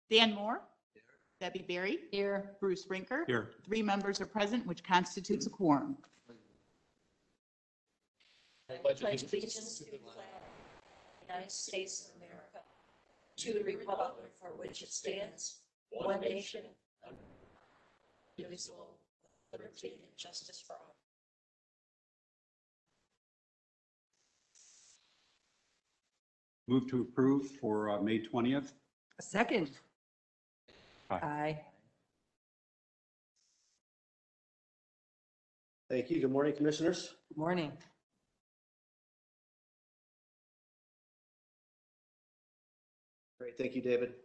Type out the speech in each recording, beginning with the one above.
Dan Moore. Debbie Berry. Here. Bruce Brinker. Here. 3 members are present, which constitutes a quorum. Pledge allegiance to the flag of the United States of America, to the republic for which it stands, one nation, indivisible, with liberty and justice for all. Move to approve for May 20th. A second. Aye. Aye. Thank you. Good morning, Commissioners. Good morning. Great. Thank you, David.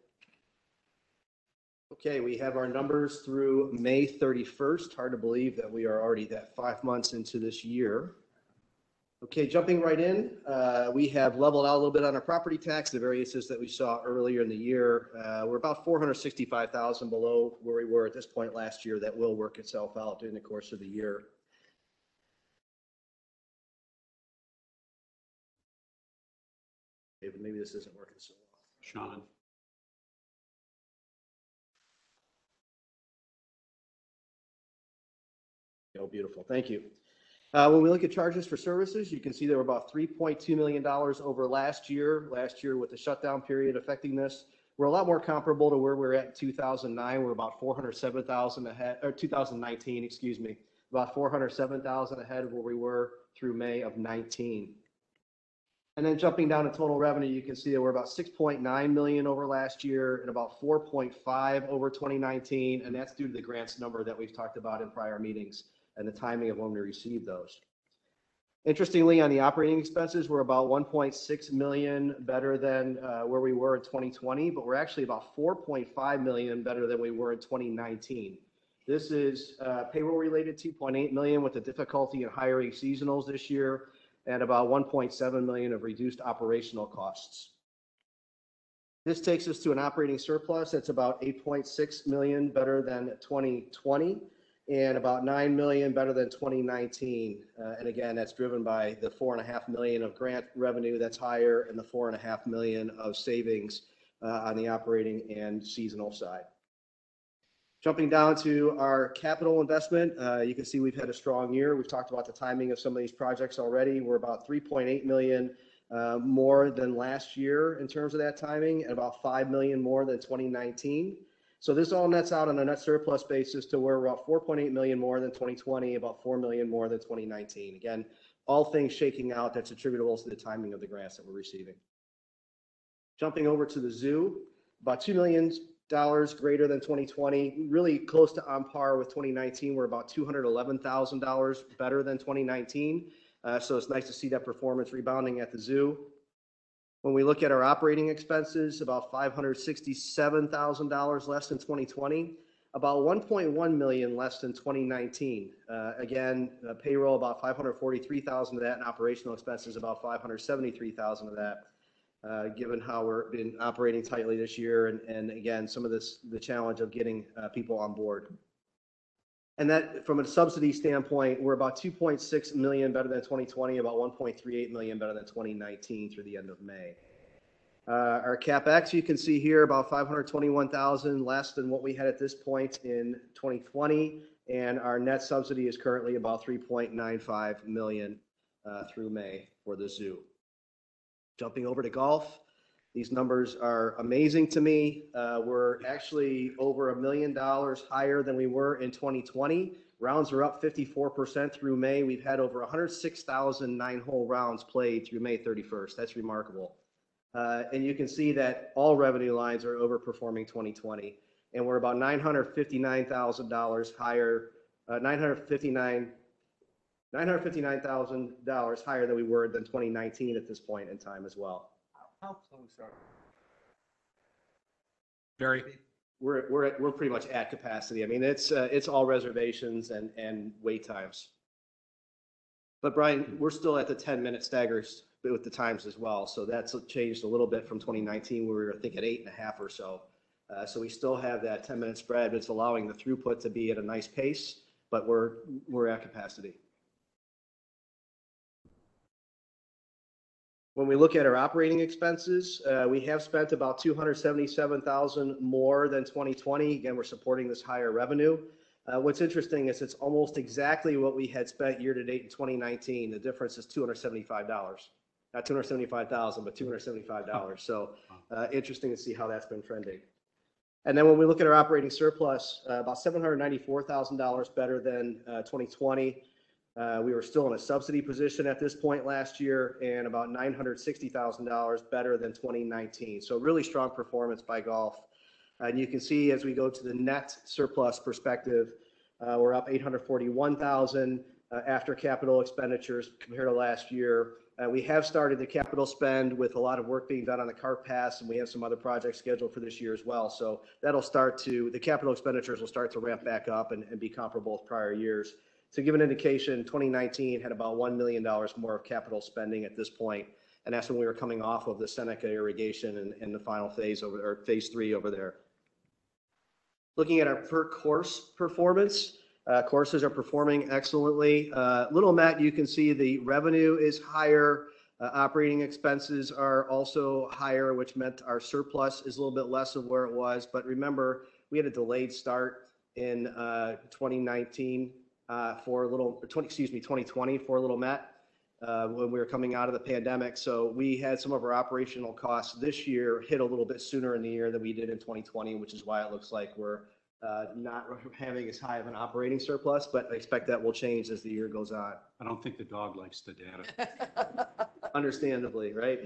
Okay, we have our numbers through May 31st. Hard to believe that we are already that 5 months into this year. Okay, jumping right in, we have leveled out a little bit on our property tax, the variances that we saw earlier in the year. We're about 465,000 below where we were at this point last year. That will work itself out during the course of the year. David, maybe this isn't working so well. Sean. Oh, beautiful. Thank you. When we look at charges for services, you can see they were about $3.2 million over last year. Last year with the shutdown period affecting this, we're a lot more comparable to where we were at in 2009. We're about 407,000 ahead, or 2019, excuse me, about 407,000 ahead of where we were through May of 19. And then jumping down to total revenue, you can see that we're about 6.9 million over last year and about 4.5 over 2019. And that's due to the grants number that we've talked about in prior meetings and the timing of when we received those. Interestingly, on the operating expenses, we're about 1.6 million better than where we were in 2020, but we're actually about 4.5 million better than we were in 2019. This is payroll related, 2.8 million with the difficulty in hiring seasonals this year, and about 1.7 million of reduced operational costs. This takes us to an operating surplus that's about 8.6 million better than 2020 and about 9 million better than 2019. And again, that's driven by the 4.5 million of grant revenue that's higher and the 4.5 million of savings on the operating and seasonal side. Jumping down to our capital investment, you can see we've had a strong year. We've talked about the timing of some of these projects already. We're about 3.8 million more than last year in terms of that timing, and about 5 million more than 2019. So this all nets out on a net surplus basis to where we're about 4.8 million more than 2020, about 4 million more than 2019. Again, all things shaking out that's attributable to the timing of the grants that we're receiving. Jumping over to the zoo, about $2 million greater than 2020, really close to on par with 2019. We're about $211,000 better than 2019. So it's nice to see that performance rebounding at the zoo. When we look at our operating expenses, about $567,000 less than 2020, about 1.1 million less than 2019. Again, payroll about 543,000 of that, and operational expenses about 573,000 of that. Given how we're been operating tightly this year, and again, some of the challenge of getting people on board. And that from a subsidy standpoint, we're about 2.6 million better than 2020, about 1.38 million better than 2019 through the end of May. Our CapEx, you can see here, about 521,000 less than what we had at this point in 2020, and our net subsidy is currently about 3.95 million through May for the zoo. Jumping over to golf, these numbers are amazing to me. We're actually over $1 million higher than we were in 2020. Rounds are up 54% through May. We've had over 106,000 9-hole rounds played through May 31st. That's remarkable. And you can see that all revenue lines are overperforming 2020. And we're about $959,000 higher, $959,000 higher than we were than 2019 at this point in time as well. How close are we? Barry? We're pretty much at capacity. I mean, it's all reservations and wait times. But Brian, we're still at the 10-minute staggers with the times as well. So that's changed a little bit from 2019 where we were, I think, at 8.5 or so. So we still have that 10-minute spread, but it's allowing the throughput to be at a nice pace, but we're at capacity. When we look at our operating expenses, we have spent about 277,000 more than 2020. Again, we're supporting this higher revenue. What's interesting is it's almost exactly what we had spent year to date in 2019. The difference is $275. Not 275,000, but $275. So interesting to see how that's been trending. And then when we look at our operating surplus, about $794,000 better than 2020. We were still in a subsidy position at this point last year, and about $960,000 better than 2019. So really strong performance by Gulf. And you can see as we go to the net surplus perspective, we're up $841,000 after capital expenditures compared to last year. We have started the capital spend with a lot of work being done on the cart pass, and we have some other projects scheduled for this year as well. So that'll start to, the capital expenditures will start to ramp back up and be comparable with prior years. To give an indication, 2019 had about $1 million more of capital spending at this point, and that's when we were coming off of the Seneca irrigation and the final phase over, or phase 3 over there. Looking at our per course performance, courses are performing excellently. Little Met, you can see the revenue is higher. Operating expenses are also higher, which meant our surplus is a little bit less of where it was. But remember, we had a delayed start in 2019 for a little, 2020 for Little Met when we were coming out of the pandemic. So we had some of our operational costs this year hit a little bit sooner in the year than we did in 2020, which is why it looks like we're not having as high of an operating surplus, but I expect that will change as the year goes on. I don't think the dog likes the data. Understandably, right?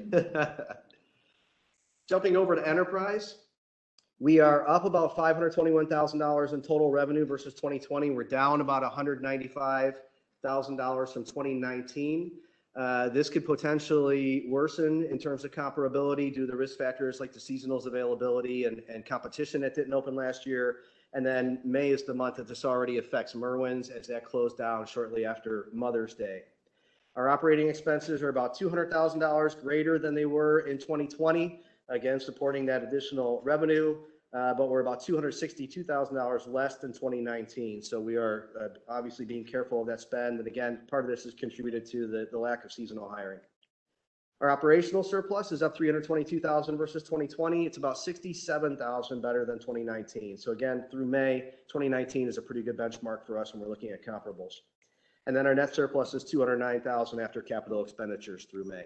Jumping over to enterprise, we are up about $521,000 in total revenue versus 2020. We're down about $195,000 from 2019. This could potentially worsen in terms of comparability due to the risk factors like the seasonals availability and competition that didn't open last year. And then May is the month that this already affects Merwin's as that closed down shortly after Mother's Day. Our operating expenses are about $200,000 greater than they were in 2020, again, supporting that additional revenue, but we're about $262,000 less than 2019. So we are obviously being careful of that spend. And again, part of this is contributed to the lack of seasonal hiring. Our operational surplus is up $322,000 versus 2020. It's about $67,000 better than 2019. So again, through May, 2019 is a pretty good benchmark for us when we're looking at comparables. And then our net surplus is $209,000 after capital expenditures through May.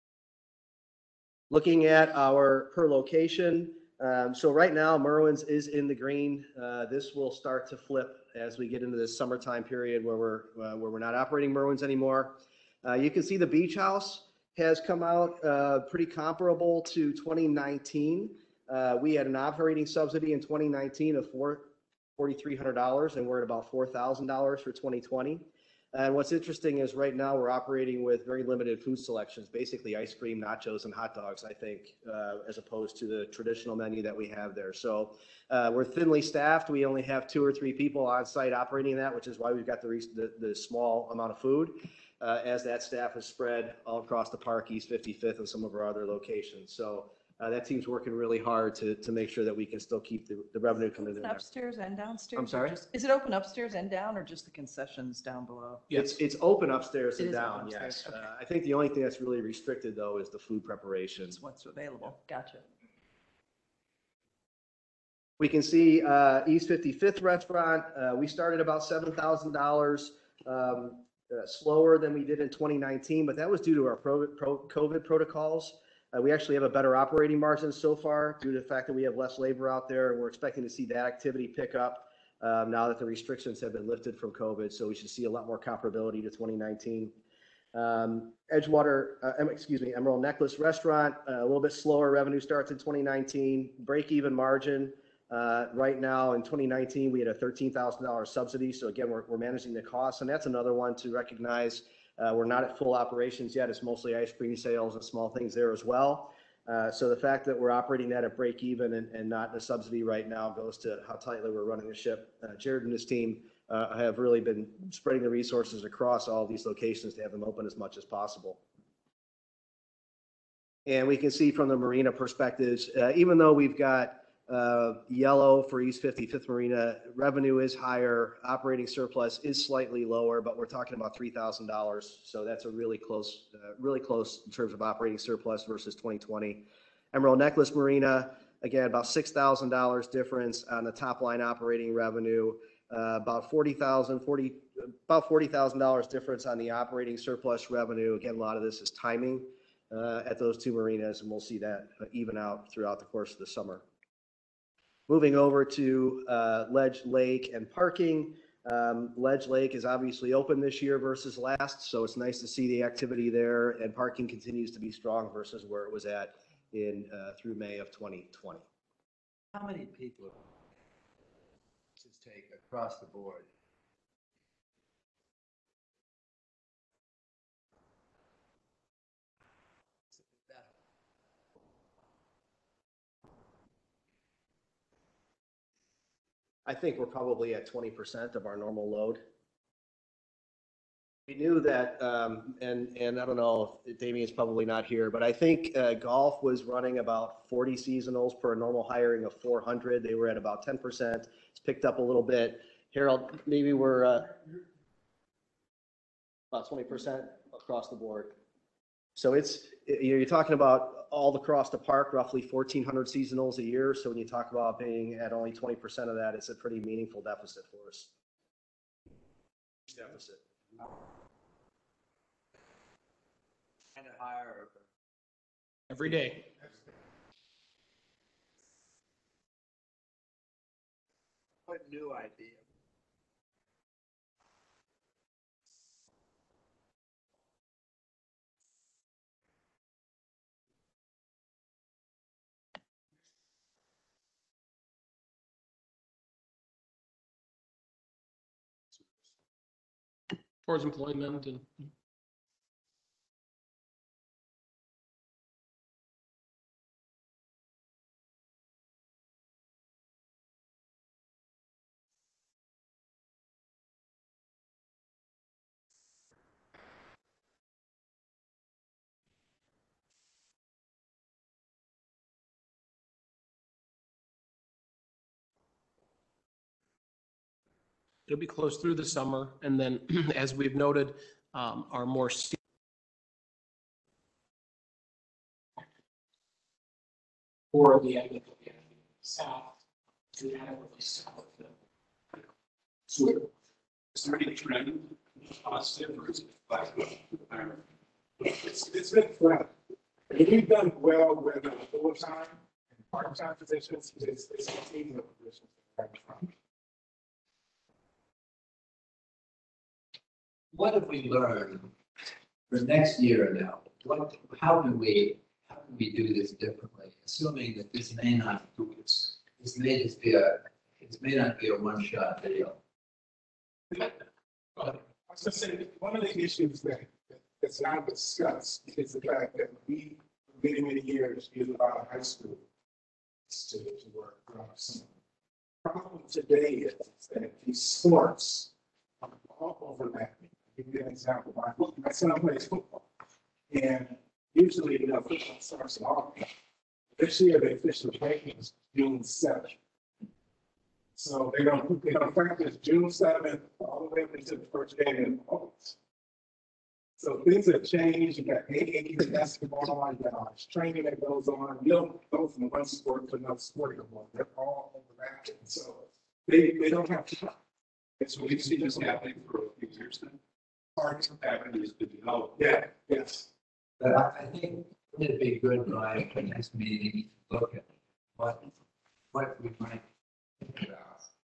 Looking at our per location, so right now Merwin's is in the green. This will start to flip as we get into this summertime period where we're not operating Merwin's anymore. You can see the Beach House has come out pretty comparable to 2019. We had an operating subsidy in 2019 of $4,300, and we're at about $4,000 for 2020. And what's interesting is right now we're operating with very limited food selections, basically ice cream, nachos, and hot dogs, I think, as opposed to the traditional menu that we have there. So we're thinly staffed. We only have 2 or 3 people on site operating that, which is why we've got the small amount of food. As that staff is spread all across the park, East 55th, and some of our other locations. So that team's working really hard to make sure that we can still keep the revenue coming in there. Upstairs and downstairs? I'm sorry? Is it open upstairs and down, or just the concessions down below? It's open upstairs It and is down, open yes. upstairs, okay. I think the only thing that's really restricted though is the food preparation. It's what's available. Gotcha. We can see East 55th restaurant. We started about $7,000 slower than we did in 2019, but that was due to our COVID protocols. We actually have a better operating margin so far due to the fact that we have less labor out there, and we're expecting to see that activity pick up now that the restrictions have been lifted from COVID. So we should see a lot more comparability to 2019. Emerald Necklace Restaurant, a little bit slower revenue starts in 2019, break-even margin. Right now in 2019, we had a $13,000 subsidy. So again, we're managing the costs, and that's another one to recognize. We're not at full operations yet. It's mostly ice cream sales and small things there as well. So the fact that we're operating that at break even and not in a subsidy right now goes to how tightly we're running the ship. Jared and his team have really been spreading the resources across all these locations to have them open as much as possible. And we can see from the marina perspectives, even though we've got Yellow for East 55th Marina, revenue is higher, operating surplus is slightly lower, but we're talking about $3,000. So that's a really close in terms of operating surplus versus 2020. Emerald Necklace Marina, again, about $6,000 difference on the top line operating revenue, about $40,000 difference on the operating surplus revenue. Again, a lot of this is timing at those two marinas, and we'll see that even out throughout the course of the summer. Moving over to Ledge Lake and parking. Ledge Lake is obviously open this year versus last, so it's nice to see the activity there, and parking continues to be strong versus where it was at in through May of 2020. How many people does it take across the board? I think we're probably at 20% of our normal load. We knew that, and I don't know, if Damien's probably not here, but I think golf was running about 40 seasonals per a normal hiring of 400. They were at about 10%. It's picked up a little bit. Harold, maybe we're about 20% across the board. So it's, you're talking about all across the park, roughly 1,400 seasonals a year. So when you talk about being at only 20% of that, it's a pretty meaningful deficit for us. Deficit. Kind of higher. Every day. What new idea? Towards employment and it'll be closed through the summer. And then, as we've noted, our more for the end of the south to adequately south. So, is there any trend positive or is it flat? It's been flat. We've done well with full-time and part-time positions. It's team of positions. What have we learned for next year now? How can we do this differently? Assuming that this may not be a one-shot deal. I was just saying, one of the issues that's not discussed is the fact that we, for many, many years, use a lot of high school to work for us. The problem today is that these sports are all overlapping. I'll give you an example. My son plays football, and usually, football starts in August. This year, they official training is June 7th. So they don't practice June 7th all the way up into the first game in August. So things have changed. You got AAU basketball, you got all this training that goes on. You don't go from one sport to another sport anymore. They're all overlapping. So they don't have to. So we see this happening for a few years now. Parks avenues to develop. Yeah, yes. But I think it'd be good, Brian, for next meeting, to look at what we might think about.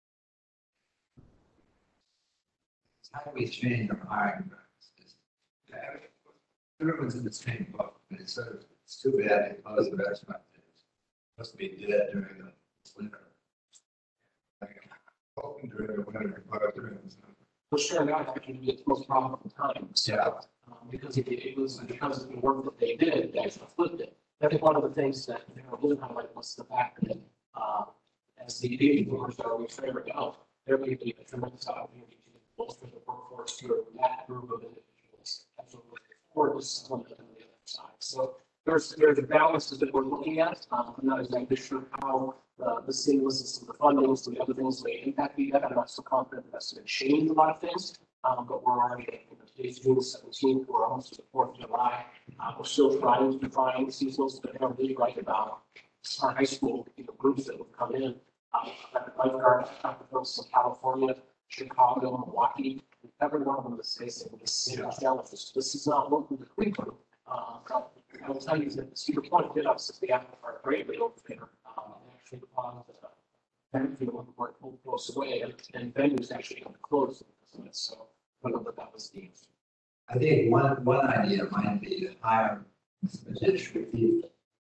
How do we change our hiring practices? Everyone's in the same boat, but it's too bad they close the restaurant. It's supposed to be dead during the winter. Like, open during the winter, but during the summer. For sure, now that can be the most profitable time. Yeah. Because because of the work that they did, they actually flipped it. I think one of the things that they were really highlighting was the fact that as the baby boomers are favored out, there may be a tremendous opportunity to bolster the workforce to that group of individuals as we look forward to someone on the other side. So there's balances that we're looking at. I'm not exactly sure how the seamlessness of the funding, some of the other things may impact it yet. I'm not so confident that that's going to change a lot of things. But we're already, today's June 17th, we're almost to the 4th of July. We're still trying to define seasonals, but I'm really right about our high school groups that will come in. Lifeguard, folks in California, Chicago, Milwaukee, every one of them is facing the same challenges. This is not local to Cleveland. I will tell you that Cedar Point did us the after greatly over there. Actually caused Penfield were pulled close away, and venues actually got closed. So I don't know if that was the. I think one idea might be to hire additional people.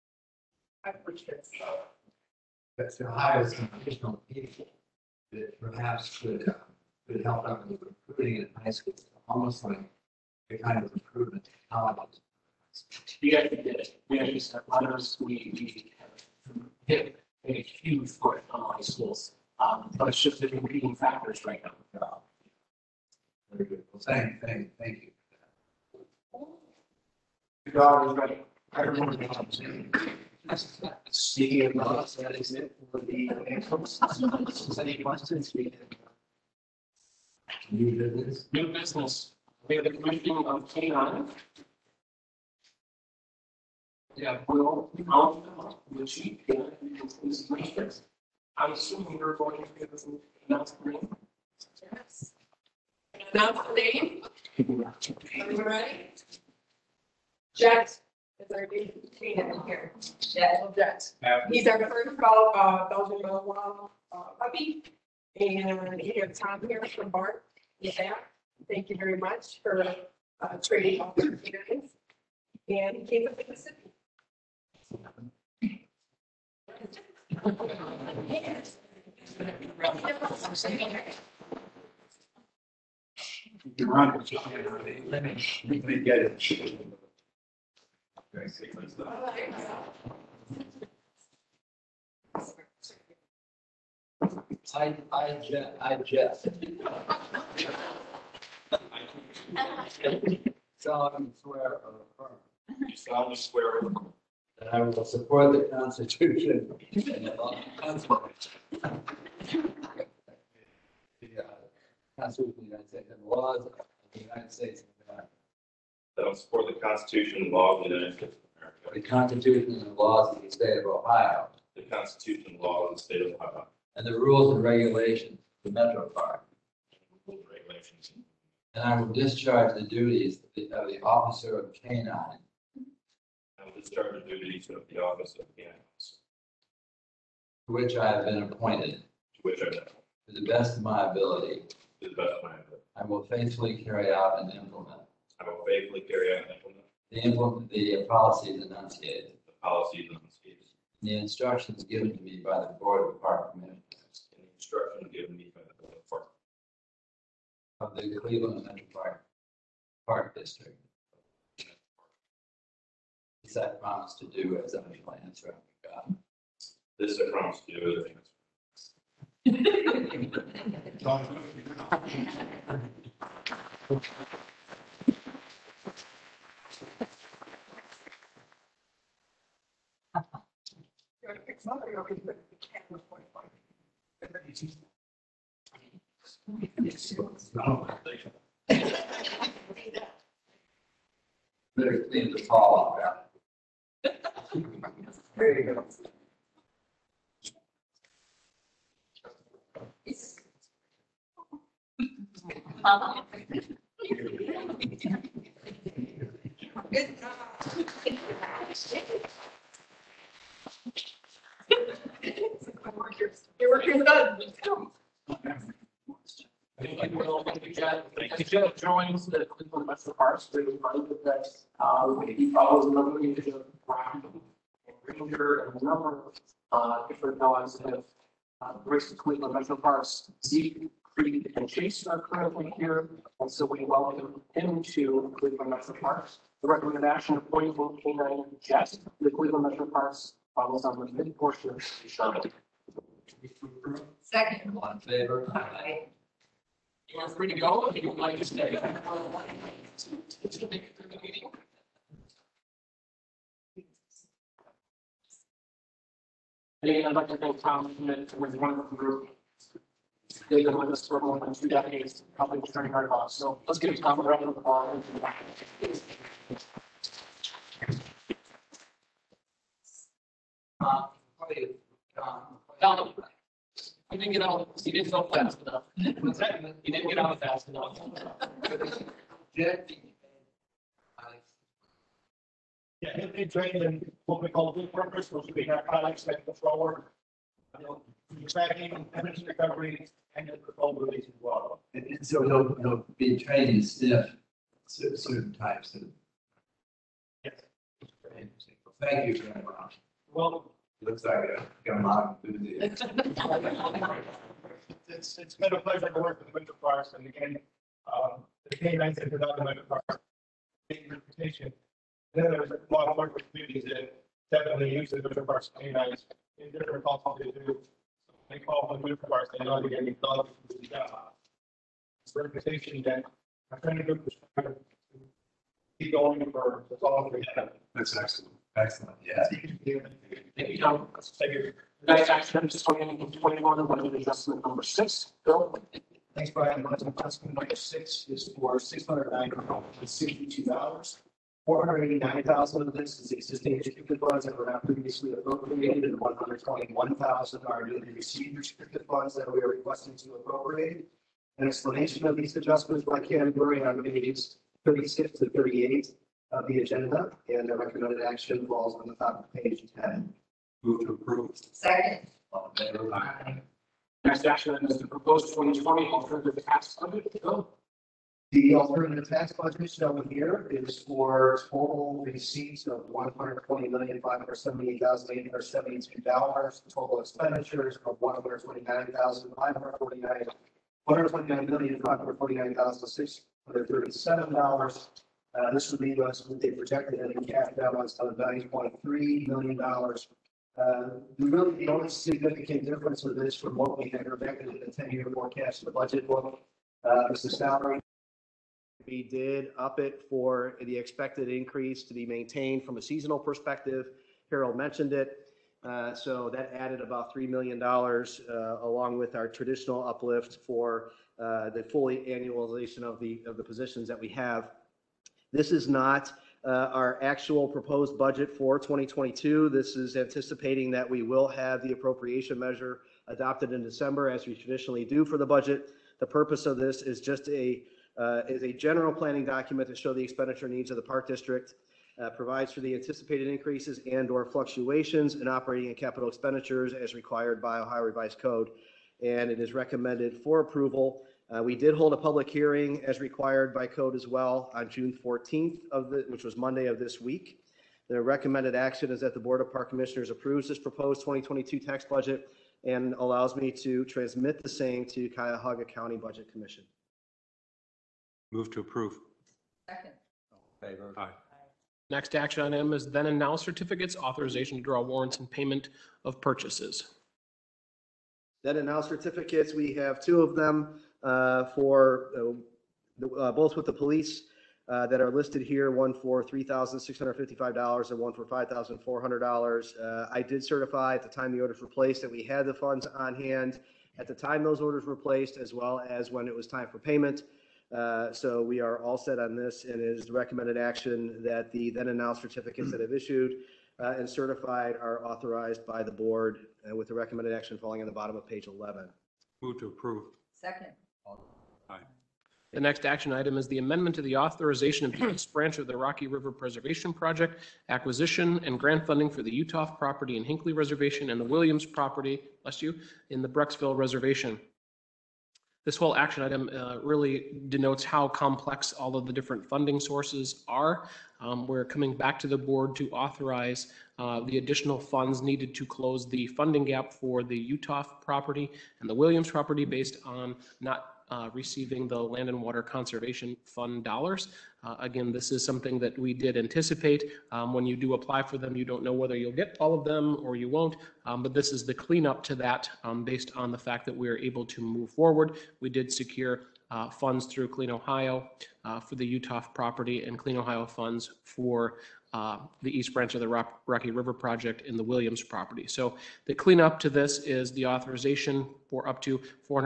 But to hire some additional people that perhaps could help out with recruiting in high school, almost like the kind of recruitment technology. We actually did it. We actually sent letters. We hit a huge foot on high schools. But it's just the competing factors right now. Very good. Well, thank you. The dog is ready. Speaking of dogs, that is it for the any questions? New business. New business. We have the commissioning of K9. Yeah, Will, the chief, I'm assuming you're going to give us an announcement. Yes. Announce the name. Are you ready? Jax is our new trainer here. Jax. He's our first Belgian Malinois puppy. And he has Tom here from Bart. With that, thank you very much for training all the canines. And he came up with the city. Let me get it. I just. Solemnly swear or affirm. You solemnly swear That I will support the Constitution and the laws of the Constitution of the United States and laws of the United States of America. that I will support the Constitution and laws of the United States of America, The Constitution and laws of the state of Ohio. the Constitution and laws of the state of Ohio, And the rules and regulations of the Metro Park. and rules and regulations. And I will discharge the duties of the officer of K-9 I will discharge the duties of the office of canines, to which I have been appointed to which I am, to the best of my ability. to the best of my ability. I will faithfully carry out and implement I will faithfully carry out and implement the policies enunciated, the policies and procedures and the instructions given to me by the Board of Park Commissioners and the instruction given me by the Board of Park of the Cleveland Metro Park District. This I promise to do as I plan, so help me God. This I promise to do as I Better clean the fall out. There you go. Your work is done. If Jeff joins the Cleveland Metro Parks, we reminded that he follows a number of Brown and Ranger and a number of different dogs that have raced the Cleveland Metro Parks. Zeke, Creed, and Chase are currently here, and so we welcome him to Cleveland Metro Parks. The recommendation of appointing K9 Jet to the Cleveland Metro Parks follows on the mid portion of the show. Second. All in favor? Aye. You are free to go if you would like to stay. And again, I'd like to thank Tom Schmidt for his wonderful group. They've been with us for more than 2 decades, helping us turn our boss. So let's give Tom a round of applause. Tom, he didn't get out, he didn't go fast enough. He didn't get out fast enough. Yeah, he'll be trained in what we call blue purpose, which we have products that control work. Tracking, evidence recovery, and control release as well. And so he'll be trained to sniff certain types of. Yes. Thank you very much. Well, Looks like I got a lot of enthusiasm. it's been a pleasure to work with Winter Parks, and again, the canines that put out the Winter Park, big reputation. Then there's a lot of work with communities that definitely use the Winter Parks canines in different calls they do. They call them Winter Parks, they know they're getting dogs to do the job. It's a reputation that I'm trying to do to keep going for the all we have. That's excellent. Excellent, yeah. Thank you, Tom. Thank you. Next action item is 2021, budget adjustment number 6. Bill? Thanks, Brian. Budget adjustment number 6 is for $609.62. $489,000 of this is existing restricted funds that were not previously appropriated, and $121,000 are newly received restricted funds that we are requesting to appropriate. An explanation of these adjustments by category on pages 36 to 38 of the agenda, and the recommended action falls on the top of page 10. Move to approve. Second. All in favor? Aye. Next action item is the proposed 2020 alternative tax budget. Bill? The alternative tax budget shown here is for total receipts of $120,578,872. Total expenditures of $129,549,637. This would leave us with a projected ending cash balance of $90.3 million. Really, the only significant difference with this from what we had projected in the 10-year forecast of the budget book is the salary. We did up it for the expected increase to be maintained from a seasonal perspective. Harold mentioned it. So that added about $3 million along with our traditional uplift for the fully annualization of the positions that we have. This is not our actual proposed budget for 2022. This is anticipating that we will have the appropriation measure adopted in December, as we traditionally do for the budget. The purpose of this is just a general planning document to show the expenditure needs of the Park District, provides for the anticipated increases and/or fluctuations in operating and capital expenditures as required by Ohio Revised Code, and it is recommended for approval. We did hold a public hearing as required by code as well on June 14th which was Monday of this week. The recommended action is that the Board of Park Commissioners approves this proposed 2022 tax budget and allows me to transmit the same to Cuyahoga County Budget Commission. Move to approve. Second. Favor? Aye. Next action item is then and now certificates, authorization to draw warrants and payment of purchases. Then and now certificates, we have 2 of them for both with the police that are listed here, one for $3,655 and one for $5,400. I did certify at the time the orders were placed that we had the funds on hand at the time those orders were placed, as well as when it was time for payment. So we are all set on this, and it is the recommended action that the then and now certificates that have issued and certified are authorized by the board, with the recommended action falling on the bottom of page 11. Move to approve. Second. Aye. The next action item is the amendment to the authorization of the East Branch of the Rocky River Preservation Project, acquisition and grant funding for the Utah property in Hinckley Reservation and the Williams property, bless you, in the Brecksville Reservation. This whole action item really denotes how complex all of the different funding sources are. We're coming back to the board to authorize the additional funds needed to close the funding gap for the Utah property and the Williams property based on not receiving the Land and Water Conservation Fund dollars. Again, this is something that we did anticipate. When you do apply for them, you don't know whether you'll get all of them or you won't, but this is the cleanup to that based on the fact that we are able to move forward. We did secure funds through Clean Ohio for the Utah property and Clean Ohio funds for the East Branch of the Rocky River project in the Williams property. So the cleanup to this is the authorization for up to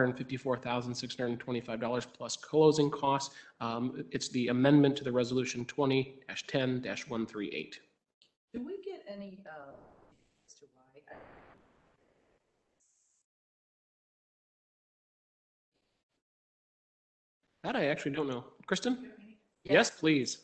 $454,625 plus closing costs. It's the amendment to the resolution 20-10-138. Do we get any, as to why? That I actually don't know. Kristen? Yes, please.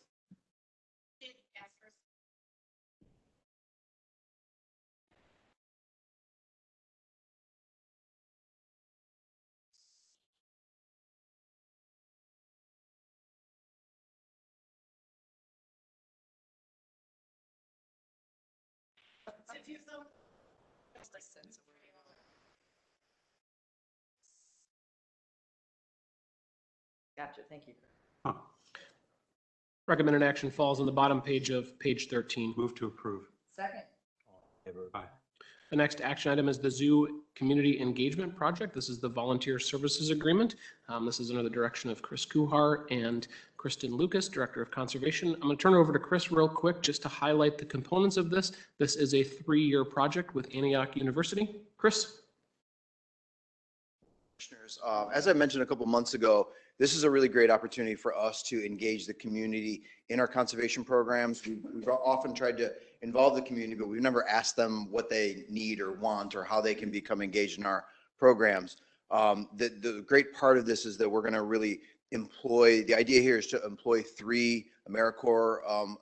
Gotcha, thank you. Recommended action falls on the bottom page of page 13. Move to approve. Second. Aye. The next action item is the Zoo Community Engagement Project. This is the Volunteer Services Agreement. This is under the direction of Chris Kuhar and Kristen Lucas, Director of Conservation. I'm going to turn it over to Chris real quick just to highlight the components of this. This is a 3-year project with Antioch University. Chris? Commissioners, as I mentioned a couple months ago, this is a really great opportunity for us to engage the community in our conservation programs. We've often tried to involve the community, but we've never asked them what they need or want or how they can become engaged in our programs. The great part of this is that we're going to really employ, the idea here is to employ 3 AmeriCorps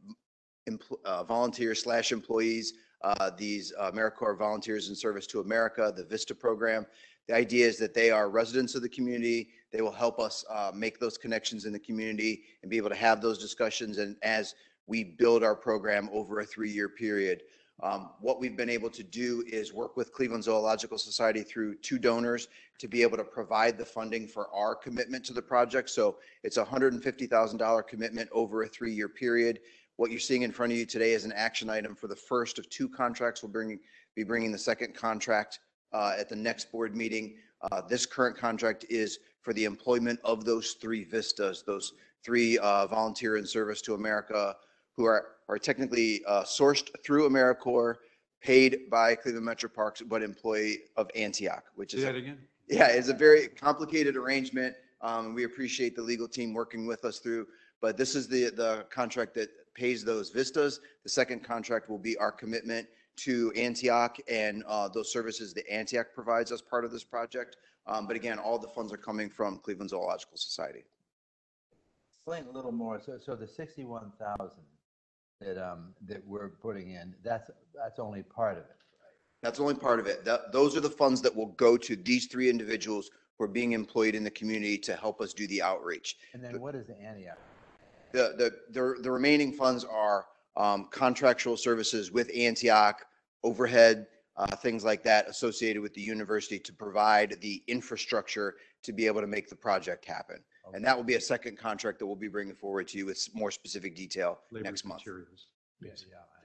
volunteers/employees, these AmeriCorps Volunteers in Service to America, the VISTA program. The idea is that they are residents of the community. They will help us make those connections in the community and be able to have those discussions. And as we build our program over a 3-year period, what we've been able to do is work with Cleveland Zoological Society through 2 donors to be able to provide the funding for our commitment to the project. So it's a $150,000 commitment over a 3-year period. What you're seeing in front of you today is an action item for the first of 2 contracts. We'll be bringing the second contract at the next board meeting. This current contract is for the employment of those 3 VISTAs, those 3 volunteer in service to America, who are technically sourced through AmeriCorps, paid by Cleveland Metro Parks, but employee of Antioch, which is, it's a very complicated arrangement. We appreciate the legal team working with us through, but this is the contract that pays those VISTAs. The second contract will be our commitment to Antioch and those services that Antioch provides as part of this project. But again, all the funds are coming from Cleveland Zoological Society. Explain a little more. So the 61,000 that we're putting in, that's only part of it, right? That's only part of it. Those are the funds that will go to these 3 individuals who are being employed in the community to help us do the outreach. And then what is the Antioch? The remaining funds are contractual services with Antioch, overhead, things like that associated with the university to provide the infrastructure to be able to make the project happen. Okay. And that will be a second contract that we'll be bringing forward to you with more specific detail next month. Yes.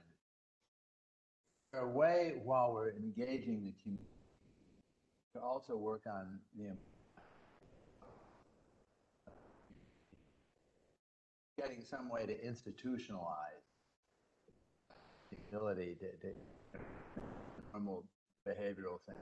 Yeah. A way while we're engaging the community to also work on the getting some way to institutionalize the ability to normal behavioral things.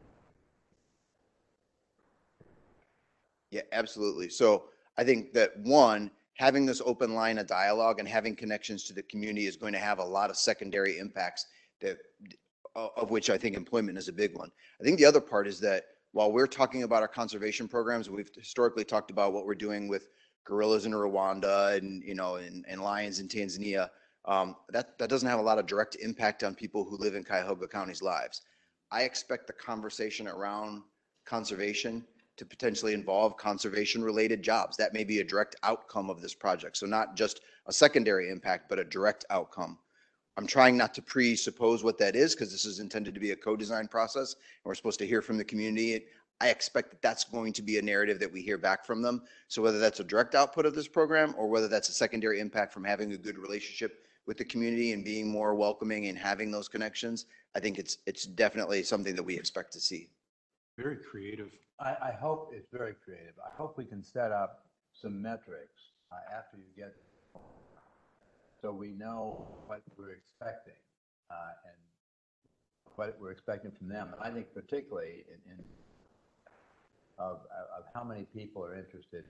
Yeah, absolutely. So I think that one, having this open line of dialogue and having connections to the community is going to have a lot of secondary impacts of which I think employment is a big one. I think the other part is that while we're talking about our conservation programs, we've historically talked about what we're doing with gorillas in Rwanda and lions in Tanzania. That doesn't have a lot of direct impact on people who live in Cuyahoga County's lives. I expect the conversation around conservation to potentially involve conservation-related jobs. That may be a direct outcome of this project. So not just a secondary impact, but a direct outcome. I'm trying not to presuppose what that is because this is intended to be a co-design process and we're supposed to hear from the community. I expect that that's going to be a narrative that we hear back from them. So whether that's a direct output of this program or whether that's a secondary impact from having a good relationship with the community and being more welcoming and having those connections, I think it's definitely something that we expect to see. Very creative. I hope it's very creative. I hope we can set up some metrics after you get so we know what we're expecting, and what we're expecting from them. And I think particularly in of how many people are interested.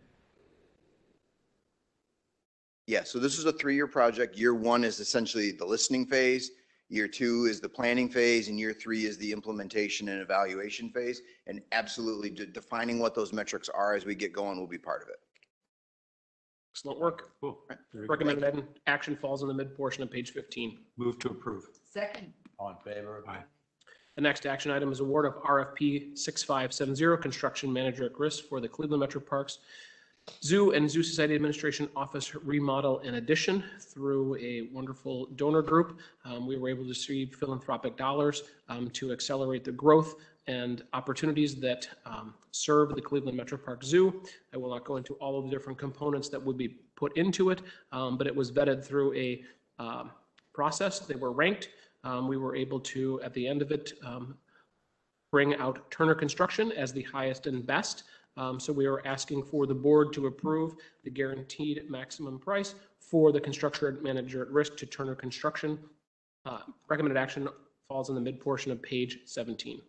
Yeah, so this is a 3-year project. Year 1 is essentially the listening phase. Year 2 is the planning phase, and year 3 is the implementation and evaluation phase. And absolutely defining what those metrics are as we get going will be part of it. Excellent work. Cool. Recommended action falls in the mid portion of page 15. Move to approve. Second. All in favor? Aye. The next action item is award of RFP 6570, construction manager at risk for the Cleveland Metro Parks Zoo and Zoo Society Administration Office remodel and addition through a wonderful donor group. We were able to receive philanthropic dollars to accelerate the growth and opportunities that serve the Cleveland Metro Park Zoo. I will not go into all of the different components that would be put into it, but it was vetted through a process. They were ranked. We were able to, at the end of it, bring out Turner Construction as the highest and best. So we are asking for the board to approve the guaranteed maximum price for the construction manager at risk to Turner Construction. Recommended action falls in the mid portion of page 17.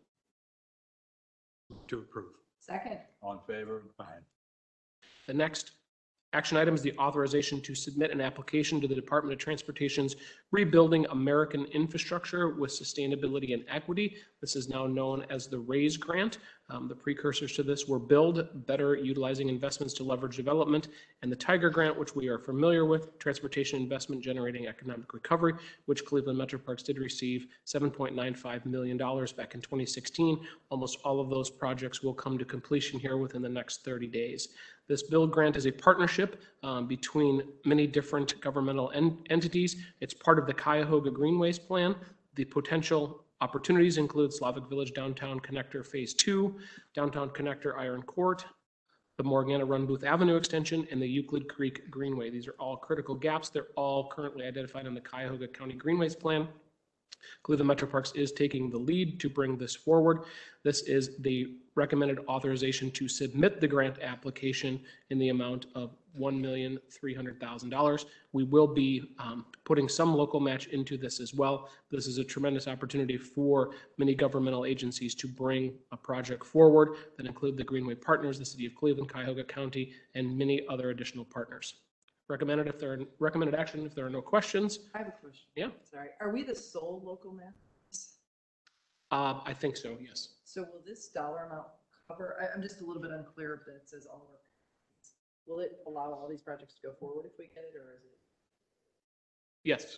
To approve. Second. All in favor? Aye. The next action item is the authorization to submit an application to the Department of Transportation's Rebuilding American Infrastructure with Sustainability and Equity. This is now known as the RAISE grant. The precursors to this were Build, Better Utilizing Investments to Leverage Development, and the Tiger grant, which we are familiar with, Transportation Investment Generating Economic Recovery, which Cleveland Metro Parks did receive $7.95 million back in 2016. Almost all of those projects will come to completion here within the next 30 days. This Build grant is a partnership between many different governmental entities. It's part of the Cuyahoga Greenways Plan. The potential opportunities include Slavic Village Downtown Connector Phase 2, Downtown Connector Iron Court, the Morgana Run Booth Avenue extension, and the Euclid Creek Greenway. These are all critical gaps. They're all currently identified in the Cuyahoga County Greenways Plan. Cleveland Metro Parks is taking the lead to bring this forward. This is the recommended authorization to submit the grant application in the amount of $1,300,000. We will be putting some local match into this as well. This is a tremendous opportunity for many governmental agencies to bring a project forward that include the Greenway Partners, the City of Cleveland, Cuyahoga County, and many other additional partners. Recommended action if there are no questions. I have a question. Yeah. Sorry. Are we the sole local match? I think so, yes. So will this dollar amount cover, I'm just a little bit unclear if it says all of our. Will it allow all these projects to go forward if we get it, or is it Yes.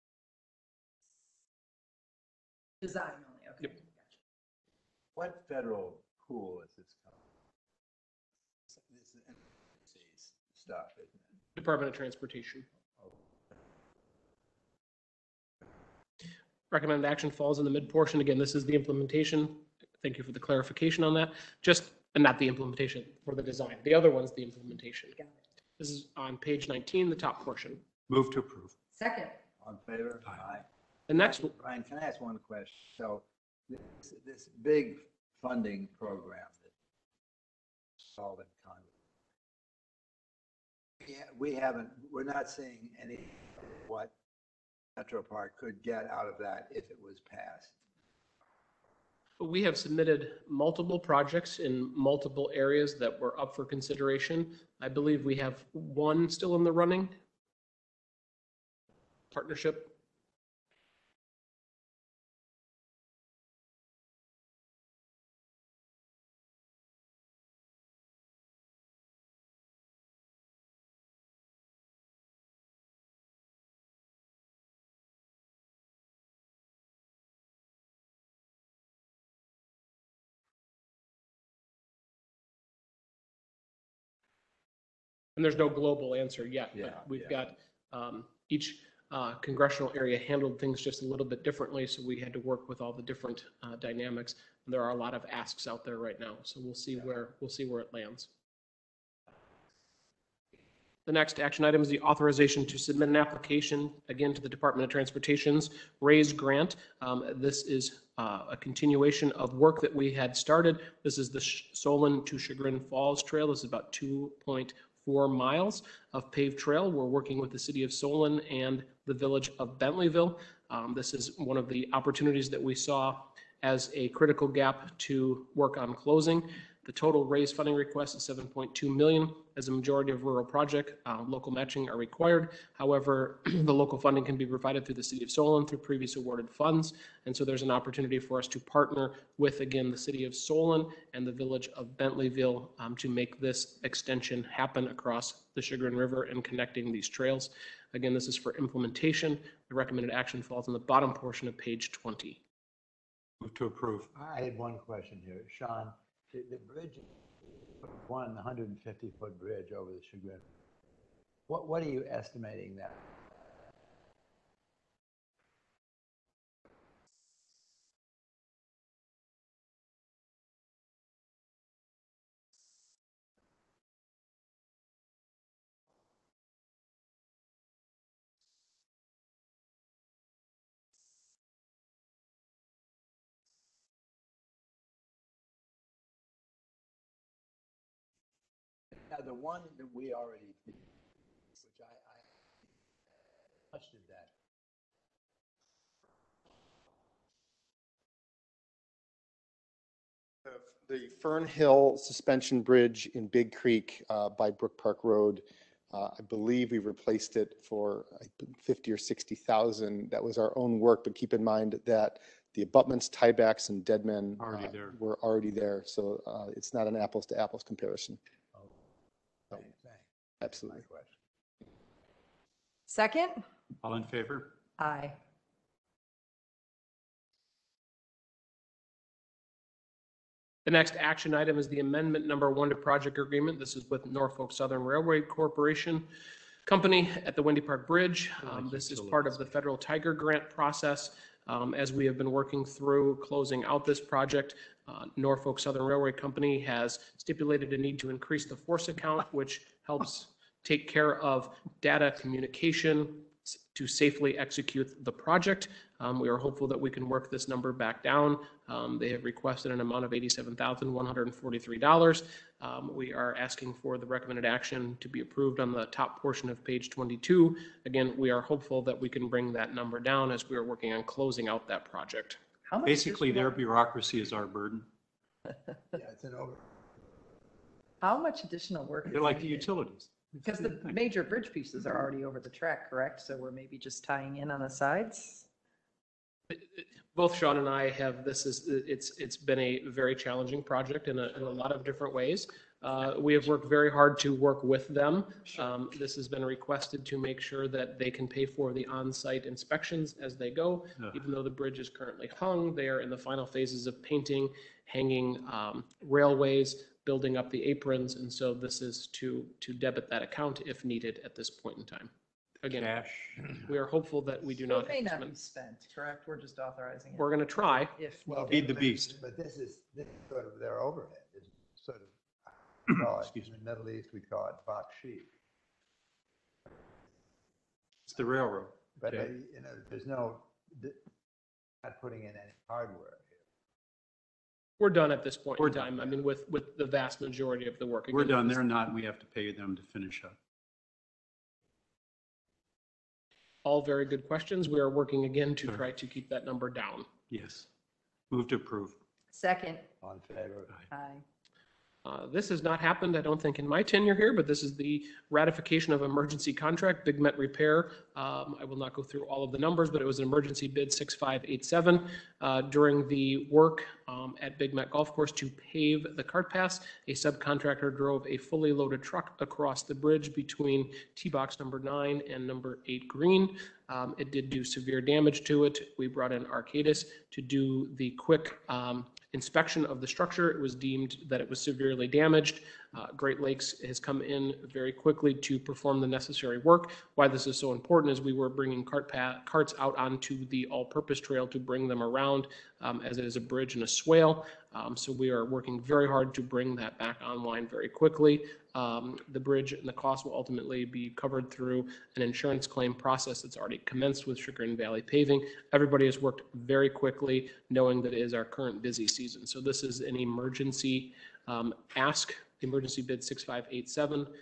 design only? Okay. Yep. Gotcha. What federal pool is this coming? This is NBC's stuff, isn't it? Department of Transportation. Recommended action falls in the mid portion. Again, this is the implementation. Thank you for the clarification on that. Not the implementation, for the design. The other one's the implementation. Got it. This is on page 19, the top portion. Move to approve. Second. All in favor? Aye. The next, Brian, can I ask one question? So this big funding program that solvent Congress, we're not seeing any of what Metro Park could get out of that if it was passed. we have submitted multiple projects in multiple areas that were up for consideration. I believe we have one still in the running. Partnership. And there's no global answer yet, but we've got each congressional area handled things just a little bit differently. So we had to work with all the different dynamics. And there are a lot of asks out there right now. So we'll see where it lands. The next action item is the authorization to submit an application again to the Department of Transportation's RAISE grant. This is a continuation of work that we had started. This is the Solon to Chagrin Falls Trail. This is about 2.4 miles of paved trail. We're working with the city of Solon and the village of Bentleyville. This is one of the opportunities that we saw as a critical gap to work on closing. The total raised funding request is 7.2 million. As a majority of rural project, local matching are required. However, the local funding can be provided through the city of Solon through previous awarded funds. And so there's an opportunity for us to partner with, again, the city of Solon and the village of Bentleyville to make this extension happen across the Chagrin River and connecting these trails. Again, this is for implementation. The recommended action falls in the bottom portion of page 20. Move to approve. I had one question here. Sean, the bridge, 150-foot bridge over the Chagrin. What are you estimating that? Now, the one that we already did, which I questioned that. The Fern Hill Suspension Bridge in Big Creek by Brook Park Road, I believe we replaced it for 50 or 60,000. That was our own work, but keep in mind that the abutments, tiebacks, and deadmen were already there. So it's not an apples to apples comparison. So, absolutely. Second? All in favor? Aye. The next action item is the amendment number 1 to project agreement. This is with Norfolk Southern Railway Corporation Company at the Windy Park Bridge. This is part of the federal Tiger Grant process. As we have been working through closing out this project, Norfolk Southern Railway Company has stipulated a need to increase the force account, which helps take care of data communication to safely execute the project. We are hopeful that we can work this number back down. They have requested an amount of $87,143. We are asking for the recommended action to be approved on the top portion of page 22. Again, we are hopeful that we can bring that number down as we are working on closing out that project. How much Basically, their additional- bureaucracy is our burden. Yeah, it's an over. How much additional work? They're is like the needed? utilities. Because the major bridge pieces are already over the track, correct? So we're maybe just tying in on the sides? Both Sean and I have, it's been a very challenging project in a lot of different ways. We have worked very hard to work with them. This has been requested to make sure that they can pay for the on-site inspections as they go. Even though the bridge is currently hung, they are in the final phases of painting, hanging railways, building up the aprons. And so this is to debit that account if needed at this point in time. Again, Cash. we are hopeful that we do So not. it may have to not be spend. spent, correct? We're just authorizing it. We're going to try. If Well, Feed the beast. But this is sort of their overhead. It's sort of, call it, in the Middle East, we call it box sheet. It's the railroad. But, Okay. there's not putting in any hardware. We're done at this point We're in time. done. I mean, with the vast majority of the work. We're Again, done. this- They're not, and we have to pay them to finish up. All very good questions. We are working again to try to keep that number down. Yes. Move to approve. Second. On favor. Aye. This has not happened, I don't think, in my tenure here, but this is the ratification of emergency contract, Big Met Repair. I will not go through all of the numbers, but it was an emergency bid 6587 during the work at Big Met Golf Course to pave the cart pass. A subcontractor drove a fully loaded truck across the bridge between T-box number 9 and number 8 green. It did do severe damage to it. We brought in Arcadis to do the quick inspection of the structure. It was deemed that it was severely damaged. Great Lakes has come in very quickly to perform the necessary work. Why this is so important is we were bringing carts out onto the all-purpose trail to bring them around as it is a bridge and a swale. So we are working very hard to bring that back online very quickly. The bridge and the cost will ultimately be covered through an insurance claim process that's already commenced with Chagrin Valley Paving. Everybody has worked very quickly, knowing that it is our current busy season. So this is an emergency ask, emergency bid 6587.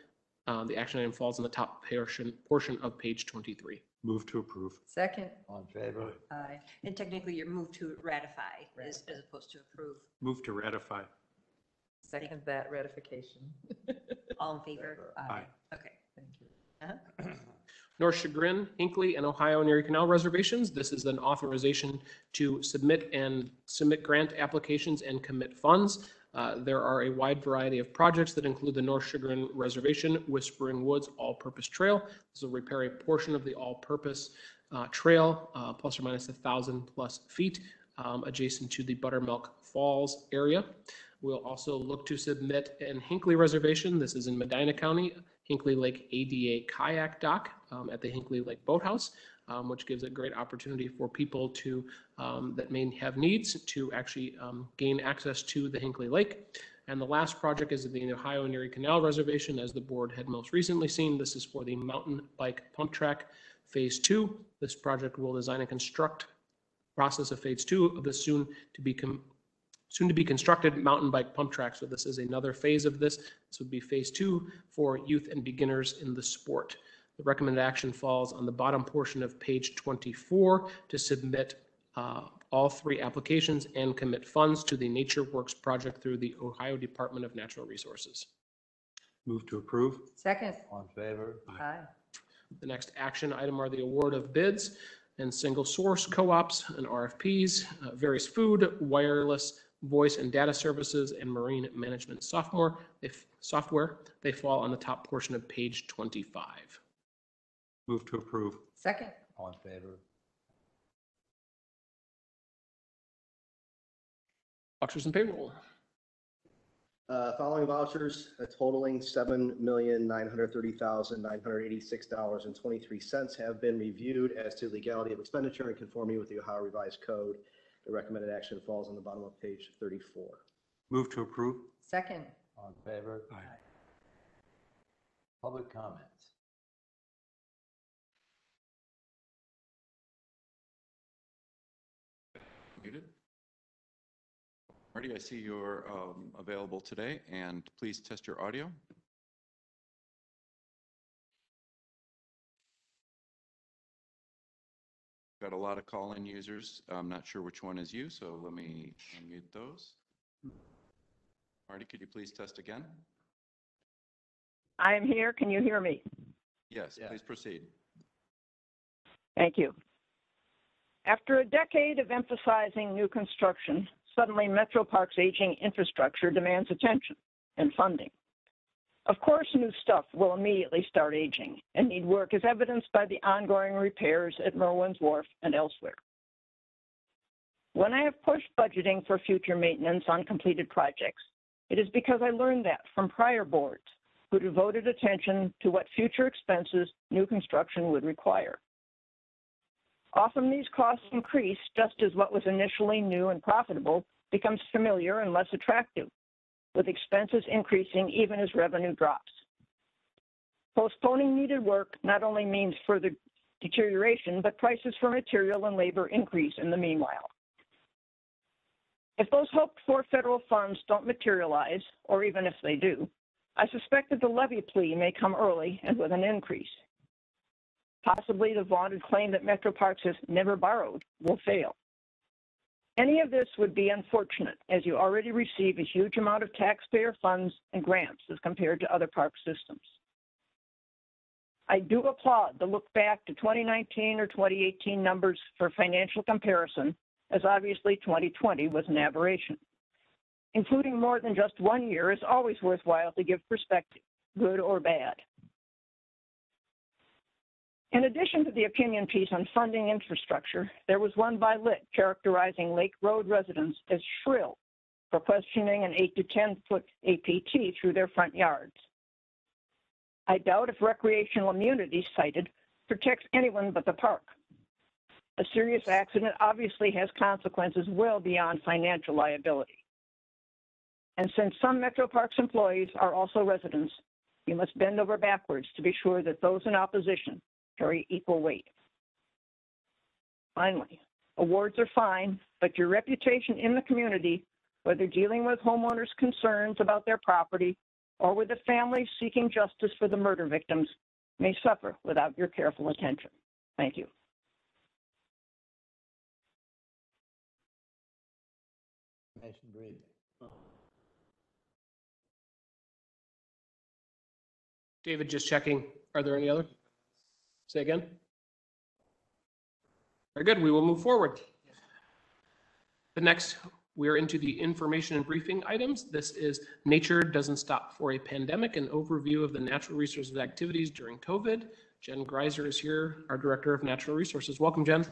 The action item falls on the top portion of page 23. Move to approve. Second. All in favor? Aye. And technically, you're moved to ratify as opposed to approve. Move to ratify. Second that ratification. All in favor? Aye. Okay. Thank you. North Chagrin, Hinkley, and Ohio and Erie Canal reservations. This is an authorization to submit grant applications and commit funds. There are a wide variety of projects that include the North Chagrin Reservation, Whispering Woods All-Purpose Trail. This will repair a portion of the all-purpose trail, plus or minus 1,000+ feet, adjacent to the Buttermilk Falls area. We'll also look to submit an Hinkley Reservation. This is in Medina County, Hinkley Lake ADA Kayak Dock at the Hinkley Lake Boathouse, which gives a great opportunity for people to that may have needs to actually gain access to the Hinkley Lake. And the last project is the Ohio and Erie Canal Reservation, as the board had most recently seen. This is for the mountain bike pump track phase 2. This project will design and construct process of phase 2 of the soon to be constructed mountain bike pump track. So this is another phase of this. This would be phase 2 for youth and beginners in the sport. The recommended action falls on the bottom portion of page 24 to submit all 3 applications and commit funds to the Nature Works project through the Ohio Department of Natural Resources. Move to approve. Second. All in favor? Aye. The next action item are the award of bids and single source co-ops and RFPs, various food, wireless, voice and data services, and marine management software. They fall on the top portion of page 25. Move to approve. Second. All in favor? Vouchers and payroll. Following vouchers totaling $7,930,986.23 have been reviewed as to legality of expenditure and conformity with the Ohio Revised Code. The recommended action falls on the bottom of page 34. Move to approve. Second. All in favor? Aye. Public comments. Muted. Marty, I see you're available today, and please test your audio. Got a lot of call-in users. I'm not sure which one is you, so let me unmute those. Marty, could you please test again? I am here. Can you hear me? Yes, please proceed. Thank you. After a decade of emphasizing new construction, suddenly Metro Park's aging infrastructure demands attention and funding. Of course, new stuff will immediately start aging and need work, as evidenced by the ongoing repairs at Merwin's Wharf and elsewhere. When I have pushed budgeting for future maintenance on completed projects, it is because I learned that from prior boards who devoted attention to what future expenses new construction would require. Often these costs increase just as what was initially new and profitable becomes familiar and less attractive, with expenses increasing even as revenue drops. Postponing needed work not only means further deterioration, but prices for material and labor increase in the meanwhile. If those hoped-for federal funds don't materialize, or even if they do, I suspect that the levy plea may come early and with an increase. Possibly the vaunted claim that Metro Parks has never borrowed will fail. Any of this would be unfortunate, as you already receive a huge amount of taxpayer funds and grants as compared to other park systems. I do applaud the look back to 2019 or 2018 numbers for financial comparison, as obviously 2020 was an aberration. Including more than just 1 year is always worthwhile to give perspective, good or bad. In addition to the opinion piece on funding infrastructure, there was one by Lit characterizing Lake Road residents as shrill for questioning an 8 to 10 foot APT through their front yards. I doubt if recreational immunity cited protects anyone but the park. A serious accident obviously has consequences well beyond financial liability. And since some Metro Parks employees are also residents, you must bend over backwards to be sure that those in opposition carry equal weight. Finally, awards are fine, but your reputation in the community, whether dealing with homeowners' concerns about their property or with the families seeking justice for the murder victims may suffer without your careful attention. Thank you. David, just checking. Are there any other? Say again. Very good. We will move forward. The next, we are into the information and briefing items. This is Nature Doesn't Stop for a Pandemic, an overview of the natural resources activities during COVID. Jen Greiser is here, our Director of Natural Resources. Welcome, Jen.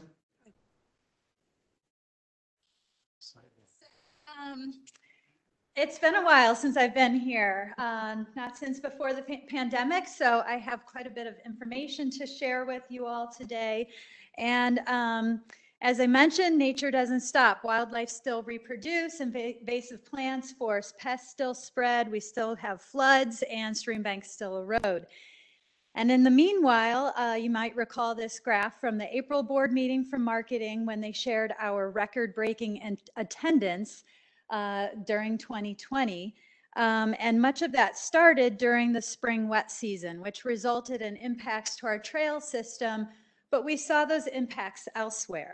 It's been a while since I've been here, not since before the pandemic, so I have quite a bit of information to share with you all today. And as I mentioned, nature doesn't stop. Wildlife still reproduce, invasive plants force, pests still spread, we still have floods, and stream banks still erode. And in the meanwhile, you might recall this graph from the April board meeting from marketing when they shared our record-breaking attendance during 2020. And much of that started during the spring wet season, which resulted in impacts to our trail system, but we saw those impacts elsewhere.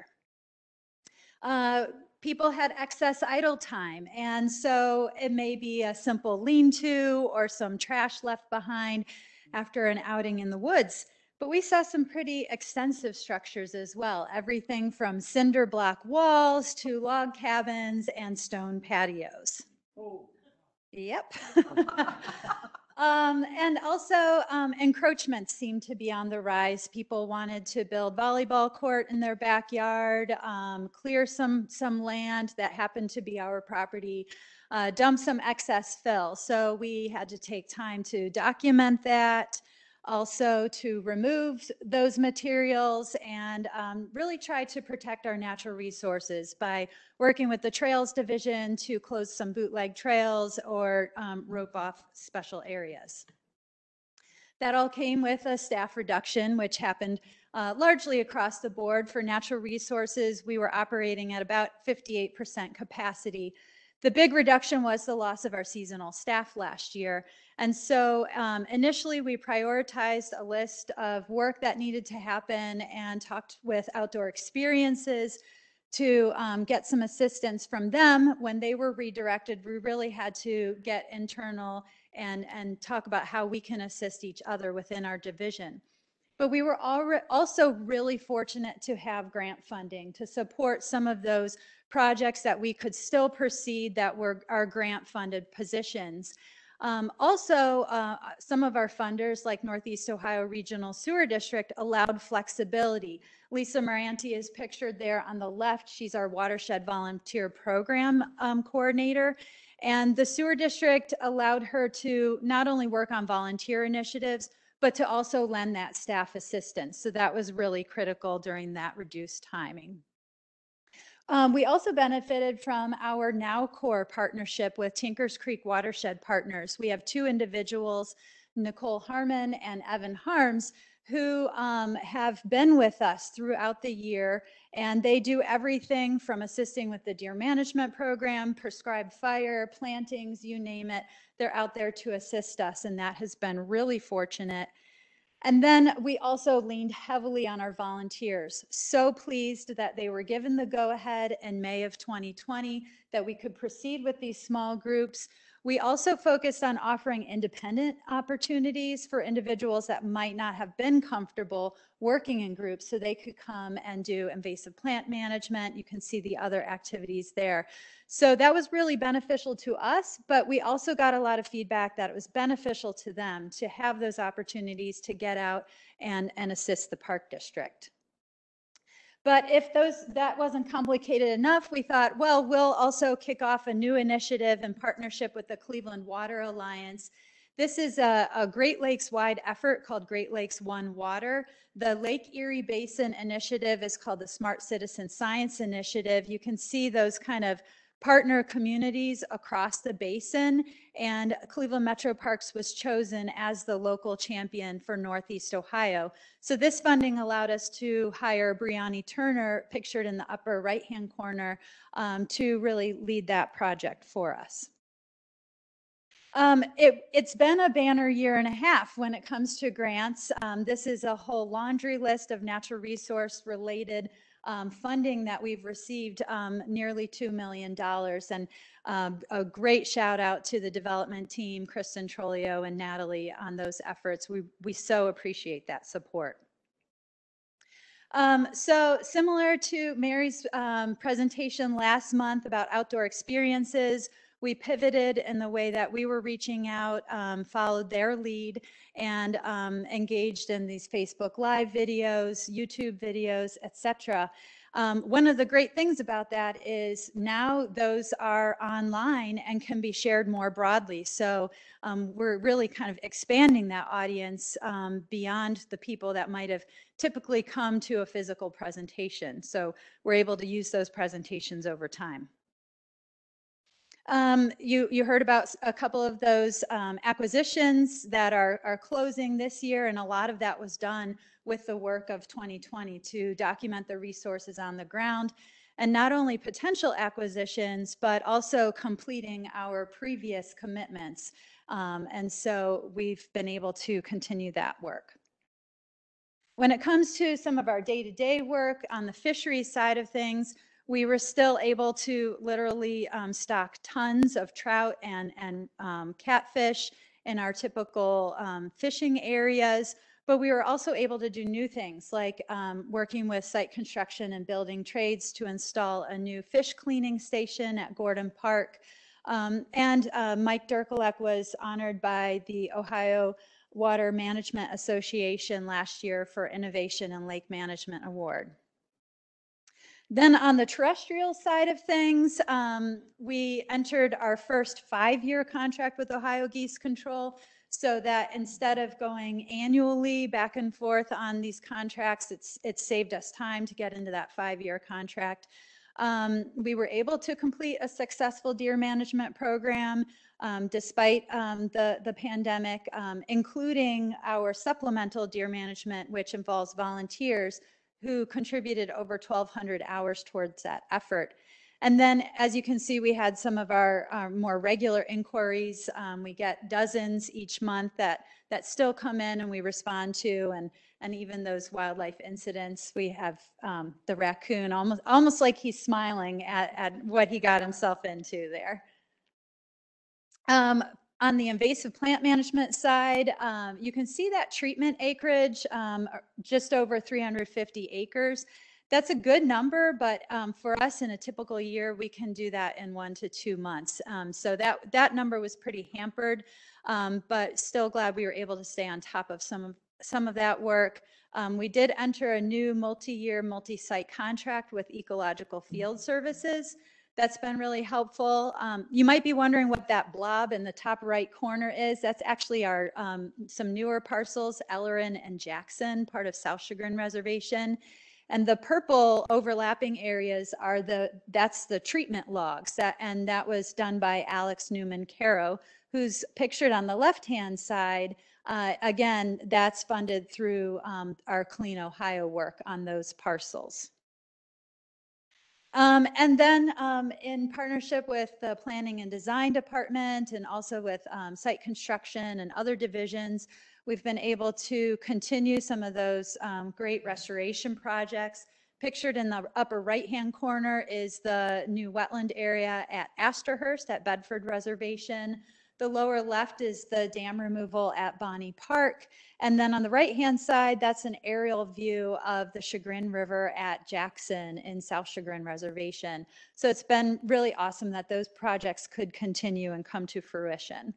People had excess idle time, and so it may be a simple lean-to or some trash left behind after an outing in the woods. But we saw some pretty extensive structures as well, everything from cinder block walls to log cabins and stone patios. Oh. Yep. And also encroachments seem to be on the rise. People wanted to build volleyball court in their backyard, clear some land that happened to be our property, dump some excess fill. So we had to take time to document that, also to remove those materials and really try to protect our natural resources by working with the Trails Division to close some bootleg trails or rope off special areas. That all came with a staff reduction, which happened largely across the board. For natural resources, we were operating at about 58% capacity. The big reduction was the loss of our seasonal staff last year. And so initially we prioritized a list of work that needed to happen and talked with Outdoor Experiences to get some assistance from them. When they were redirected, we really had to get internal and talk about how we can assist each other within our division. But we were also really fortunate to have grant funding to support some of those projects that we could still proceed that were our grant funded positions. Also, some of our funders like Northeast Ohio Regional Sewer District allowed flexibility. Lisa Moranti is pictured there on the left. She's our watershed volunteer program coordinator. And the sewer district allowed her to not only work on volunteer initiatives, but to also lend that staff assistance. So that was really critical during that reduced timing. We also benefited from our NowCore partnership with Tinkers Creek Watershed Partners. We have two individuals, Nicole Harmon and Evan Harms, who have been with us throughout the year, and they do everything from assisting with the deer management program, prescribed fire, plantings, you name it. They're out there to assist us, and that has been really fortunate. And then we also leaned heavily on our volunteers. So pleased that they were given the go-ahead in May of 2020 that we could proceed with these small groups. We also focused on offering independent opportunities for individuals that might not have been comfortable working in groups so they could come and do invasive plant management. You can see the other activities there. So that was really beneficial to us, but we also got a lot of feedback that it was beneficial to them to have those opportunities to get out and assist the park district. But if that wasn't complicated enough, we thought, well, we'll also kick off a new initiative in partnership with the Cleveland Water Alliance. This is a Great Lakes-wide effort called Great Lakes One Water. The Lake Erie Basin Initiative is called the Smart Citizen Science Initiative. You can see those kind of partner communities across the basin, and Cleveland Metro Parks was chosen as the local champion for Northeast Ohio. So this funding allowed us to hire Brianni Turner, pictured in the upper right-hand corner, to really lead that project for us. It's been a banner year and a half when it comes to grants. This is a whole laundry list of natural resource related funding that we've received, nearly $2 million. And a great shout out to the development team, Kristen Trolio and Natalie, on those efforts. We so appreciate that support. So similar to Mary's presentation last month about outdoor experiences, we pivoted in the way that we were reaching out, followed their lead, and engaged in these Facebook Live videos, YouTube videos, etc. One of the great things about that is now those are online and can be shared more broadly. So we're really kind of expanding that audience beyond the people that might have typically come to a physical presentation. So we're able to use those presentations over time. You heard about a couple of those acquisitions that are closing this year, and a lot of that was done with the work of 2020 to document the resources on the ground, and not only potential acquisitions, but also completing our previous commitments. And so we've been able to continue that work. When it comes to some of our day-to-day work on the fisheries side of things, we were still able to literally stock tons of trout and catfish in our typical fishing areas, but we were also able to do new things like working with site construction and building trades to install a new fish cleaning station at Gordon Park. And Mike Derkelek was honored by the Ohio Water Management Association last year for Innovation in Lake Management Award. Then on the terrestrial side of things, we entered our first 5-year contract with Ohio Geese Control, so that instead of going annually back and forth on these contracts, it's saved us time to get into that 5-year contract. We were able to complete a successful deer management program despite the pandemic, including our supplemental deer management, which involves volunteers who contributed over 1,200 hours towards that effort. And then, as you can see, we had some of our more regular inquiries. We get dozens each month that still come in and we respond to, and even those wildlife incidents. We have the raccoon, almost like he's smiling at what he got himself into there. On the invasive plant management side, you can see that treatment acreage, just over 350 acres. That's a good number, but for us in a typical year, we can do that in 1 to 2 months. So that number was pretty hampered, but still glad we were able to stay on top of some of that work. We did enter a new multi-year, multi-site contract with Ecological Field Services. That's been really helpful. You might be wondering what that blob in the top right corner is. That's actually our some newer parcels, Ellerin and Jackson, part of South Chagrin Reservation. And the purple overlapping areas are that's the treatment logs, and that was done by Alex Newman-Caro, who's pictured on the left-hand side. Again, that's funded through our Clean Ohio work on those parcels. And then in partnership with the Planning and Design Department and also with site construction and other divisions, we've been able to continue some of those great restoration projects. Pictured in the upper right-hand corner is the new wetland area at Astorhurst at Bedford Reservation. The lower left is the dam removal at Bonnie Park. And then on the right-hand side, that's an aerial view of the Chagrin River at Jackson in South Chagrin Reservation. So it's been really awesome that those projects could continue and come to fruition.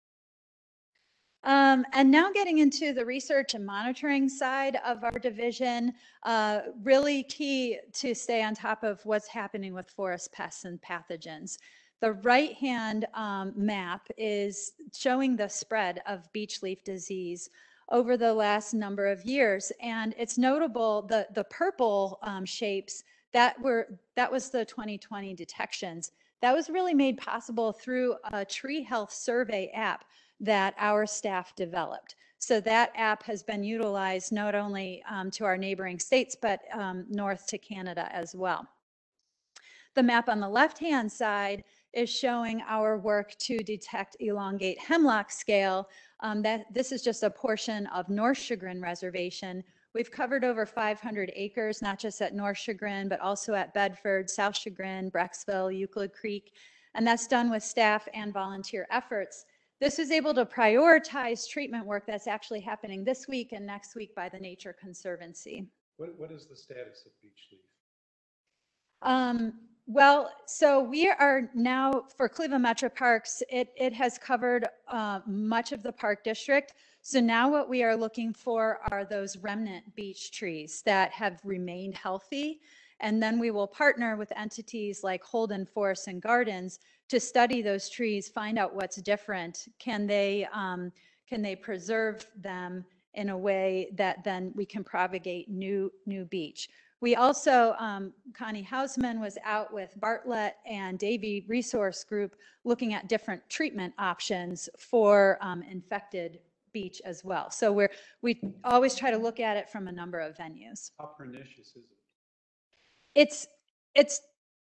And now getting into the research and monitoring side of our division, really key to stay on top of what's happening with forest pests and pathogens. The right-hand map is showing the spread of beech leaf disease over the last number of years. And it's notable, the purple shapes, that was the 2020 detections. That was really made possible through a tree health survey app that our staff developed. So that app has been utilized not only to our neighboring states, but north to Canada as well. The map on the left-hand side is showing our work to detect elongate hemlock scale. That this is just a portion of North Chagrin Reservation. We've covered over 500 acres, not just at North Chagrin, but also at Bedford, South Chagrin, Brecksville, Euclid Creek, and that's done with staff and volunteer efforts. This was able to prioritize treatment work that's actually happening this week and next week by the Nature Conservancy. What is the status of beech leaf? Well, so we are now, for Cleveland Metro Parks, it has covered much of the park district. So now what we are looking for are those remnant beech trees that have remained healthy. And then we will partner with entities like Holden Forests and Gardens to study those trees, find out what's different. Can they preserve them in a way that then we can propagate new beech? We also, Connie Hausman was out with Bartlett and Davy Resource Group looking at different treatment options for infected beech as well. So we always try to look at it from a number of venues. How pernicious is it?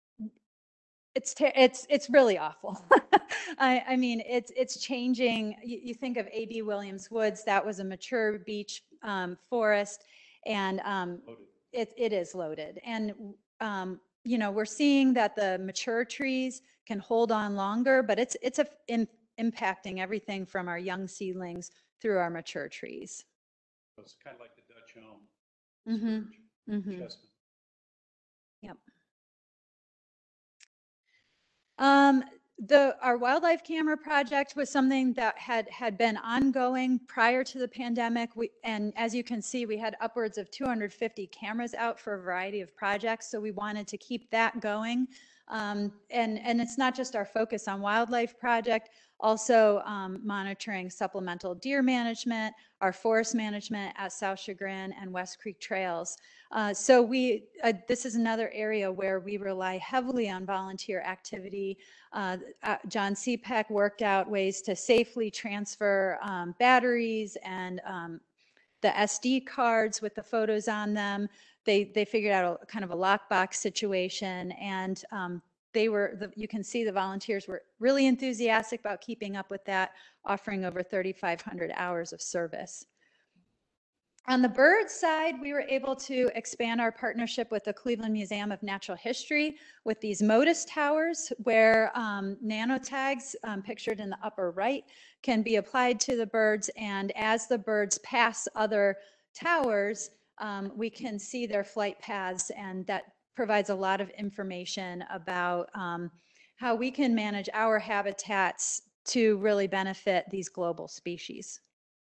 It's really awful. I mean, it's changing. You think of A.B. Williams Woods, that was a mature beech forest, and it is loaded. And, you know, we're seeing that the mature trees can hold on longer, but it's impacting everything from our young seedlings through our mature trees. It's kind of like the Dutch elm. Mm-hmm. Mm-hmm. Chestnut. Yep. Our wildlife camera project was something that had been ongoing prior to the pandemic. And as you can see, we had upwards of 250 cameras out for a variety of projects. So we wanted to keep that going. And it's not just our focus on wildlife project, also monitoring supplemental deer management, our forest management at South Chagrin and West Creek Trails. So this is another area where we rely heavily on volunteer activity. John Cepak worked out ways to safely transfer batteries and the SD cards with the photos on them. They figured out a kind of a lockbox situation, and you can see the volunteers were really enthusiastic about keeping up with that, offering over 3,500 hours of service. On the bird side, we were able to expand our partnership with the Cleveland Museum of Natural History with these MODIS towers, where nanotags pictured in the upper right can be applied to the birds. And as the birds pass other towers, we can see their flight paths, and that provides a lot of information about how we can manage our habitats to really benefit these global species.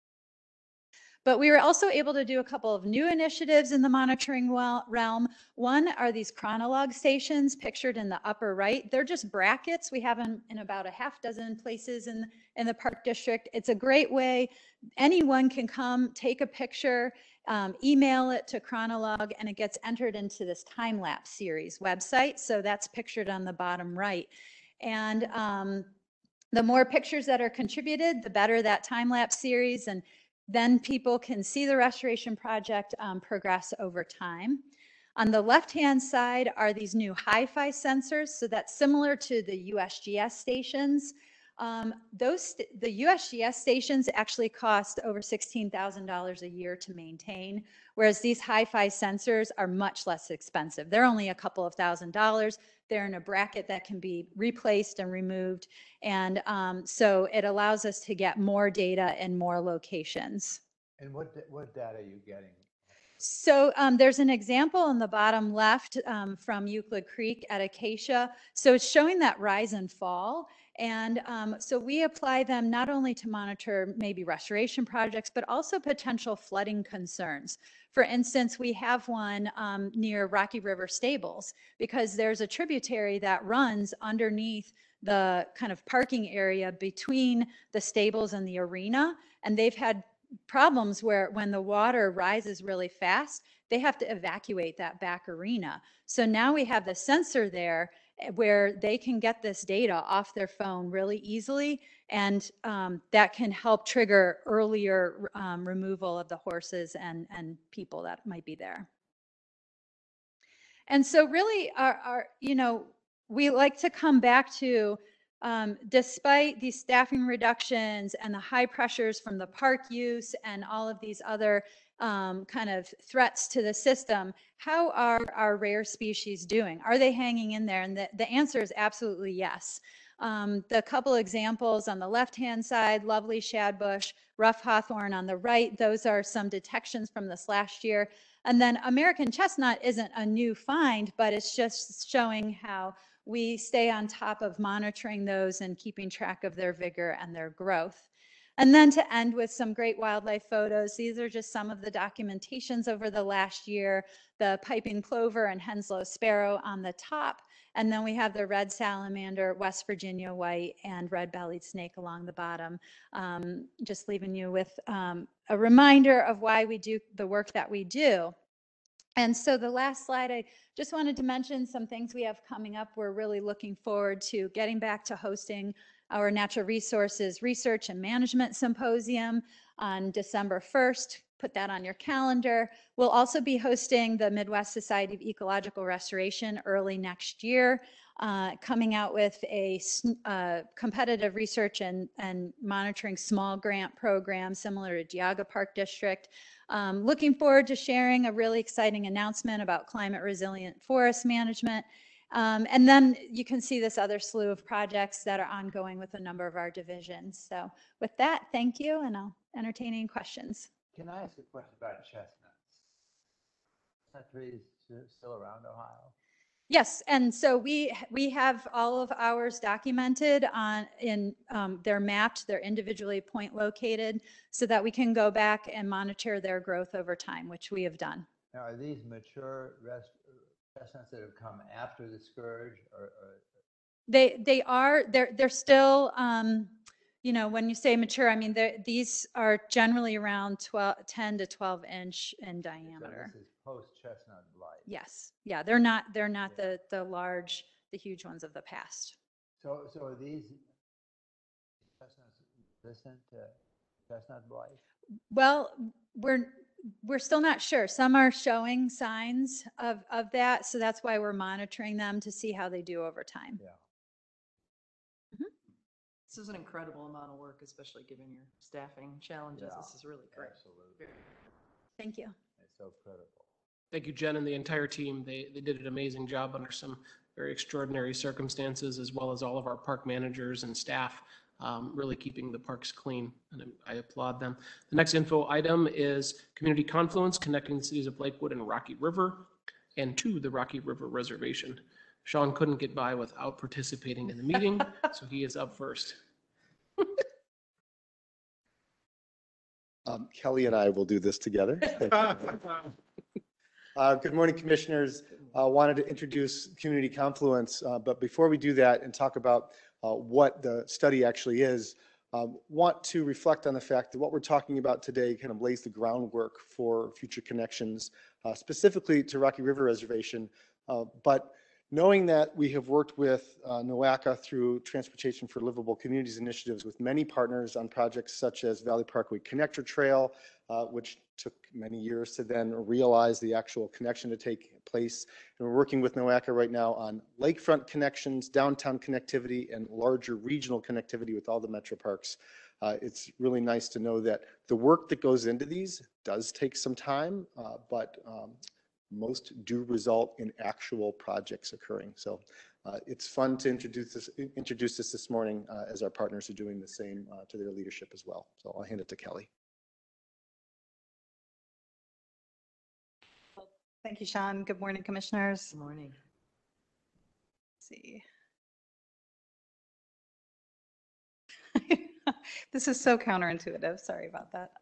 But we were also able to do a couple of new initiatives in the monitoring realm. One are these chronolog stations pictured in the upper right. They're just brackets. We have them in about a half dozen places in the park district. It's a great way. Anyone can come, take a picture, email it to Chronolog, and it gets entered into this time-lapse series website. So that's pictured on the bottom right. And the more pictures that are contributed, the better that time-lapse series, and then people can see the restoration project progress over time. On the left-hand side are these new hi-fi sensors. So that's similar to the USGS stations. The USGS stations actually cost over $16,000 a year to maintain, whereas these hi-fi sensors are much less expensive. They're only a couple of $1,000s. They're in a bracket that can be replaced and removed. And so it allows us to get more data in more locations. And what data are you getting? So there's an example in the bottom left from Euclid Creek at Acacia. So it's showing that rise and fall. And so we apply them not only to monitor maybe restoration projects, but also potential flooding concerns. For instance, we have one near Rocky River Stables because there's a tributary that runs underneath the kind of parking area between the stables and the arena. And they've had problems where when the water rises really fast, they have to evacuate that back arena. So now we have the sensor there where they can get this data off their phone really easily, and that can help trigger earlier removal of the horses and people that might be there. And so really we like to come back to, despite these staffing reductions and the high pressures from the park use and all of these other kind of threats to the system, how are our rare species doing? Are they hanging in there? And the answer is absolutely yes. The couple examples on the left-hand side, lovely shadbush, rough hawthorn on the right, those are some detections from this last year. And then American chestnut isn't a new find, but it's just showing how we stay on top of monitoring those and keeping track of their vigor and their growth. And then to end with some great wildlife photos, these are just some of the documentations over the last year, the piping plover and Henslow sparrow on the top, and then we have the red salamander, West Virginia white, and red-bellied snake along the bottom. Just leaving you with a reminder of why we do the work that we do. And so the last slide, I just wanted to mention some things we have coming up. We're really looking forward to getting back to hosting our Natural Resources Research and Management Symposium on December 1st. Put that on your calendar. We'll also be hosting the Midwest Society of Ecological Restoration early next year, coming out with a competitive research and monitoring small grant program similar to Geauga Park District. Looking forward to sharing a really exciting announcement about climate resilient forest management. And then you can see this other slew of projects that are ongoing with a number of our divisions. So with that, thank you, and I'll entertain any questions. Can I ask a question about chestnuts? Chestnut trees still around Ohio? Yes, and so we have all of ours documented they're mapped, they're individually point located, so that we can go back and monitor their growth over time, which we have done. Now, are these mature chestnuts that have come after the scourge, or? They're still, you know, when you say mature, I mean, these are generally around 10 to 12 inch in diameter. So this is post-chestnut blight. Yes, yeah, they're not the the huge ones of the past. So are these chestnuts resistant to chestnut blight? Well, we're still not sure. Some are showing signs of that, so that's why we're monitoring them to see how they do over time. Yeah. This is an incredible amount of work, especially given your staffing challenges. Yeah, this is really great. Absolutely. Thank you. It's so critical. Thank you, Jen, and the entire team. They did an amazing job under some very extraordinary circumstances, as well as all of our park managers and staff, really keeping the parks clean, and I applaud them. The next info item is Community Confluence, connecting the cities of Lakewood and Rocky River and to the Rocky River Reservation. Sean couldn't get by without participating in the meeting, so he is up first. Kelly and I will do this together. Good morning, commissioners. Wanted to introduce Community Confluence, but before we do that and talk about what the study actually is, want to reflect on the fact that what we're talking about today kind of lays the groundwork for future connections, specifically to Rocky River Reservation. But knowing that we have worked with NOACA through Transportation for Livable Communities initiatives with many partners on projects such as Valley Parkway Connector Trail, which took many years to then realize the actual connection to take place. And we're working with NOACA right now on lakefront connections, downtown connectivity, and larger regional connectivity with all the metro parks. It's really nice to know that the work that goes into these does take some time, but most do result in actual projects occurring. So it's fun to introduce this morning as our partners are doing the same to their leadership as well. So I'll hand it to Kelly. Thank you, Sean. Good morning, commissioners. Good morning. Let's see. This is so counterintuitive. Sorry about that.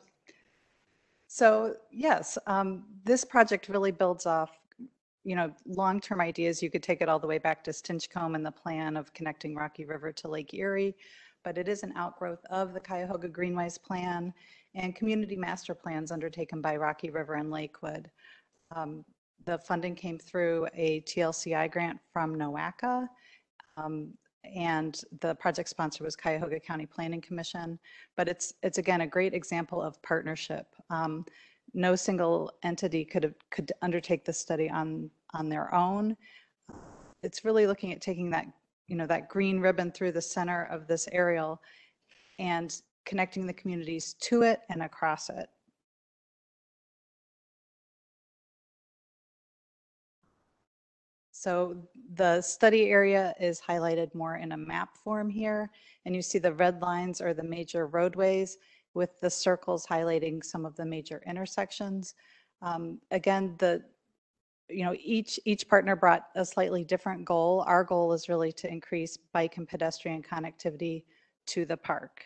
So yes, this project really builds off, you know, long-term ideas. You could take it all the way back to Stinchcombe and the plan of connecting Rocky River to Lake Erie, but it is an outgrowth of the Cuyahoga Greenways plan and community master plans undertaken by Rocky River and Lakewood. The funding came through a TLCI grant from NOACA, and the project sponsor was Cuyahoga County Planning Commission. But it's again a great example of partnership. No single entity could undertake this study on their own. it's really looking at taking that, that green ribbon through the center of this aerial and connecting the communities to it and across it. So the study area is highlighted more in a map form here, and you see the red lines are the major roadways with the circles highlighting some of the major intersections. Again, each partner brought a slightly different goal. Our goal is really to increase bike and pedestrian connectivity to the park.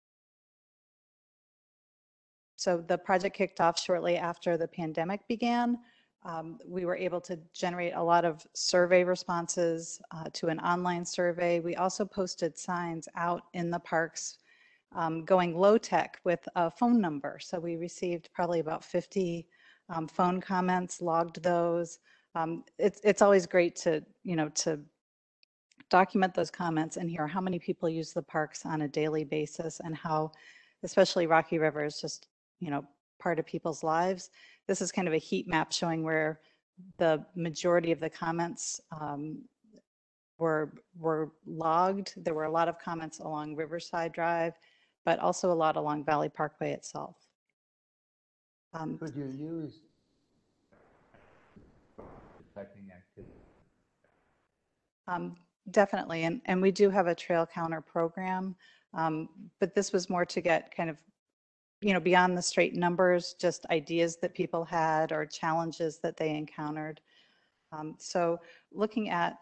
So the project kicked off shortly after the pandemic began. We were able to generate a lot of survey responses to an online survey. We also posted signs out in the parks going low tech with a phone number. So we received probably about 50 phone comments, logged those. It's always great to document those comments and hear how many people use the parks on a daily basis and how, especially Rocky River, is just part of people's lives. This is kind of a heat map showing where the majority of the comments were logged. There were a lot of comments along Riverside Drive, but also a lot along Valley Parkway itself. Could you use detecting activity? Definitely, and we do have a trail counter program, but this was more to get kind of beyond the straight numbers, just ideas that people had or challenges that they encountered. So looking at,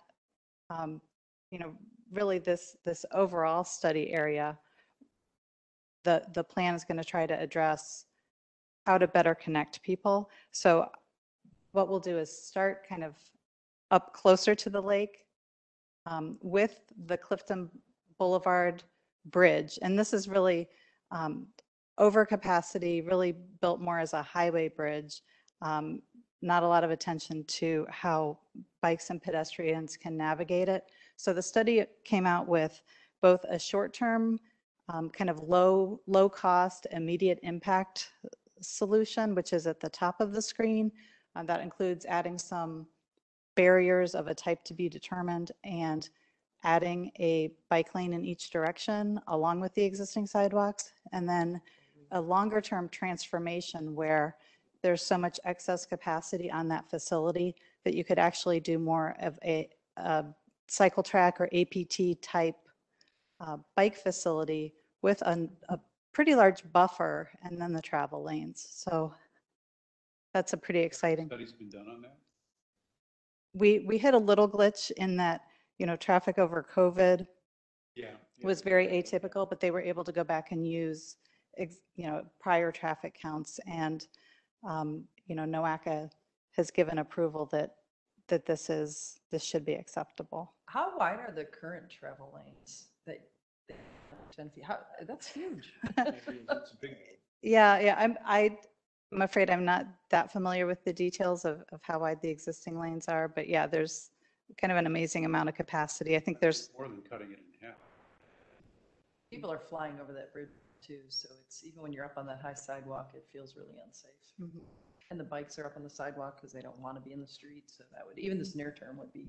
really this overall study area, the plan is going to try to address how to better connect people. So what we'll do is start kind of up closer to the lake with the Clifton Boulevard Bridge. And this is really overcapacity, really built more as a highway bridge. Not a lot of attention to how bikes and pedestrians can navigate it. So the study came out with both a short-term kind of low cost, immediate impact solution, which is at the top of the screen. That includes adding some barriers of a type to be determined and adding a bike lane in each direction along with the existing sidewalks, and then a longer term transformation where there's so much excess capacity on that facility that you could actually do more of a cycle track or APT type bike facility with a pretty large buffer and then the travel lanes. So that's a pretty exciting. Study's been done on that? We hit a little glitch in that, traffic over COVID was very atypical, but they were able to go back and use, prior traffic counts, and, NOACA has given approval that this should be acceptable. How wide are the current travel lanes? 10 feet. That's huge. It's a big. Yeah. I'm afraid I'm not that familiar with the details of how wide the existing lanes are, but yeah, there's kind of an amazing amount of capacity. I think there's more than cutting it in half. People are flying over that bridge too, so it's even when you're up on that high sidewalk, it feels really unsafe. Mm-hmm. And the bikes are up on the sidewalk because they don't want to be in the street, so that would, even this near term would be.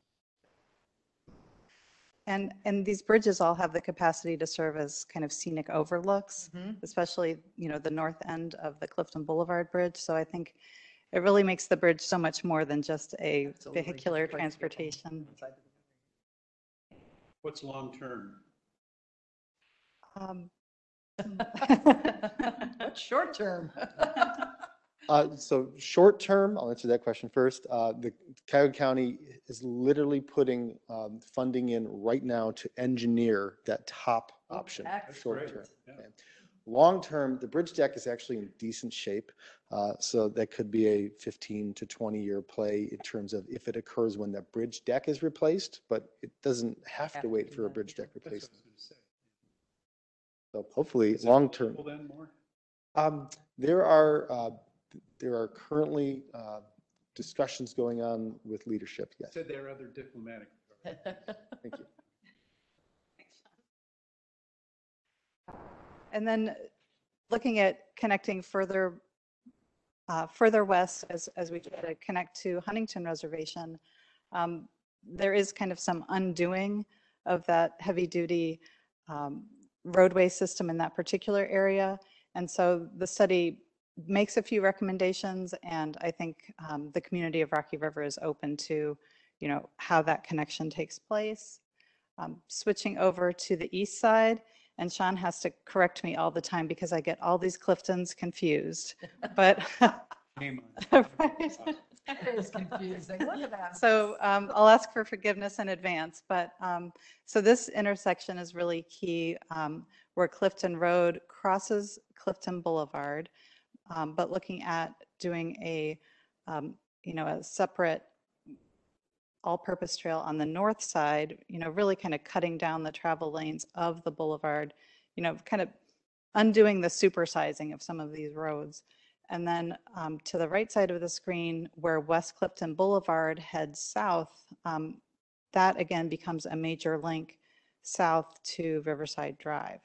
And these bridges all have the capacity to serve as kind of scenic overlooks, especially, the north end of the Clifton Boulevard Bridge. So I think it really makes the bridge so much more than just a vehicular transportation. What's long-term? What's short-term? So short term, I'll answer that question first. The Cuyahoga County is literally putting funding in right now to engineer that top option. Short term. Okay. Long term, the bridge deck is actually in decent shape. So that could be a 15 to 20-year play in terms of if it occurs when the bridge deck is replaced, but it doesn't have to wait for a bridge deck replacement. So hopefully long term. There are currently discussions going on with leadership. Yes. Said there are other diplomatic. Thank you. And then looking at connecting further west as we try to connect to Huntington Reservation, there is kind of some undoing of that heavy-duty roadway system in that particular area. And so the study makes a few recommendations, and I think the community of Rocky River is open to, you know, how that connection takes place. Switching over to the east side, and Sean has to correct me all the time because I get all these Cliftons confused, but. It is confusing. Look at that. So I'll ask for forgiveness in advance, but so this intersection is really key where Clifton Road crosses Clifton Boulevard, but looking at doing a, you know, a separate all-purpose trail on the north side, you know, really kind of cutting down the travel lanes of the boulevard, you know, kind of undoing the supersizing of some of these roads. And then to the right side of the screen, where West Clifton Boulevard heads south, that again becomes a major link south to Riverside Drive.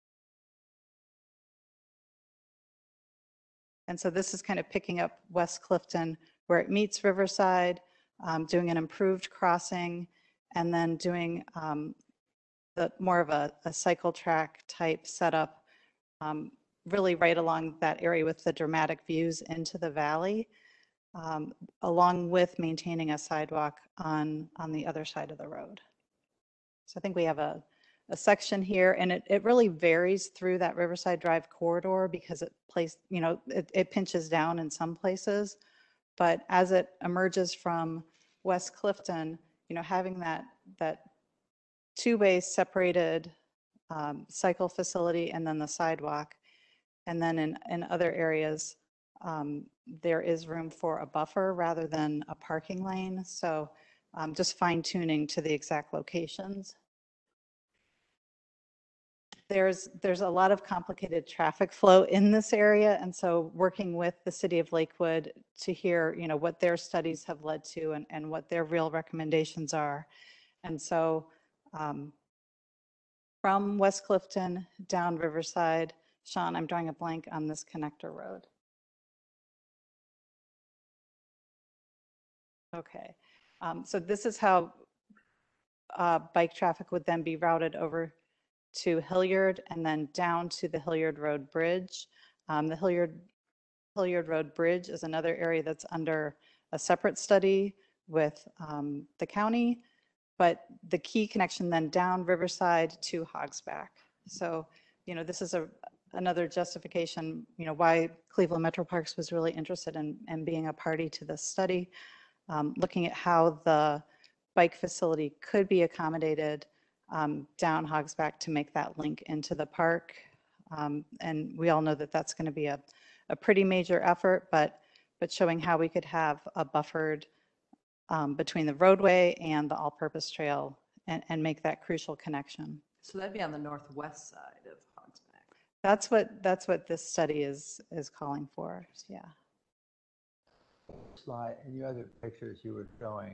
And so this is kind of picking up West Clifton where it meets Riverside, doing an improved crossing, and then doing the more of a cycle track type setup, really right along that area with the dramatic views into the valley, along with maintaining a sidewalk on the other side of the road. So I think we have a section here, and it really varies through that Riverside Drive corridor because it pinches down in some places, but as it emerges from West Clifton, you know, having that two-way separated cycle facility and then the sidewalk. And then in other areas, there is room for a buffer rather than a parking lane. So just fine tuning to the exact locations. There's a lot of complicated traffic flow in this area. And so working with the city of Lakewood to hear, you know, what their studies have led to and what their real recommendations are. And so from West Clifton down Riverside, Sean, I'm drawing a blank on this connector road. Okay, so this is how bike traffic would then be routed over to Hilliard and then down to the Hilliard Road Bridge. The Hilliard Road Bridge is another area that's under a separate study with the county, but the key connection then down Riverside to Hogsback. So, you know, this is another justification, you know, why Cleveland Metro Parks was really interested in being a party to this study, looking at how the bike facility could be accommodated down Hogsback to make that link into the park. And we all know that that's going to be a pretty major effort, but showing how we could have a buffered between the roadway and the all-purpose trail and make that crucial connection. So that'd be on the northwest side of Hogsback. That's what this study is calling for. Yeah. Slide and your other pictures you were showing.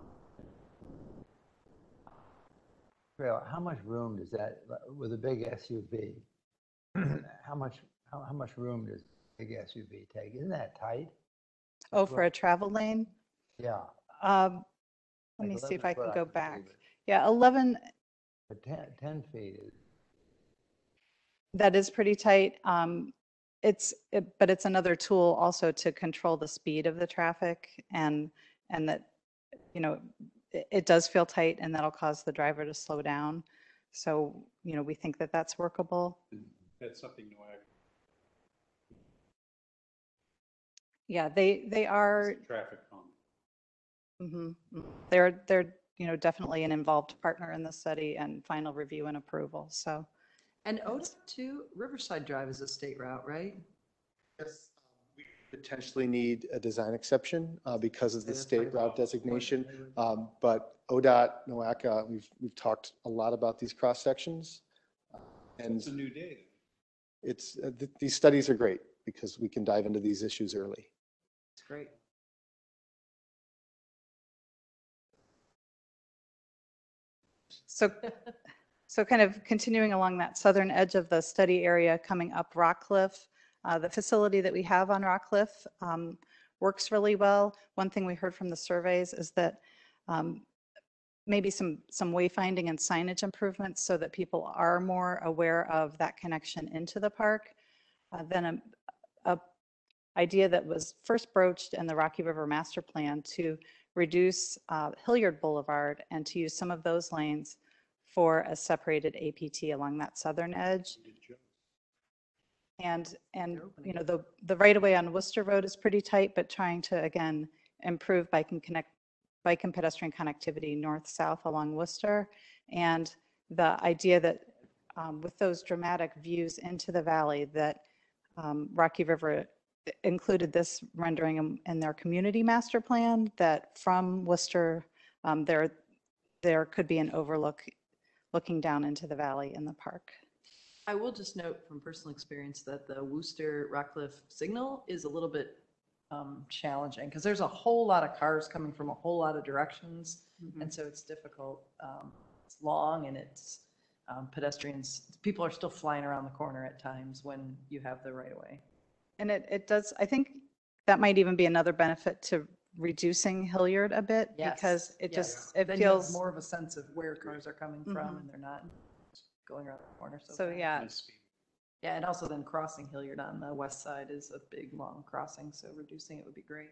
Trail, how much room does that, with a big SUV, how much room does a big SUV take? Isn't that tight? Oh, for a travel lane? Yeah. Let Like me see if 11 I can foot, go can back. believe it. Yeah, 11, But 10 feet is. that is pretty tight. But it's another tool also to control the speed of the traffic and that, you know, it does feel tight and that'll cause the driver to slow down. So, you know, we think that that's workable. That's something new. Yeah, they are. Traffic calming. They're you know, definitely an involved partner in the study and final review and approval. So. And ODOT too, Riverside Drive is a state route, right? Yes. We potentially need a design exception because of the that's state right. route designation. But ODOT, NOACA, we've talked a lot about these cross sections. And It's a new day. it's these studies are great because we can dive into these issues early. It's great. So kind of continuing along that southern edge of the study area, coming up Rockcliffe, the facility that we have on Rockcliffe works really well. One thing we heard from the surveys is that maybe some wayfinding and signage improvements so that people are more aware of that connection into the park. Then a idea that was first broached in the Rocky River Master Plan to reduce Hilliard Boulevard and to use some of those lanes for a separated APT along that southern edge. And you know, the right of way on Worcester Road is pretty tight, but trying to again improve bike and pedestrian connectivity north-south along Worcester. And the idea that with those dramatic views into the valley that Rocky River included this rendering in their community master plan, that from Worcester, there could be an overlook looking down into the valley in the park. I will just note from personal experience that the Worcester Rockcliffe signal is a little bit challenging because there's a whole lot of cars coming from a whole lot of directions. And so it's difficult. It's long and it's pedestrians, people are still flying around the corner at times when you have the right of way. And it does, I think that might even be another benefit to reducing Hilliard a bit because it just, it then you have feels more of a sense of where cars are coming from and they're not going around the corner. So fast. yeah. Yeah, and also then crossing Hilliard on the west side is a big, long crossing, so reducing it would be great.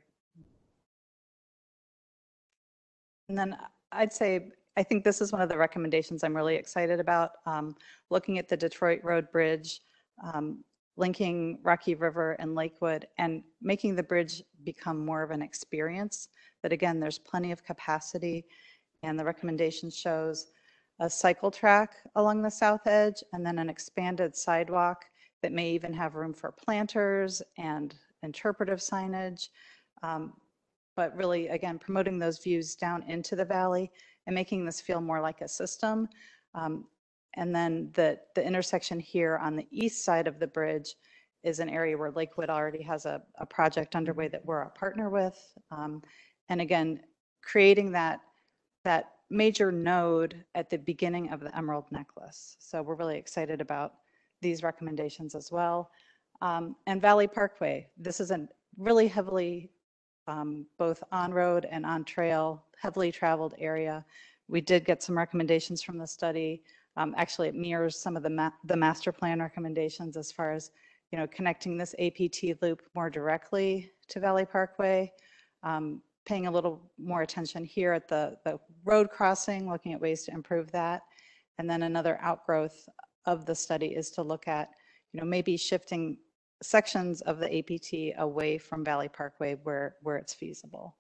And then I'd say, I think this is one of the recommendations I'm really excited about, looking at the Detroit Road Bridge, linking Rocky River and Lakewood and making the bridge become more of an experience. That again, there's plenty of capacity and the recommendation shows a cycle track along the south edge and then an expanded sidewalk that may even have room for planters and interpretive signage. But really, again, promoting those views down into the valley and making this feel more like a system. And then the intersection here on the east side of the bridge is an area where Lakewood already has a project underway that we're a partner with. And again, creating that major node at the beginning of the Emerald Necklace. So we're really excited about these recommendations as well. And Valley Parkway, this is a really heavily, both on-road and on-trail, heavily traveled area. We did get some recommendations from the study. Actually, it mirrors some of the master plan recommendations as far as, you know, connecting this APT loop more directly to Valley Parkway, paying a little more attention here at the road crossing, looking at ways to improve that. And then another outgrowth of the study is to look at, you know, maybe shifting sections of the APT away from Valley Parkway where it's feasible.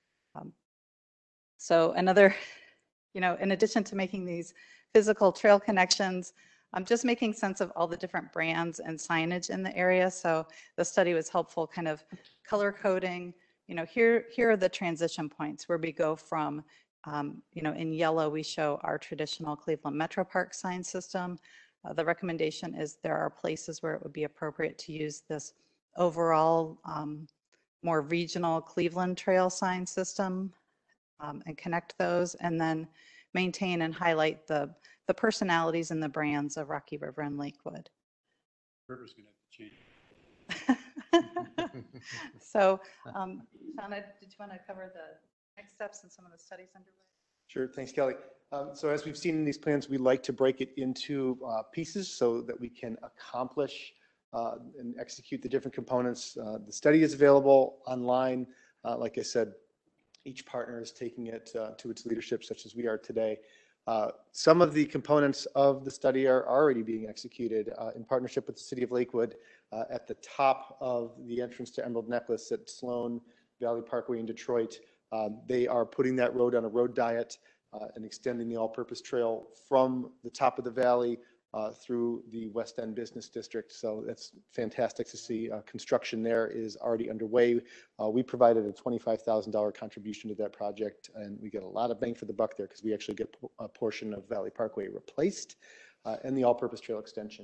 So another, you know, in addition to making these physical trail connections, I'm just making sense of all the different brands and signage in the area. So the study was helpful kind of color coding. You know, here are the transition points where we go from, you know, in yellow, we show our traditional Cleveland Metro Park sign system. The recommendation is there are places where it would be appropriate to use this overall, more regional Cleveland trail sign system and connect those and then maintain and highlight the personalities and the brands of Rocky River and Lakewood. River's gonna have to change. So, Shauna, did you want to cover the next steps and some of the studies underway? Sure, thanks, Kelly. So as we've seen in these plans, we like to break it into pieces so that we can accomplish and execute the different components. The study is available online. Like I said, each partner is taking it to its leadership, such as we are today. Some of the components of the study are already being executed in partnership with the City of Lakewood at the top of the entrance to Emerald Necklace at Sloan Valley Parkway in Detroit. They are putting that road on a road diet and extending the all-purpose trail from the top of the valley through the West End Business District. So that's fantastic to see. Construction there is already underway. We provided a $25,000 contribution to that project, and we get a lot of bang for the buck there because we actually get a portion of Valley Parkway replaced and the all-purpose trail extension.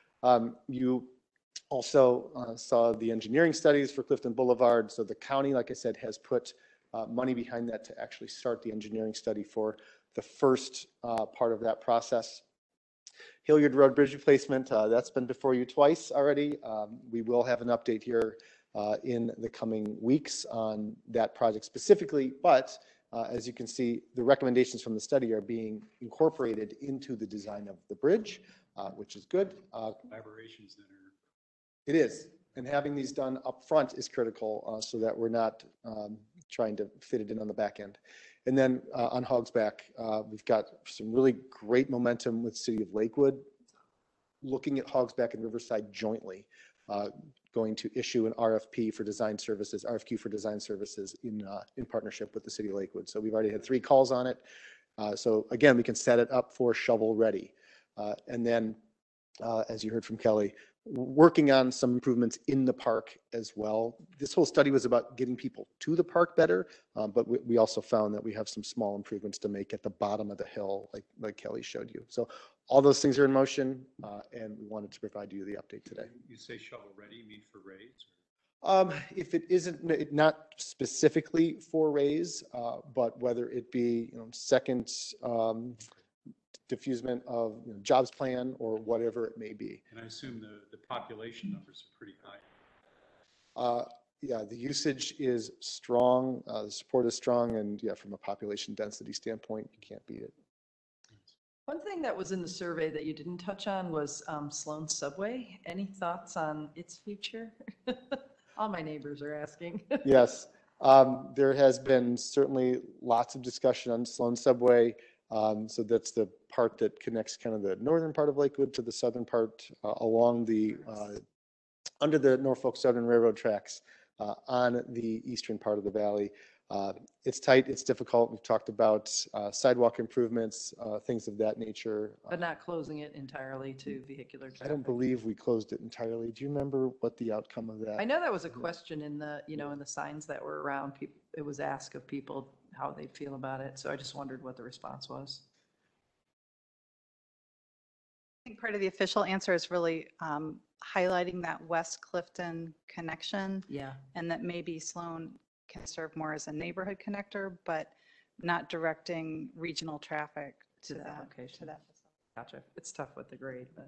You also saw the engineering studies for Clifton Boulevard. So the county, like I said, has put money behind that to actually start the engineering study for the first part of that process. Hilliard Road Bridge replacement, that's been before you twice already. We will have an update here in the coming weeks on that project specifically, but As you can see, the recommendations from the study are being incorporated into the design of the bridge, which is good. Collaborations that are. It is, and having these done up front is critical so that we're not trying to fit it in on the back end. And then on Hogsback, we've got some really great momentum with City of Lakewood, looking at Hogsback and Riverside jointly, going to issue an RFQ for design services in partnership with the City of Lakewood. So we've already had 3 calls on it. So again, we can set it up for shovel ready. And then, as you heard from Kelly, working on some improvements in the park as well. This whole study was about getting people to the park better, but we also found that we have some small improvements to make at the bottom of the hill, like Kelly showed you. So all those things are in motion, and we wanted to provide you the update today. You say shovel ready, you mean for Rays? If it isn't, not specifically for Rays, but whether it be, second diffusement of jobs plan or whatever it may be. And I assume the population numbers are pretty high. Yeah, the usage is strong, the support is strong, and yeah, from a population density standpoint, you can't beat it. One thing that was in the survey that you didn't touch on was Sloan Subway. Any thoughts on its future? All my neighbors are asking. Yes, there has been certainly lots of discussion on Sloan Subway. So that's the part that connects kind of the northern part of Lakewood to the southern part along the, under the Norfolk Southern Railroad tracks on the eastern part of the valley. It's tight, it's difficult. We've talked about sidewalk improvements, things of that nature. But not closing it entirely to vehicular traffic. I don't believe we closed it entirely. Do you remember what the outcome of that? I know that was a question in the, in the signs that were around. People, it was asked of people how they feel about it. So I just wondered what the response was. I think part of the official answer is really highlighting that West Clifton connection. Yeah. And that maybe Sloan can serve more as a neighborhood connector, but not directing regional traffic to that location. To that facility. Gotcha. It's tough with the grade, but.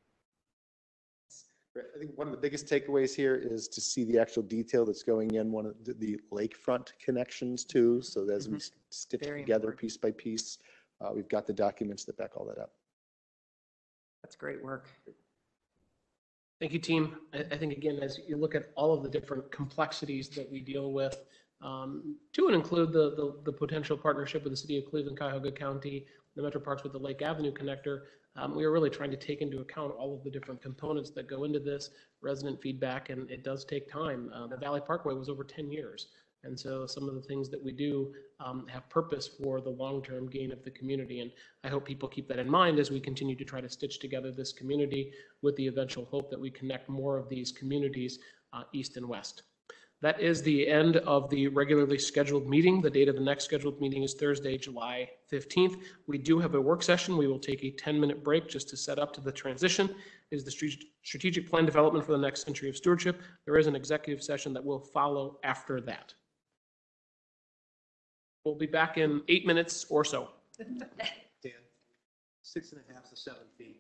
I think one of the biggest takeaways here is to see the actual detail that's going in one of the lakefront connections too. So as we stitch Very together important. piece by piece, we've got the documents that back all that up. That's great work. Thank you, team. I think, again, as you look at all of the different complexities that we deal with, to and include the potential partnership with the City of Cleveland, Cuyahoga County, the Metro Parks with the Lake Avenue connector, we are really trying to take into account all of the different components that go into this, resident feedback, and it does take time. The Valley Parkway was over 10 years. And so some of the things that we do have purpose for the long-term gain of the community. And I hope people keep that in mind as we continue to try to stitch together this community with the eventual hope that we connect more of these communities east and west. That is the end of the regularly scheduled meeting. The date of the next scheduled meeting is Thursday, July 15th. We do have a work session. We will take a 10-minute break just to set up to the transition. It is the strategic plan development for the next century of stewardship. There is an executive session that will follow after that. We'll be back in 8 minutes or so. Dan, 6.5 to 7 feet.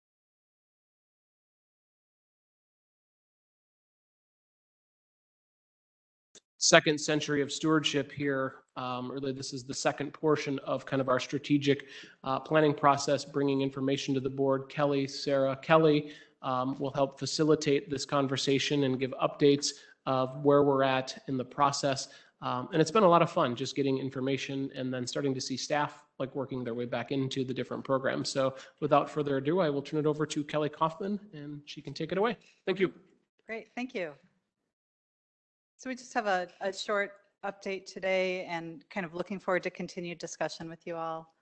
Second century of stewardship here. Really, this is the second portion of kind of our strategic planning process, bringing information to the board. Kelly, Sarah, Kelly will help facilitate this conversation and give updates of where we're at in the process. And it's been a lot of fun just getting information and then starting to see staff like working their way back into the different programs. So without further ado, I will turn it over to Kelly Kaufman and she can take it away. Thank you. Great, thank you. So we just have a short update today and kind of looking forward to continued discussion with you all.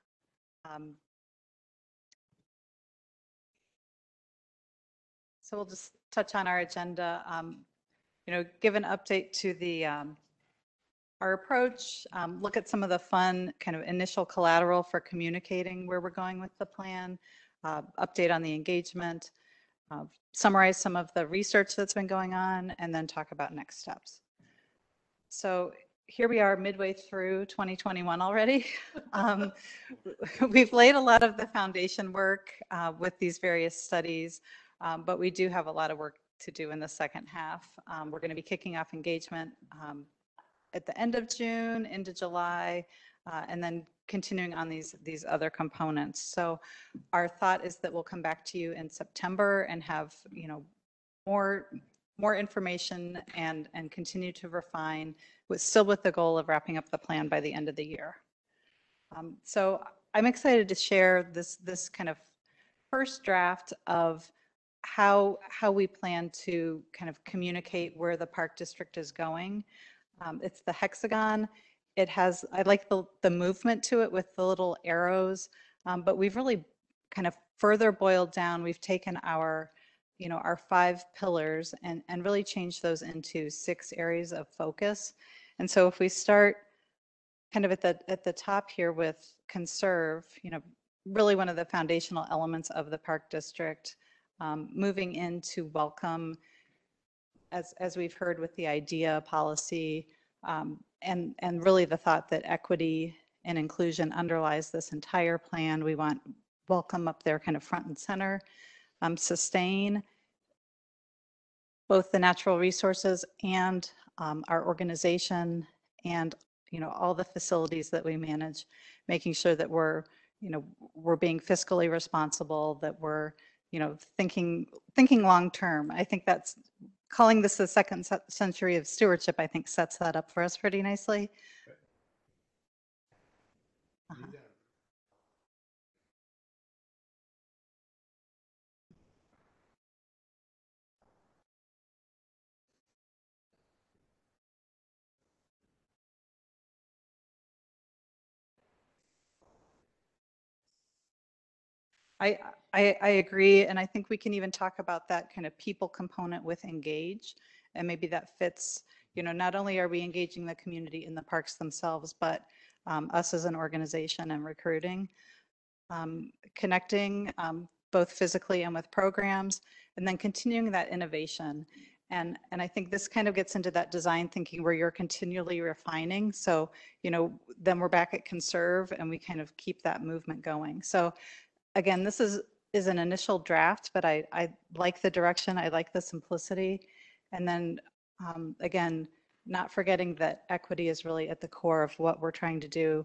So we'll just touch on our agenda, give an update to the our approach, look at some of the fun kind of initial collateral for communicating where we're going with the plan, update on the engagement, summarize some of the research that's been going on, and then talk about next steps. So here we are midway through 2021 already. We've laid a lot of the foundation work with these various studies, but we do have a lot of work to do in the second half. We're going to be kicking off engagement at the end of June into July, and then continuing on these other components. So our thought is that we'll come back to you in September and have, you know, more information and continue to refine still with the goal of wrapping up the plan by the end of the year. So I'm excited to share this kind of first draft of how we plan to kind of communicate where the park district is going. It's the hexagon. It has, I like the movement to it with the little arrows, but we've really kind of further boiled down. We've taken our, you know, our 5 pillars and really changed those into 6 areas of focus. And so if we start kind of at the top here with conserve, you know, really one of the foundational elements of the park district, moving into welcome, as we've heard with the IDEA policy, and really the thought that equity and inclusion underlies this entire plan. We want welcome up there kind of front and center. Sustain both the natural resources and our organization and, you know, all the facilities that we manage, making sure that we're, you know, we're being fiscally responsible, that we're, you know, thinking long term. I think that's calling this the second century of stewardship, I think sets that up for us pretty nicely. I agree, and I think we can even talk about that kind of people component with engage, and maybe that fits, you know, not only are we engaging the community in the parks themselves, but us as an organization and recruiting, connecting both physically and with programs, and then continuing that innovation. And I think this kind of gets into that design thinking where you're continually refining. So, you know, then we're back at conserve and we kind of keep that movement going. So again, this is an initial draft, but I like the direction. I like the simplicity. And then again, not forgetting that equity is really at the core of what we're trying to do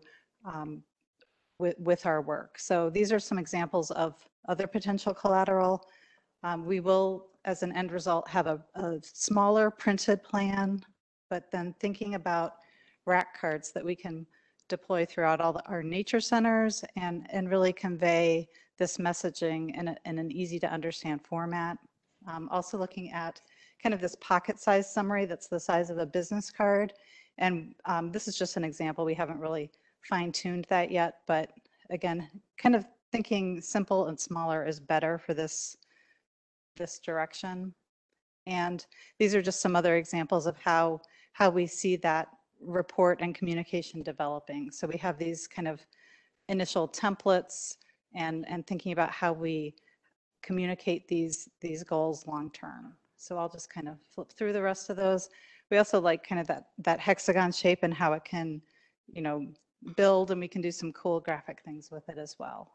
with our work. So these are some examples of other potential collateral. We will, as an end result, have a smaller printed plan, but then thinking about rack cards that we can deploy throughout all our nature centers and really convey this messaging in an easy to understand format. Also looking at kind of this pocket size summary that's the size of a business card. And this is just an example. We haven't really fine-tuned that yet, but again, kind of thinking simple and smaller is better for this direction. And these are just some other examples of how we see that report and communication developing. So we have these kind of initial templates and thinking about how we communicate these goals long term. So I'll just kind of flip through the rest of those. We also like kind of that hexagon shape and how it can, you know, build, and we can do some cool graphic things with it as well.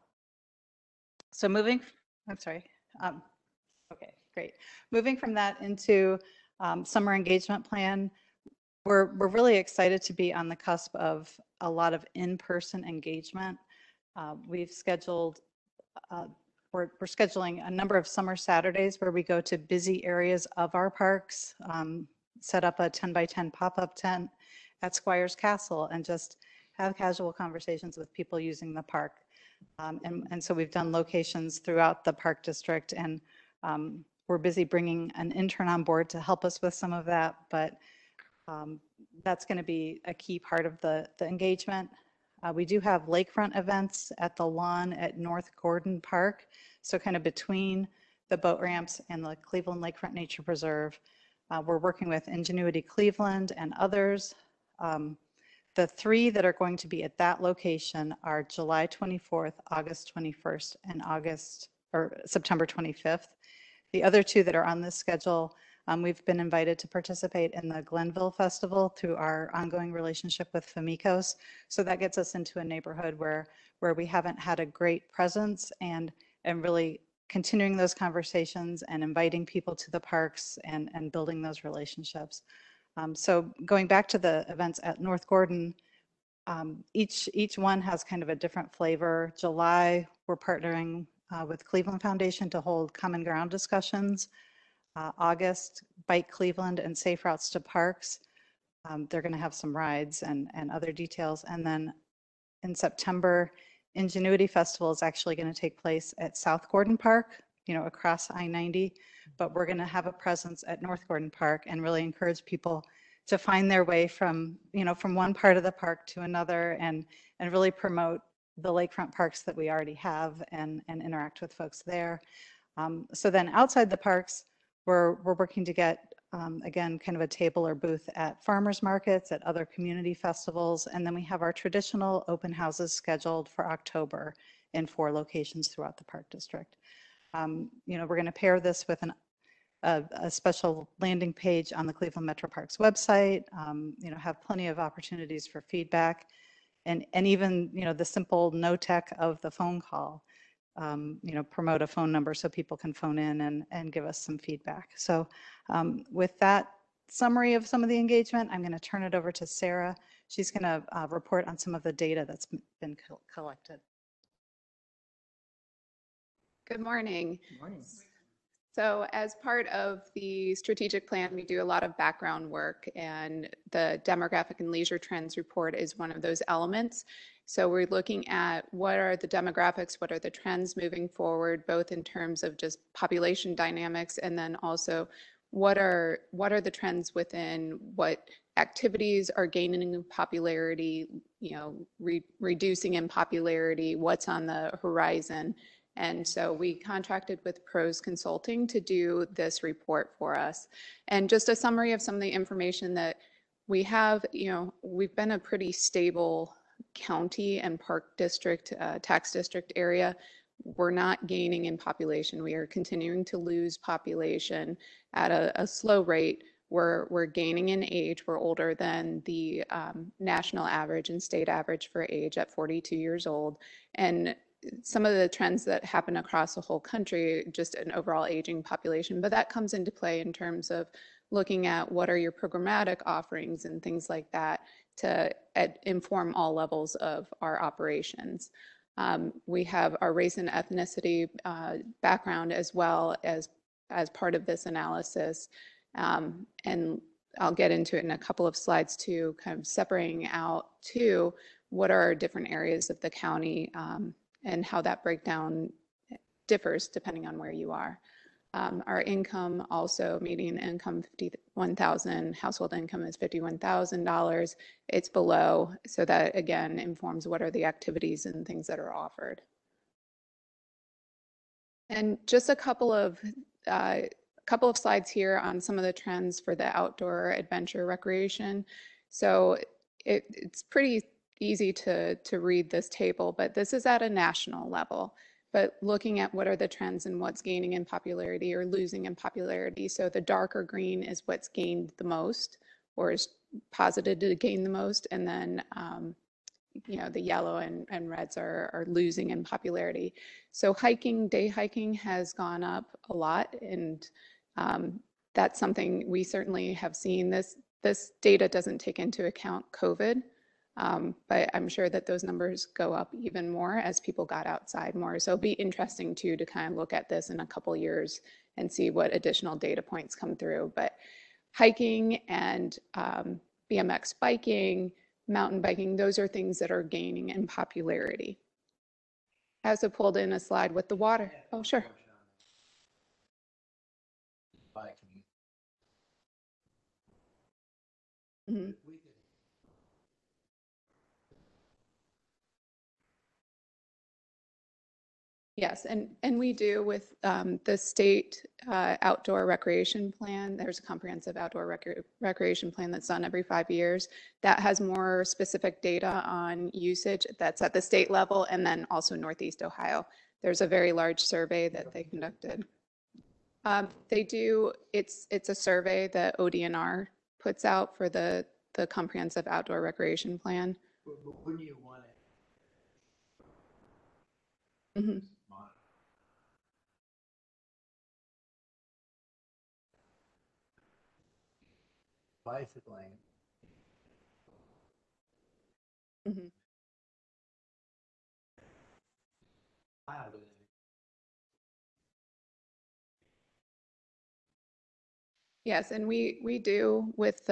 So moving, I'm sorry. Okay, great. Moving from that into summer engagement plan, we're really excited to be on the cusp of a lot of in-person engagement. We've scheduled, we're scheduling a number of summer Saturdays where we go to busy areas of our parks, set up a 10 by 10 pop-up tent at Squires Castle and just have casual conversations with people using the park. And so we've done locations throughout the park district, and we're busy bringing an intern on board to help us with some of that, but that's going to be a key part of the engagement. We do have lakefront events at the lawn at North Gordon Park, so kind of between the boat ramps and the Cleveland Lakefront Nature Preserve. We're working with Ingenuity Cleveland and others. The 3 that are going to be at that location are July 24th, August 21st, and September 25th. The other 2 that are on this schedule, we've been invited to participate in the Glenville Festival through our ongoing relationship with Famicos. So that gets us into a neighborhood where we haven't had a great presence, and really continuing those conversations and inviting people to the parks and building those relationships. So going back to the events at North Gordon, Each one has kind of a different flavor. July, we're partnering with Cleveland Foundation to hold common ground discussions. August, Bike Cleveland and Safe Routes to Parks. They're going to have some rides and other details. And then in September, Ingenuity Festival is actually going to take place at South Gordon Park, across I-90, but we're going to have a presence at North Gordon Park and really encourage people to find their way from one part of the park to another and really promote the lakefront parks that we already have and interact with folks there. So then outside the parks, we're working to get, again, kind of a table or booth at farmers markets, at other community festivals, and then we have our traditional open houses scheduled for October in 4 locations throughout the Park District. We're going to pair this with a special landing page on the Cleveland Metro Parks website, have plenty of opportunities for feedback, and even, the simple no-tech of the phone call. Promote a phone number so people can phone in and give us some feedback. So with that summary of some of the engagement, I'm going to turn it over to Sarah. She's going to report on some of the data that's been collected. Good morning. Good morning. So as part of the strategic plan, we do a lot of background work, and the demographic and leisure trends report is one of those elements. So we're looking at what are the demographics, what are the trends moving forward, both in terms of just population dynamics, and then also what are the trends within what activities are gaining in popularity, reducing in popularity, what's on the horizon. And so we contracted with Pros Consulting to do this report for us. And just a summary of some of the information that we have, we've been a pretty stable county and park district, tax district area. We're not gaining in population. We are continuing to lose population at a slow rate. We're gaining in age. We're older than the national average and state average for age at 42 years old. And some of the trends that happen across the whole country, just an overall aging population, but that comes into play in terms of looking at what are your programmatic offerings and things like that to inform all levels of our operations. We have our race and ethnicity background as well as part of this analysis. And I'll get into it in a couple of slides too, kind of separating out too, what are different areas of the county and how that breakdown differs depending on where you are. Our income also, median income $51,000, household income is $51,000. It's below, so that again informs what are the activities and things that are offered. And just a couple of slides here on some of the trends for the outdoor adventure recreation. So it's pretty easy to read this table, but this is at a national level. But looking at what are the trends and what's gaining in popularity or losing in popularity. So the darker green is what's gained the most or is posited to gain the most. And then, the yellow and reds are losing in popularity. So hiking, day hiking has gone up a lot. And that's something we certainly have seen. This data doesn't take into account COVID. But I'm sure that those numbers go up even more as people got outside more. So it'll be interesting too to kind of look at this in a couple years and see what additional data points come through. But hiking and BMX biking, mountain biking, those are things that are gaining in popularity. I also pulled in a slide with the water. Oh, sure. Mm-hmm. Yes, and we do with the state outdoor recreation plan. There's a comprehensive outdoor recreation plan that's done every 5 years that has more specific data on usage that's at the state level, and then also Northeast Ohio. There's a very large survey that they conducted. They do, it's a survey that ODNR puts out for the comprehensive outdoor recreation plan. But wouldn't you want it? Mm-hmm. Bicycling Mhm. Yes, and we do with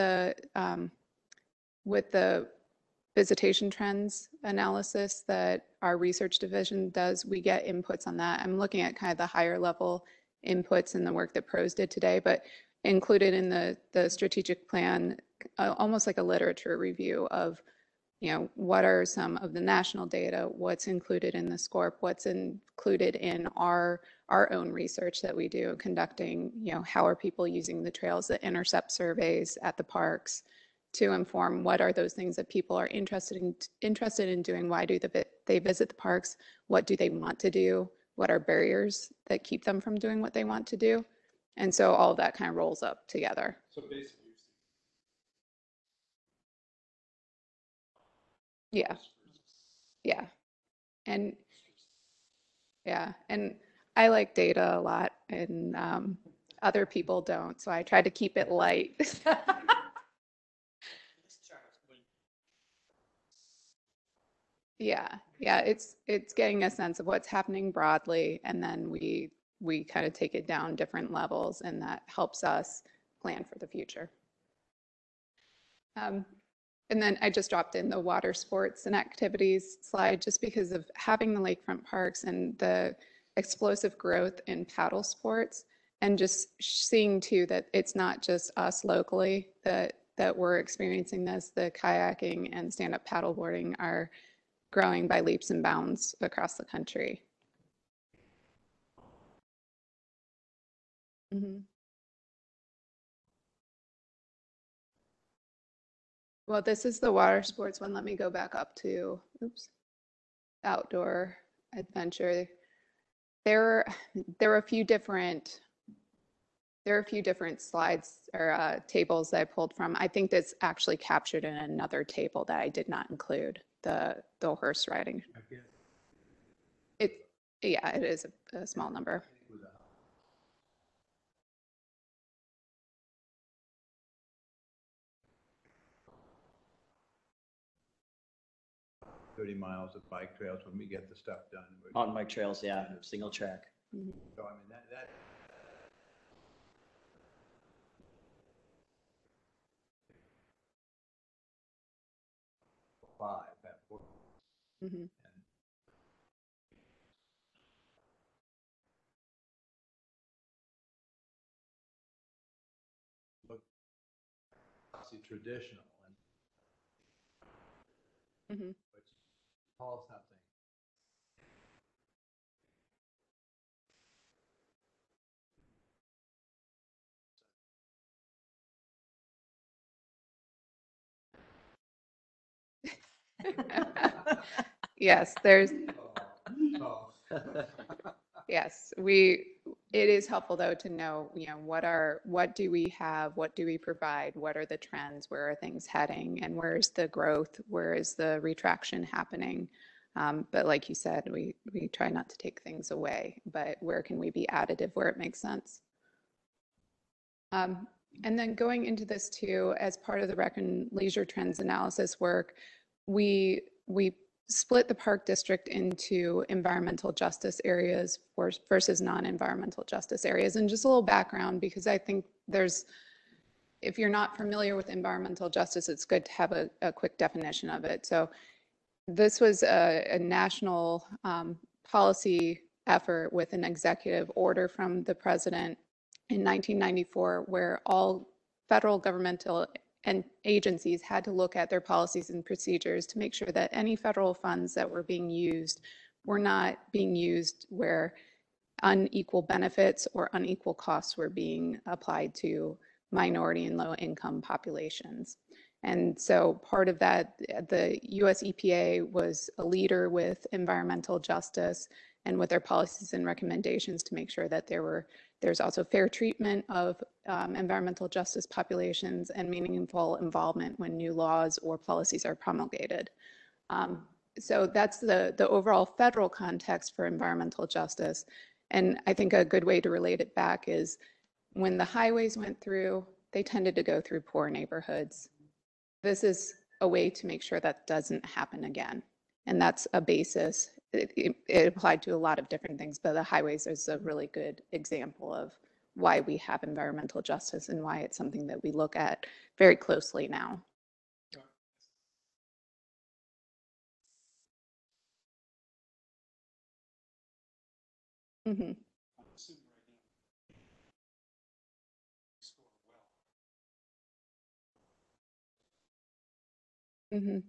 the visitation trends analysis that our research division does, we get inputs on that. I'm looking at kind of the higher level inputs in the work that PROS did today, but included in the strategic plan, almost like a literature review of, you know, what are some of the national data, what's included in the SCORP, what's included in our own research that we do, conducting, you know, how are people using the trails, the intercept surveys at the parks to inform what are those things that people are interested in doing, why do they visit the parks, what do they want to do, what are barriers that keep them from doing what they want to do. And so all of that kind of rolls up together. So basically. Yeah. Yeah. And yeah, and I like data a lot, and other people don't, so I try to keep it light. Yeah, yeah, it's getting a sense of what's happening broadly, and then we kind of take it down different levels, and that helps us plan for the future. And then I just dropped in the water sports and activities slide just because of having the lakefront parks and the explosive growth in paddle sports, and just seeing too that it's not just us locally that we're experiencing this. The kayaking and stand-up paddleboarding are growing by leaps and bounds across the country. Mm-hmm. Well, this is the water sports one. Let me go back up to, oops, outdoor adventure. There are a few different slides or tables that I pulled from. I think that's actually captured in another table that I did not include, the horse riding. Yeah, it is a small number. Miles of bike trails when we get the stuff done. Mountain bike trails, yeah, single track. Mm-hmm. So I mean, that. Five, that four. Mm-hmm. Look, see, traditional and Mm-hmm. call something. Yes, there's. Yes, it is helpful though to know, you know, what do we have, what do we provide, what are the trends, where are things heading, and where's the growth, where is the retraction happening? But like you said, we try not to take things away, but where can we be additive where it makes sense? And then going into this too, as part of the rec and leisure trends analysis work, we split the park district into environmental justice areas versus non-environmental justice areas. And just a little background, because I think if you're not familiar with environmental justice, it's good to have a quick definition of it. So this was a national policy effort with an executive order from the president in 1994, where all federal governmental and agencies had to look at their policies and procedures to make sure that any federal funds that were being used were not being used where unequal benefits or unequal costs were being applied to minority and low income populations. And so part of that, the US EPA was a leader with environmental justice and with their policies and recommendations to make sure that there's also fair treatment of environmental justice populations and meaningful involvement when new laws or policies are promulgated. So that's the overall federal context for environmental justice. And I think a good way to relate it back is when the highways went through, they tended to go through poor neighborhoods. This is a way to make sure that doesn't happen again. And that's a basis. It applied to a lot of different things, but the highways is a really good example of why we have environmental justice and why it's something that we look at very closely now. Mm-hmm. Mm-hmm.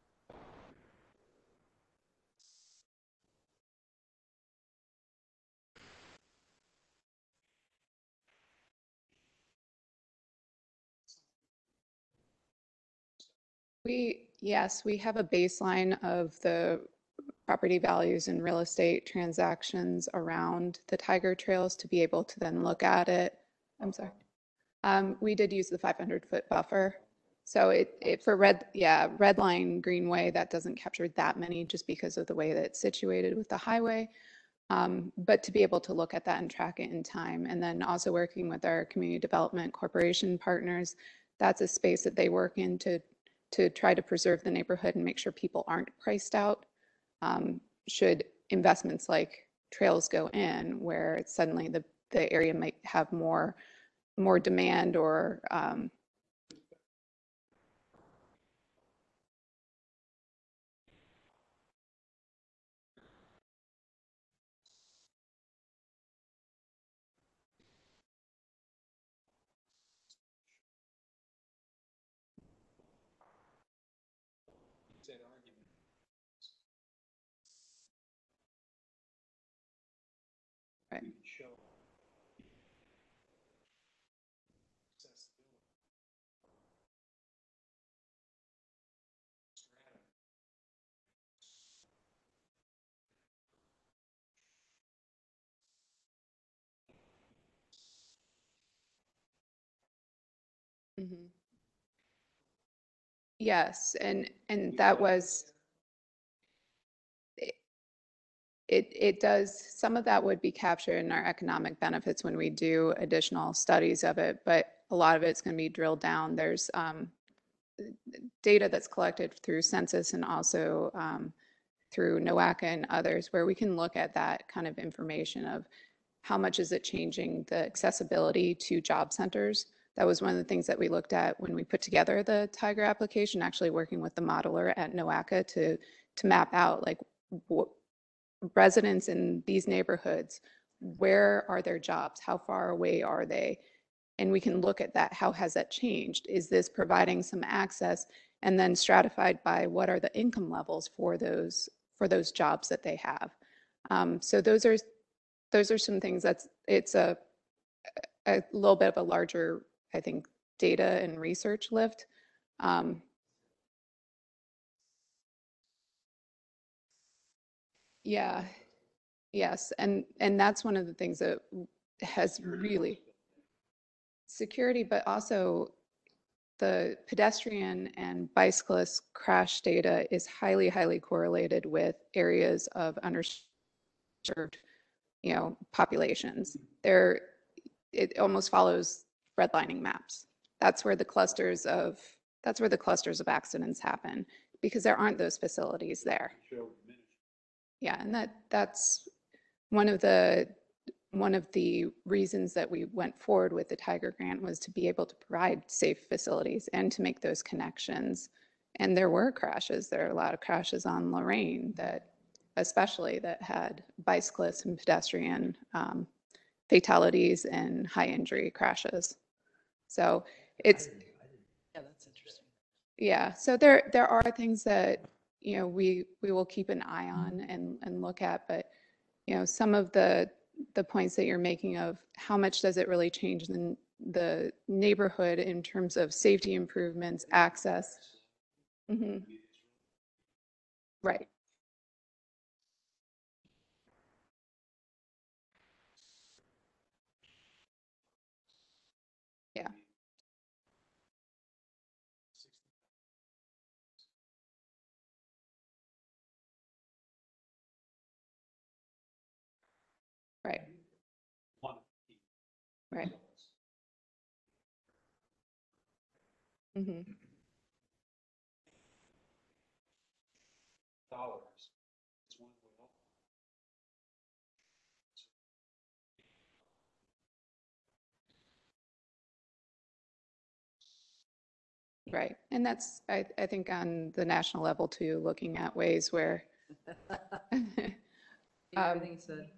Yes, we have a baseline of the property values and real estate transactions around the Tiger Trails to be able to then look at it. I'm sorry. We did use the 500-foot buffer. So it for Red Line Greenway, that doesn't capture that many just because of the way that it's situated with the highway. But to be able to look at that and track it in time, and then also working with our community development corporation partners, that's a space that they work in to try to preserve the neighborhood and make sure people aren't priced out. Should investments like trails go in, where suddenly the area might have more demand or right. Mm-hmm. Yes, and that was it does, some of that would be captured in our economic benefits when we do additional studies of it, but a lot of it's going to be drilled down. There's data that's collected through census and also through NOACA and others, where we can look at that kind of information of how much is it changing the accessibility to job centers. That was one of the things that we looked at when we put together the Tiger application, actually working with the modeler at NOACA to map out like what residents in these neighborhoods, where are their jobs? How far away are they? And we can look at that. How has that changed? Is this providing some access? And then stratified by what are the income levels for those jobs that they have. So those are some things it's a little bit of a larger, I think, data and research lift. Yeah, yes, and that's one of the things that has really security, but also the pedestrian and bicyclist crash data is highly, highly correlated with areas of underserved, populations. It almost follows redlining maps. That's where the clusters of accidents happen because there aren't those facilities there. Yeah, and that's one of the reasons that we went forward with the Tiger Grant was to be able to provide safe facilities and to make those connections. And there were crashes. There are a lot of crashes on Lorraine especially that had bicyclists and pedestrian fatalities and high injury crashes. So it's Yeah, that's interesting. yeah. So there are things that we will keep an eye on and look at, but some of the points that you're making of how much does it really change the neighborhood in terms of safety improvements, access. Mm-hmm. Right. Yeah. Right. Right. Mm-hmm. dollars. It's one way. Right. And that's, I think on the national level too, looking at ways where, Everything you said.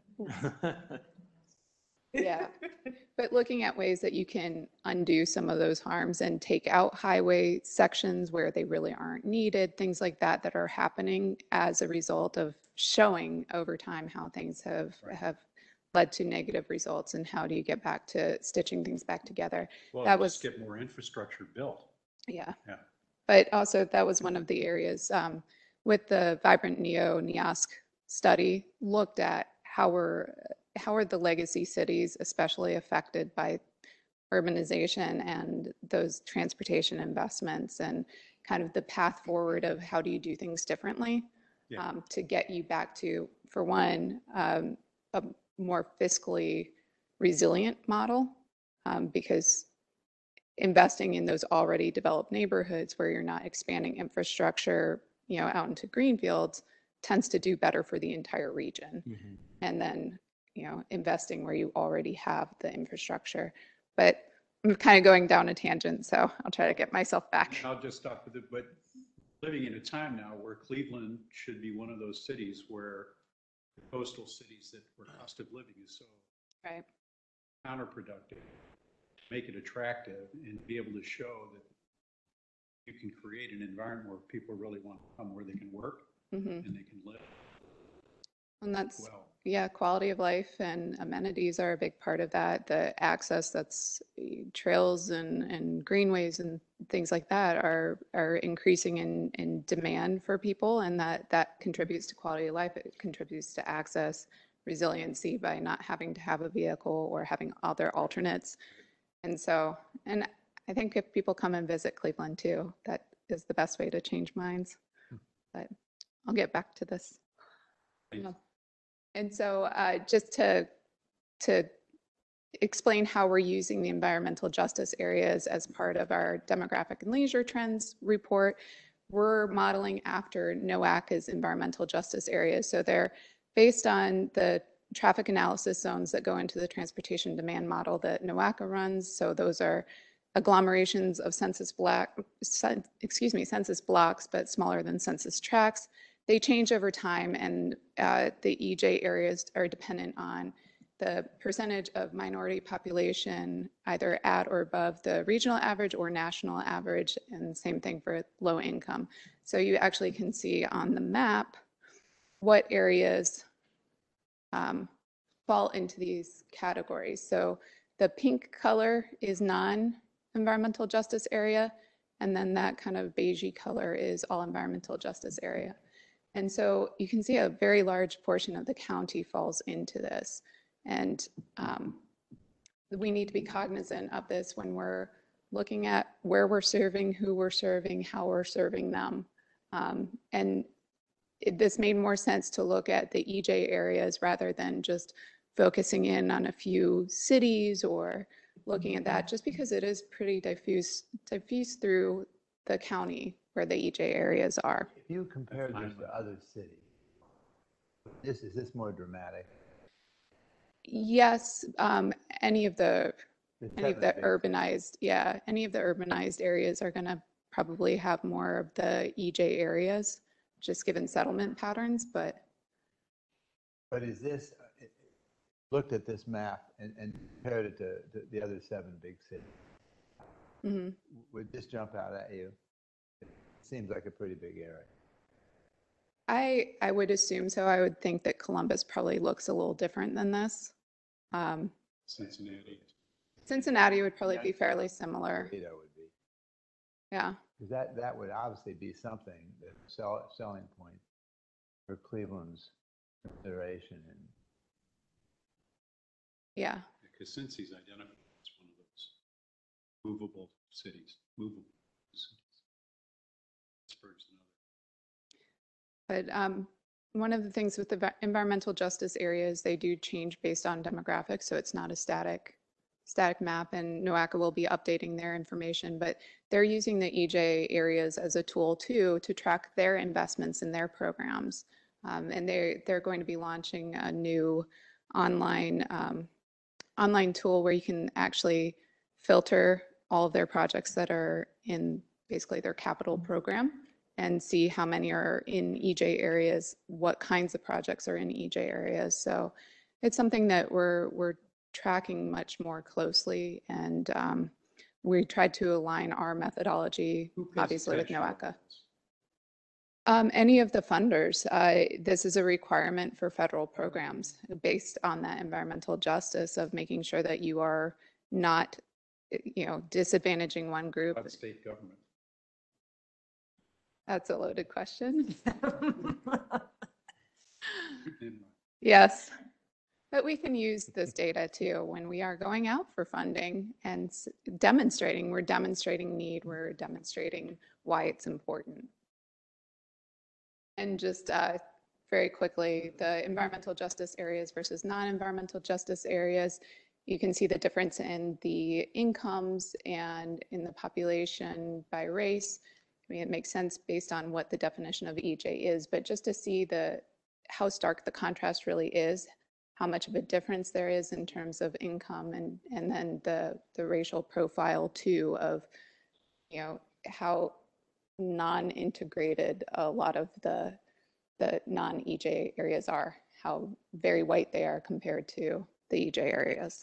yeah, but looking at ways that you can undo some of those harms and take out highway sections where they really aren't needed, things like that that are happening as a result of showing over time how things have led to negative results, and how do you get back to stitching things back together. Well, That just was, get more infrastructure built. yeah. Yeah. But also that was one of the areas with the Vibrant Neo NEOSC study, looked at how are the legacy cities especially affected by urbanization and those transportation investments, and kind of the path forward of how do you do things differently to get you back to, for one, a more fiscally resilient model, because investing in those already developed neighborhoods where you're not expanding infrastructure, out into greenfields, tends to do better for the entire region. And then, investing where you already have the infrastructure. But I'm kind of going down a tangent, so I'll try to get myself back. I'll just stop with it, but living in a time now where Cleveland should be one of those cities where the coastal cities where cost of living is so right counterproductive, make it attractive and be able to show that you can create an environment where people really want to come, where they can work and they can live. And that's, quality of life and amenities are a big part of that. The access, that's trails and greenways and things like that are increasing in demand for people, and that contributes to quality of life. It contributes to access, resiliency by not having to have a vehicle or having other alternates. And so, and I think if people come and visit Cleveland too, that is the best way to change minds. But I'll get back to this. And so just to explain how we're using the environmental justice areas as part of our demographic and leisure trends report, we're modeling after NOAC's environmental justice areas. So they're based on the traffic analysis zones that go into the transportation demand model that NOACA runs. So those are agglomerations of census blocks, but smaller than census tracts. They change over time, and the EJ areas are dependent on the percentage of minority population either at or above the regional average or national average, and same thing for low income. So you actually can see on the map what areas fall into these categories. So the pink color is non-environmental justice area, and then that kind of beigey color is all environmental justice area. And so you can see a very large portion of the county falls into this. And we need to be cognizant of this when we're looking at where we're serving, who we're serving, how we're serving them. This made more sense to look at the EJ areas rather than just focusing in on a few cities or looking at that, just because it is pretty diffuse through the county where the EJ areas are. If you compare this to other cities, is this more dramatic? Yes, any of the urbanized areas are going to probably have more of the EJ areas, just given settlement patterns. But is this, looked at this map and compared it to the other 7 big cities, would this jump out at you? It seems like a pretty big area. I would assume so. I would think that Columbus probably looks a little different than this. Cincinnati would probably be fairly similar. Toledo would be. Yeah. Because that would obviously be something, that selling point for Cleveland's consideration. And yeah. Because Cincy's identified as one of those movable cities, Pittsburgh's another. But one of the things with the environmental justice areas, they do change based on demographics, so it's not a static static map, and NOACA will be updating their information, but they're using the EJ areas as a tool too to track their investments in their programs. And they're going to be launching a new online tool where you can actually filter all of their projects that are in basically their capital program and see how many are in EJ areas, what kinds of projects are in EJ areas. So it's something that we're tracking much more closely, and we tried to align our methodology, obviously, with NOACA. Any of the funders. This is a requirement for federal programs based on that environmental justice of making sure that you are not, disadvantaging one group. About state government. That's a loaded question. Yes. But we can use this data too when we are going out for funding and demonstrating. We're demonstrating need. We're demonstrating why it's important. And just very quickly, the environmental justice areas versus non-environmental justice areas, you can see the difference in the incomes and in the population by race. I mean, it makes sense based on what the definition of EJ is, but just to see how stark the contrast really is, how much of a difference there is in terms of income, and then the racial profile too of, how non-integrated a lot of the non-EJ areas are, how very white they are compared to the EJ areas.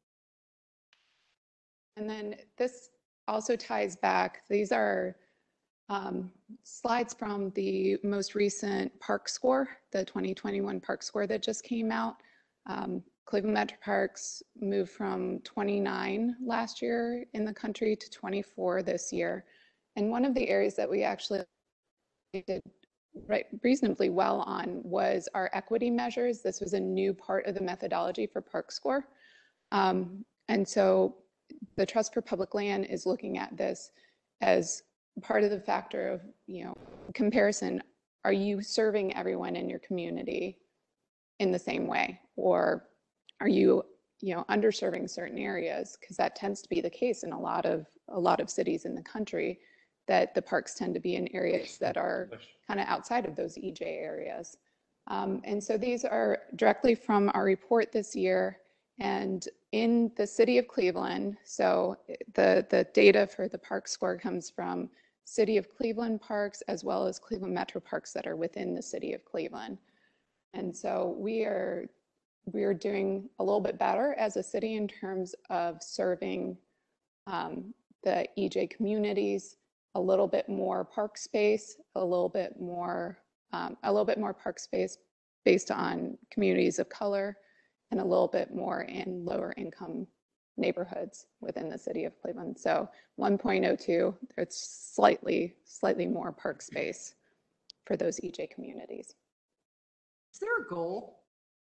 And then this also ties back, these are slides from the most recent park score, the 2021 park score that just came out. Cleveland Metro Parks moved from 29 last year in the country to 24 this year. And one of the areas that we actually did reasonably well on was our equity measures. This was a new part of the methodology for park score. And so the Trust for Public Land is looking at this as part of the factor of, comparison. Are you serving everyone in your community in the same way? Or are you, underserving certain areas? Because that tends to be the case in a lot of cities in the country, that the parks tend to be in areas that are kind of outside of those EJ areas. And so these are directly from our report this year. And in the city of Cleveland, so the data for the park score comes from City of Cleveland parks as well as Cleveland Metro Parks that are within the city of Cleveland. And so we are doing a little bit better as a city in terms of serving the EJ communities, a little bit more park space, a little bit more park space based on communities of color, and a little bit more in lower income neighborhoods within the city of Cleveland. So 1.02, it's slightly more park space for those EJ communities. Is there a goal?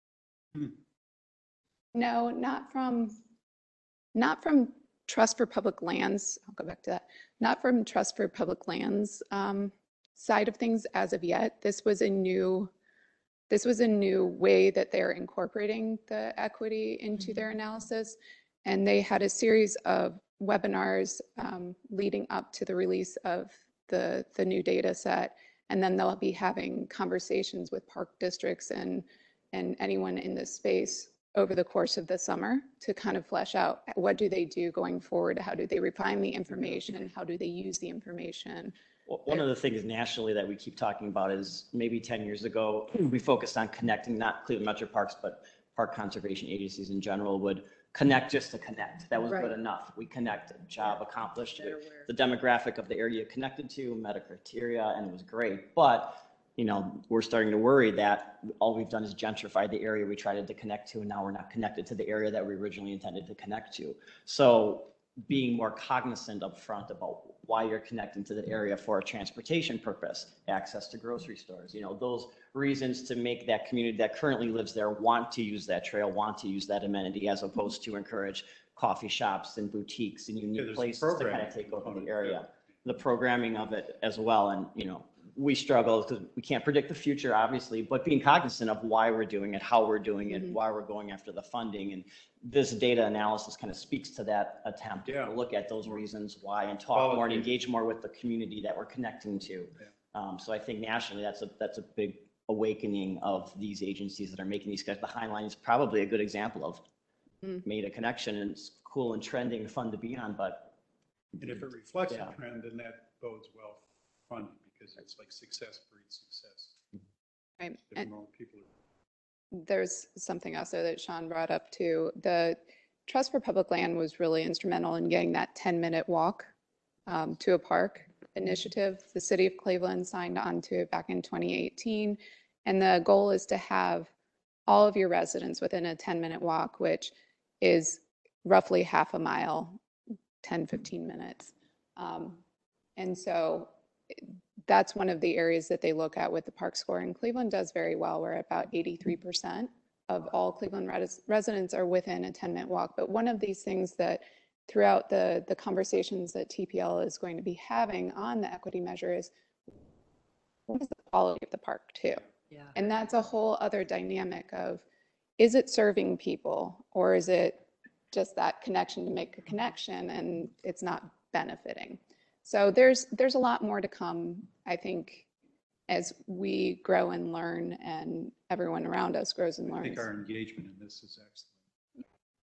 No, not from Trust for Public Lands. I'll go back to that. Not from Trust for Public Lands side of things as of yet. This was a new way that they're incorporating the equity into their analysis. And they had a series of webinars leading up to the release of the new data set. And then they'll be having conversations with park districts and anyone in this space over the course of the summer to kind of flesh out what do they do going forward, how do they refine the information, how do they use the information. Well, one of the things nationally that we keep talking about is maybe 10 years ago, we focused on connecting not Cleveland Metro Parks, but park conservation agencies in general would connect just to connect. That was good enough. We connected, job accomplished. The demographic of the area connected to, met a criteria, and it was great. But we're starting to worry that all we've done is gentrify the area we tried to connect to, and now we're not connected to the area that we originally intended to connect to. So being more cognizant up front about why you're connecting to the area for a transportation purpose, access to grocery stores, those reasons to make that community that currently lives there want to use that trail, want to use that amenity, as opposed to encourage coffee shops and boutiques and unique places to kind of take over the area. The programming of it as well, and we struggle because we can't predict the future, obviously, but being cognizant of why we're doing it, how we're doing it, why we're going after the funding. And this data analysis kind of speaks to that attempt to look at those reasons why and talk more and engage more with the community that we're connecting to. So I think nationally, that's a big awakening of these agencies that are making these guys. The Heinlein is probably a good example of made a connection, and it's cool and trending, fun to be on, but. And if it reflects a trend, then that bodes well for funding, because it's like success breeds success. Right. If And more people there's something else there that Sean brought up too. The Trust for Public Land was really instrumental in getting that 10-minute walk to a park initiative. The city of Cleveland signed on to it back in 2018. And the goal is to have all of your residents within a 10-minute walk, which is roughly half a mile, 10, 15 minutes. And so that's one of the areas that they look at with the park score. And Cleveland does very well. We're at about 83% of all Cleveland residents are within a 10-minute walk. But one of these things that throughout the conversations that TPL is going to be having on the equity measure is, what is the quality of the park too? Yeah. And that's a whole other dynamic of, is it serving people, or is it just that connection to make a connection and it's not benefiting? So there's a lot more to come, I think, as we grow and learn and everyone around us grows and I learns. think our engagement in this is excellent.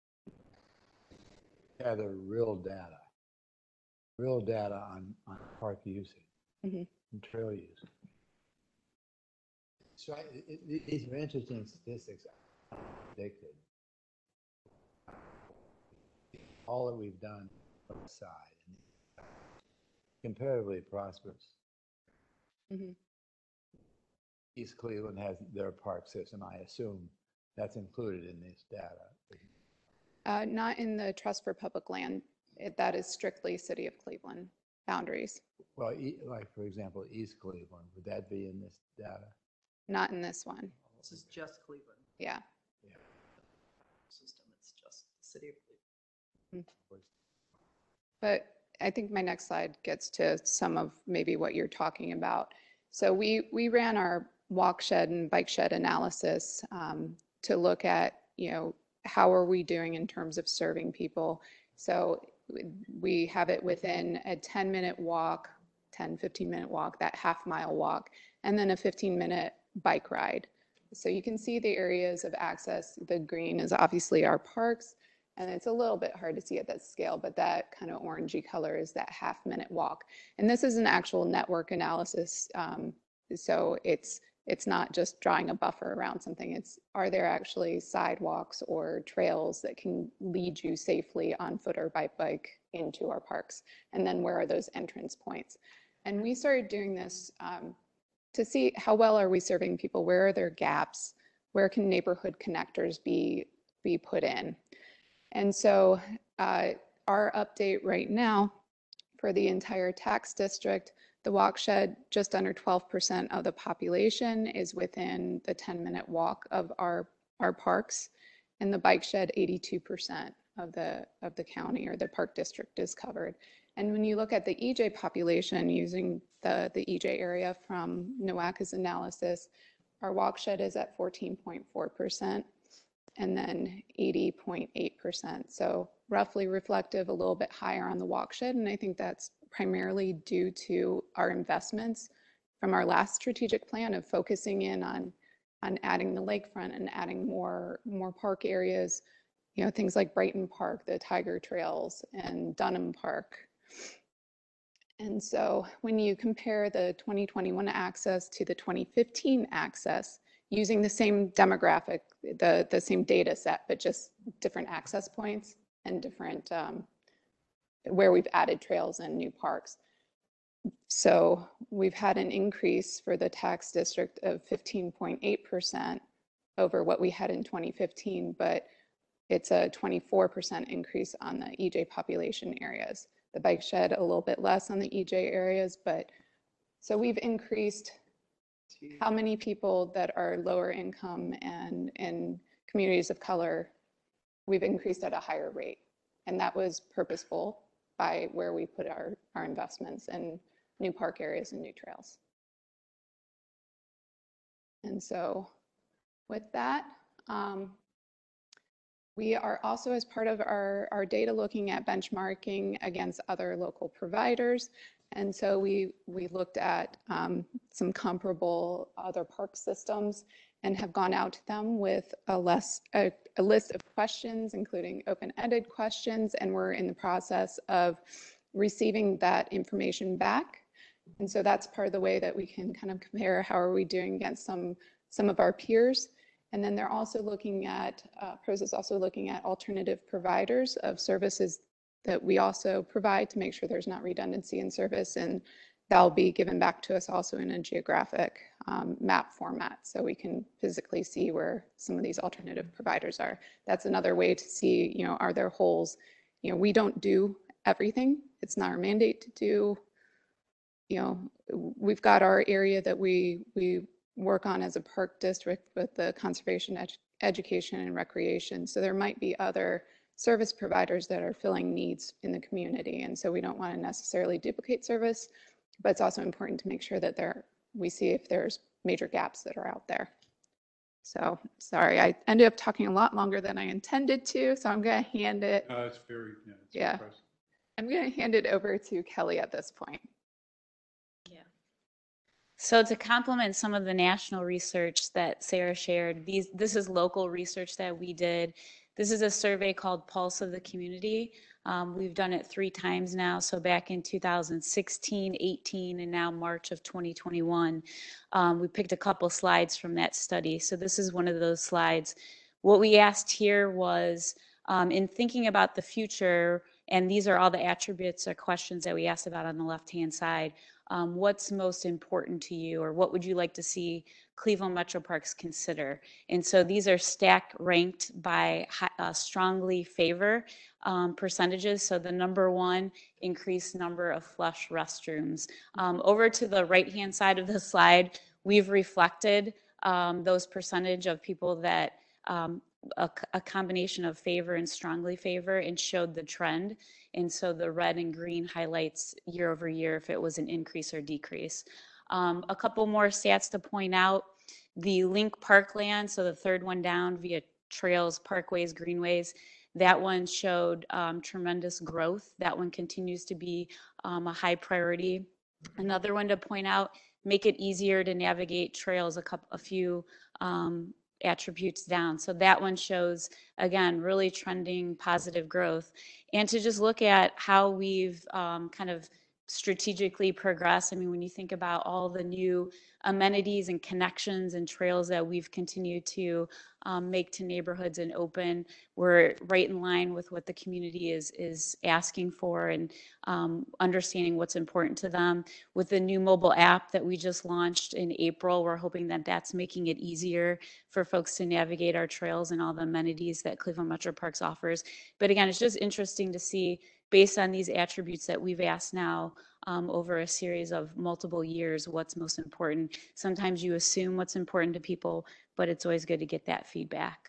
Gather real data on park usage and trail use. So these are interesting statistics. Predicted. All that we've done on the side, comparatively prosperous. East Cleveland has their park system. I assume that's included in this data. Not in the Trust for Public Land. That is strictly City of Cleveland boundaries. Well, like for example, East Cleveland, would that be in this data? Not in this one. This is just Cleveland. Yeah. System, it's just the city of Cleveland. But I think my next slide gets to some of maybe what you're talking about. So we ran our walk shed and bike shed analysis to look at, how are we doing in terms of serving people? So we have it within a 10-minute walk, 10, 15-minute walk, that half-mile walk, and then a 15-minute bike ride. So you can see the areas of access. The green is obviously our parks, and it's a little bit hard to see at that scale, but that kind of orangey color is that half-minute walk. And this is an actual network analysis. So it's not just drawing a buffer around something. Are there actually sidewalks or trails that can lead you safely on foot or by bike into our parks? And then where are those entrance points? And we started doing this to see how well are we serving people? Where are there gaps? Where can neighborhood connectors be put in? And so our update right now for the entire tax district, the walk shed, just under 12% of the population is within the 10-minute walk of our parks, and the bike shed, 82% of the county or the park district is covered. And when you look at the EJ population using the EJ area from NOACA's analysis, our walk shed is at 14.4%, and then 80.8%. So roughly reflective, a little bit higher on the walk shed, and I think that's primarily due to our investments from our last strategic plan of focusing in on adding the lakefront and adding more park areas, things like Brighton Park, the Tiger Trails, and Dunham Park. And so when you compare the 2021 access to the 2015 access, using the same demographic, the same data set, but just different access points and different where we've added trails and new parks. So we've had an increase for the tax district of 15.8% over what we had in 2015, but it's a 24% increase on the EJ population areas. The bike shed a little bit less on the EJ areas, but so we've increased how many people that are lower income and in communities of color, we've increased at a higher rate. And that was purposeful by where we put our investments in new park areas and new trails. And so with that, we are also, as part of our data, looking at benchmarking against other local providers. And so we looked at some comparable other park systems and have gone out to them with a list of questions, including open-ended questions, and we're in the process of receiving that information back. And so that's part of the way that we can kind of compare how are we doing against some of our peers. And then they're also looking at, PROS is also looking at alternative providers of services that we also provide to make sure there's not redundancy in service, and that'll be given back to us also in a geographic map format, so we can physically see where some of these alternative providers are. That's another way to see, you know, are there holes? You know, we don't do everything. It's not our mandate to do. You know, we've got our area that we work on as a park district with the conservation, education, and recreation. So there might be other service providers that are filling needs in the community. And so we don't want to necessarily duplicate service, but it's also important to make sure that we see if there's major gaps that are out there. So sorry, I ended up talking a lot longer than I intended to, so I'm going to hand it. It's very, it's Yeah. impressive. I'm going to hand it over to Kelly at this point. So to complement some of the national research that Sarah shared, this is local research that we did. This is a survey called Pulse of the Community. We've done it 3 times now, so back in 2016, 18, and now March of 2021. We picked a couple slides from that study. So this is one of those slides. What we asked here was, in thinking about the future, and these are all the attributes or questions that we asked about on the left-hand side, what's most important to you, or what would you like to see Cleveland Metro Parks consider? And so these are stack ranked by strongly favor percentages. So the number 1, increased number of flush restrooms. Over to the right-hand side of the slide, we've reflected those percentage of people that a combination of favor and strongly favor, and showed the trend. And so the red and green highlights year over year if it was an increase or decrease. A couple more stats to point out. The Link Parkland, so the third one down, via trails, parkways, greenways, that one showed tremendous growth. That one continues to be a high priority. Another one to point out, make it easier to navigate trails, a few attributes down. So that one shows, again, really trending positive growth. And to just look at how we've kind of strategically progressed. I mean, when you think about all the new amenities and connections and trails that we've continued to make to neighborhoods and open, we're right in line with what the community is asking for, and understanding what's important to them. With the new mobile app that we just launched in April, we're hoping that that's making it easier for folks to navigate our trails and all the amenities that Cleveland Metro Parks offers. But again, it's just interesting to see, based on these attributes that we've asked now over a series of multiple years, what's most important. Sometimes you assume what's important to people, but it's always good to get that feedback.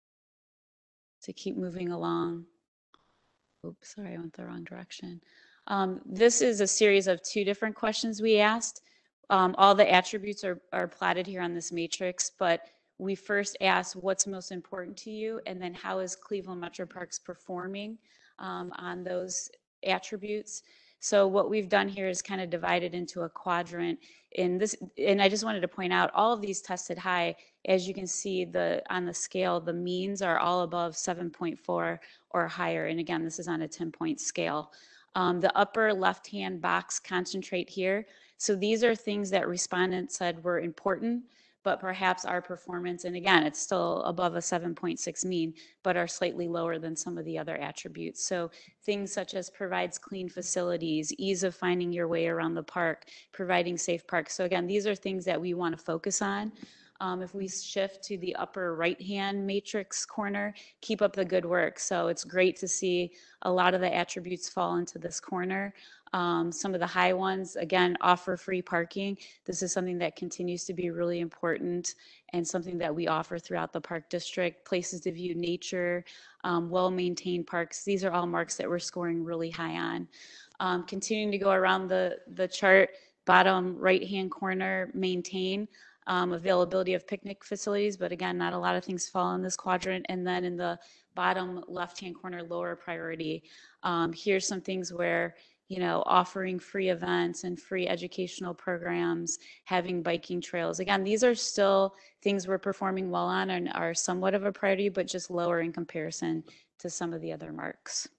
To keep moving along. Oops, sorry, I went the wrong direction. This is a series of 2 different questions we asked. All the attributes are plotted here on this matrix, but we first asked what's most important to you, and then how is Cleveland Metro Parks performing on those attributes. So what we've done here is kind of divided into a quadrant in this, and I just wanted to point out all of these tested high. As you can see, on the scale, the means are all above 7.4 or higher. And again, this is on a 10-point scale. The upper left-hand box concentrate here. So these are things that respondents said were important, but perhaps our performance, and again, it's still above a 7.6 mean, but are slightly lower than some of the other attributes. So things such as provides clean facilities, ease of finding your way around the park, providing safe parks. So again, these are things that we want to focus on. If we shift to the upper right-hand matrix corner, keep up the good work. So it's great to see a lot of the attributes fall into this corner. Some of the high ones, again, offer free parking. This is something that continues to be really important and something that we offer throughout the park district. Places to view nature, well-maintained parks. These are all marks that we're scoring really high on. Continuing to go around the chart, bottom right-hand corner, maintain. availability of picnic facilities, but again, not a lot of things fall in this quadrant. And then in the bottom left-hand corner, lower priority, here's some things where, you know, offering free events and free educational programs, having biking trails. Again, these are still things we're performing well on and are somewhat of a priority, but just lower in comparison to some of the other marks.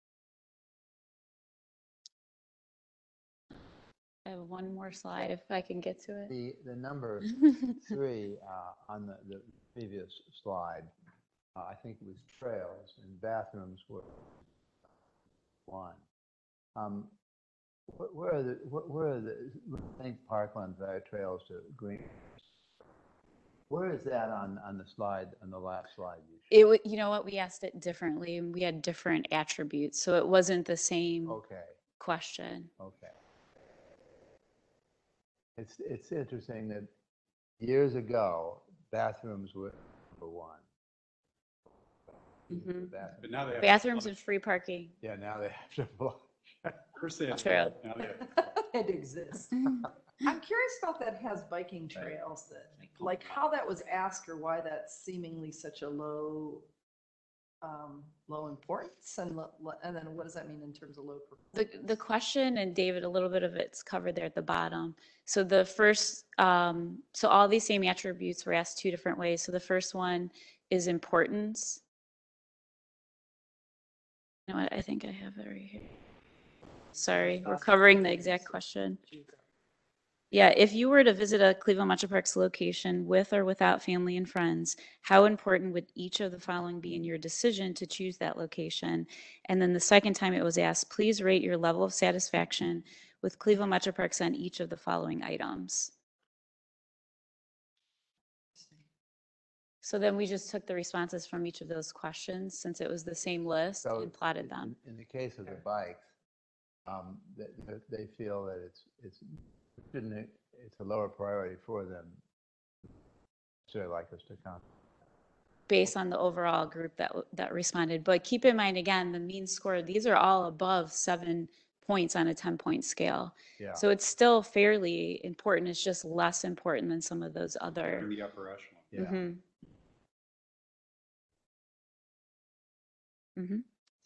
I have one more slide if I can get to it. The number 3 on the previous slide, I think it was trails, and bathrooms were 1. Where are the St. Parkland trails to green? Where is that on the slide, on the last slide? You know what, we asked it differently and we had different attributes, so it wasn't the same question. Okay. It's interesting that years ago, bathrooms were number 1. Mhm. But now they have Bathrooms and free parking. Yeah, now they have to. First they had Trail. now they have It exists. I'm curious about that has biking trails, that, like how that was asked or why that's seemingly such a low importance, and then what does that mean in terms of low performance? The question, and David, a little bit of it's covered there at the bottom. So the first, so all these same attributes were asked 2 different ways. So the first one is importance. You know what, I think I have it right here. Sorry, we're covering the exact question. Yeah, if you were to visit a Cleveland Metro Parks location with or without family and friends, how important would each of the following be in your decision to choose that location? And then the second time it was asked, please rate your level of satisfaction with Cleveland Metro Parks on each of the following items. So then we just took the responses from each of those questions, since it was the same list, and plotted them. In the case of the bikes, they feel that it's a lower priority for them. So they like us to come. Based on the overall group that responded. But keep in mind, again, the mean score, these are all above 7 points on a 10-point scale. Yeah. So it's still fairly important. It's just less important than some of those other. in the upper echelon. Yeah. Mhm. Mhm.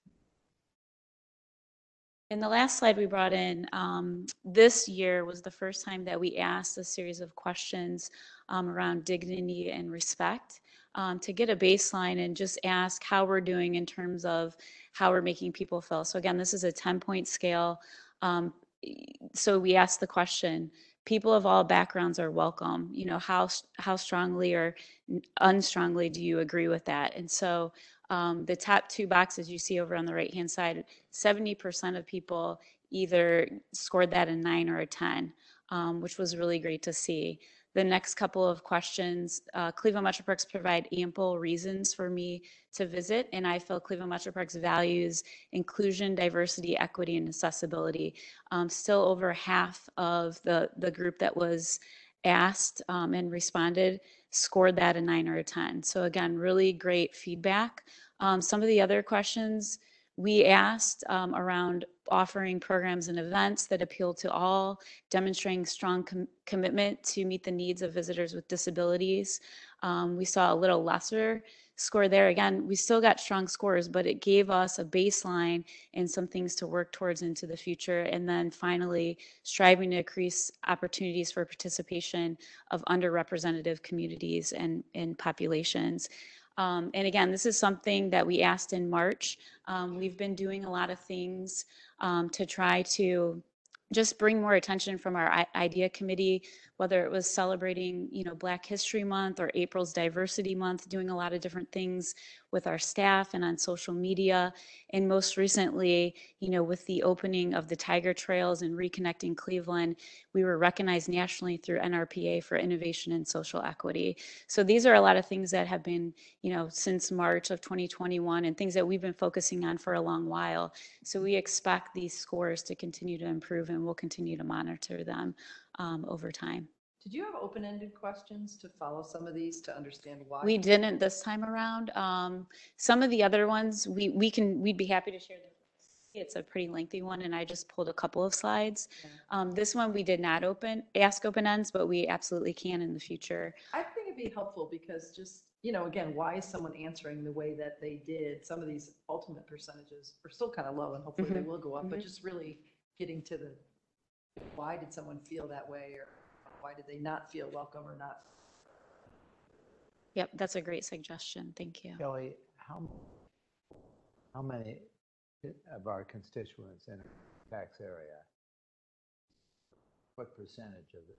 In the last slide we brought in, this year was the first time that we asked a series of questions around dignity and respect to get a baseline and just ask how we're doing in terms of how we're making people feel. So again, this is a 10-point scale. So we asked the question, people of all backgrounds are welcome. You know, how strongly or unstrongly do you agree with that? And so the top 2 boxes you see over on the right-hand side, 70% of people either scored that a 9 or a 10, which was really great to see. The next couple of questions, Cleveland Metro Parks provide ample reasons for me to visit, and I feel Cleveland Metro Parks values inclusion, diversity, equity, and accessibility. Still over half of the group that was asked and responded scored that a 9 or a 10. So again, really great feedback. Some of the other questions we asked around offering programs and events that appeal to all, demonstrating strong commitment to meet the needs of visitors with disabilities. We saw a little lesser score there. Again, we still got strong scores, but it gave us a baseline and some things to work towards into the future. And then finally, striving to increase opportunities for participation of underrepresented communities and populations. And again, this is something that we asked in March. We've been doing a lot of things to try to just bring more attention from our IDEA committee, whether it was celebrating, you know, Black History Month or April's Diversity Month, doing a lot of different things with our staff and on social media. And most recently, you know, with the opening of the Tiger Trails and Reconnecting Cleveland, we were recognized nationally through NRPA for innovation and social equity. So these are a lot of things that have been, you know, since March of 2021 and things that we've been focusing on for a long while. So we expect these scores to continue to improve, and we'll continue to monitor them over time. Did you have open-ended questions to follow some of these to understand why? We didn't this time around. Some of the other ones we'd be happy to share them. It's a pretty lengthy one, and I just pulled a couple of slides. This one we did not ask open ends, but we absolutely can in the future. I think it'd be helpful because just, again, why is someone answering the way that they did? Some of these ultimate percentages are still kind of low and hopefully they will go up, but just really getting to the, why did someone feel that way or why did they not feel welcome or not? Yep, that's a great suggestion. Thank you. Kelly, how many of our constituents in a tax area? What percentage of it?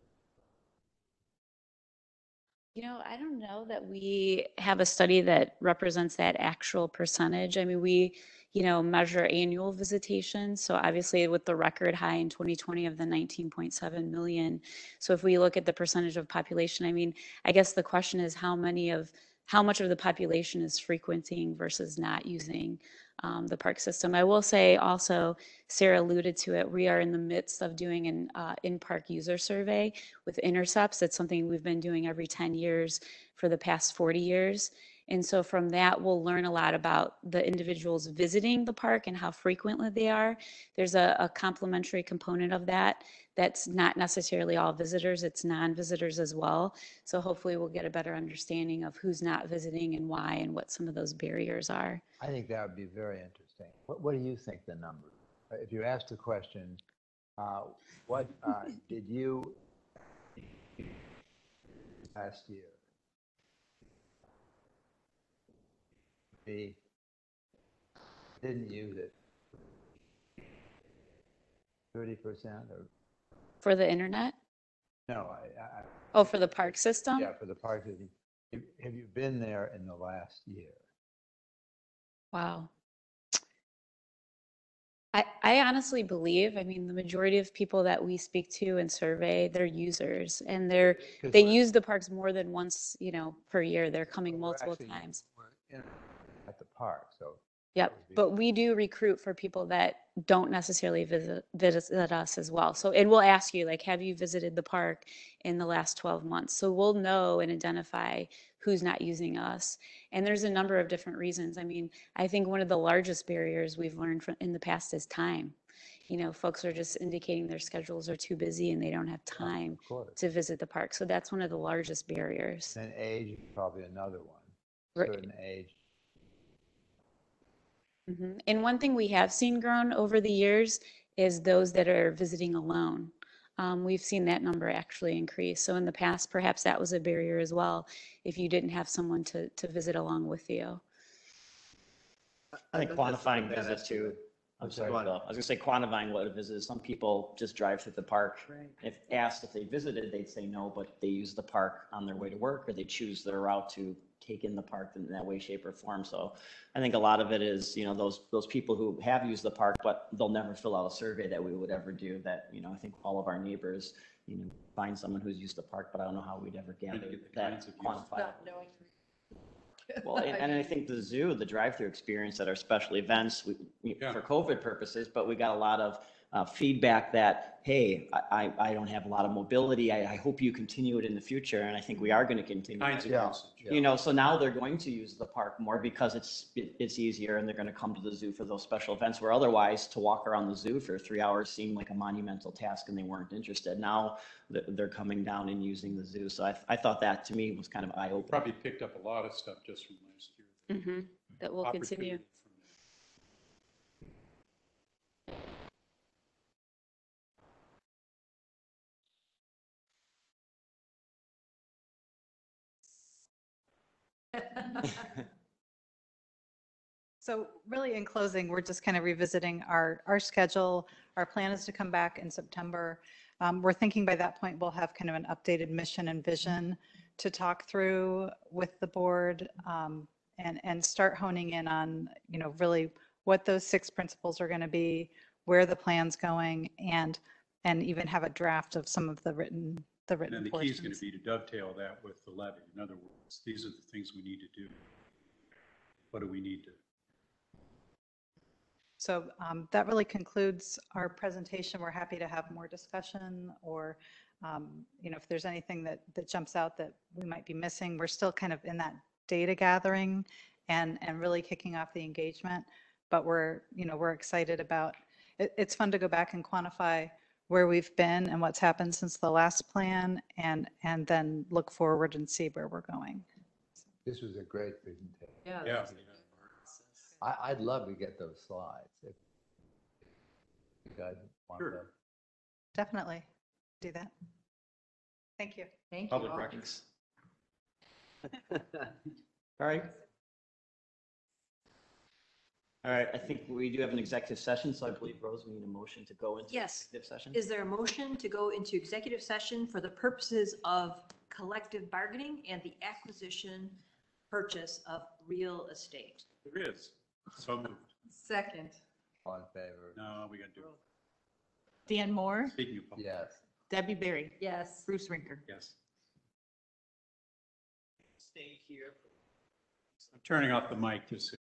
I don't know that we have a study that represents that actual percentage. I mean, we, measure annual visitation. So obviously with the record high in 2020 of the 19.7 million. So if we look at the percentage of population, I mean, I guess the question is how much of the population is frequenting versus not using the park system. I will say also, Sarah alluded to it, we are in the midst of doing an in-park user survey with Intercepts. It's something we've been doing every 10 years for the past 40 years. And so from that, we'll learn a lot about the individuals visiting the park and how frequently they are. There's a complementary component of that. That's not necessarily all visitors, it's non-visitors as well. So hopefully we'll get a better understanding of who's not visiting and why and what some of those barriers are. I think that would be very interesting. What do you think the number? If you asked the question, what did you last year? Didn't use it. 30% or? For the internet? No, Oh, for the park system? Yeah, for the park system. Have you been there in the last year? Wow. I honestly believe, I mean, the majority of people that we speak to and survey, they're users and they use the parks more than once, per year. They're coming multiple times. At the park, so. Yep, but we do recruit for people that don't necessarily visit us as well. So, and we'll ask you, like, have you visited the park in the last 12 months? So we'll know and identify who's not using us. And there's a number of different reasons. I mean, I think one of the largest barriers we've learned from in the past is time. Folks are just indicating their schedules are too busy and they don't have time to visit the park. So that's one of the largest barriers. And age is probably another one. Right. Certain age. And one thing we have seen grown over the years is those that are visiting alone. We've seen that number actually increase. So in the past, perhaps that was a barrier as well, if you didn't have someone to visit along with you. I think quantifying visits too. I'm sorry, Bill. I was gonna say quantifying what a visit is. Some people just drive through the park. If asked if they visited, they'd say no, but they use the park on their way to work or they choose their route to take in the park in that way, shape or form. So I think a lot of it is, those people who have used the park, but they'll never fill out a survey that we would ever do that, I think all of our neighbors, find someone who's used the park, but I don't know how we'd ever gather that quantified. Well, and I think the zoo, the drive-through experience at our special events, for COVID purposes, but we got a lot of feedback that, hey, I don't have a lot of mobility. I hope you continue it in the future. And I think we are going to continue. So now they're going to use the park more because it's easier and they're going to come to the zoo for those special events where otherwise to walk around the zoo for 3 hours seemed like a monumental task and they weren't interested. Now they're coming down and using the zoo. So I thought that to me was kind of eye-opening. Probably picked up a lot of stuff just from last year. That will continue. So really in closing, we're just kind of revisiting our schedule. Our plan is to come back in September. We're thinking by that point, we'll have kind of an updated mission and vision to talk through with the board and start honing in on, really what those 6 principles are going to be, where the plan's going, and even have a draft of some of the written And then the key is portions. going to be to dovetail that with the levy. In other words, these are the things we need to do. What do we need to? So that really concludes our presentation. We're happy to have more discussion or, if there's anything that jumps out that we might be missing. We're still kind of in that data gathering and really kicking off the engagement. but we're excited about, it's fun to go back and quantify where we've been and what's happened since the last plan and then look forward and see where we're going. This was a great presentation. Yeah. I'd love to get those slides. If you guys want them. Definitely do that. Thank you. Thank you. Public all. records. All right. All right, I think we do have an executive session, so I believe, Rose, we need a motion to go into Yes. executive session. Is there a motion to go into executive session for the purposes of collective bargaining and the acquisition, purchase of real estate? There is. So moved. Second. All in favor? No, we got to do Dan Moore, it. Speaking of public. Yes. Debbie Berry, Yes. Bruce Rinker. Yes. Stay here. I'm turning off the mic just so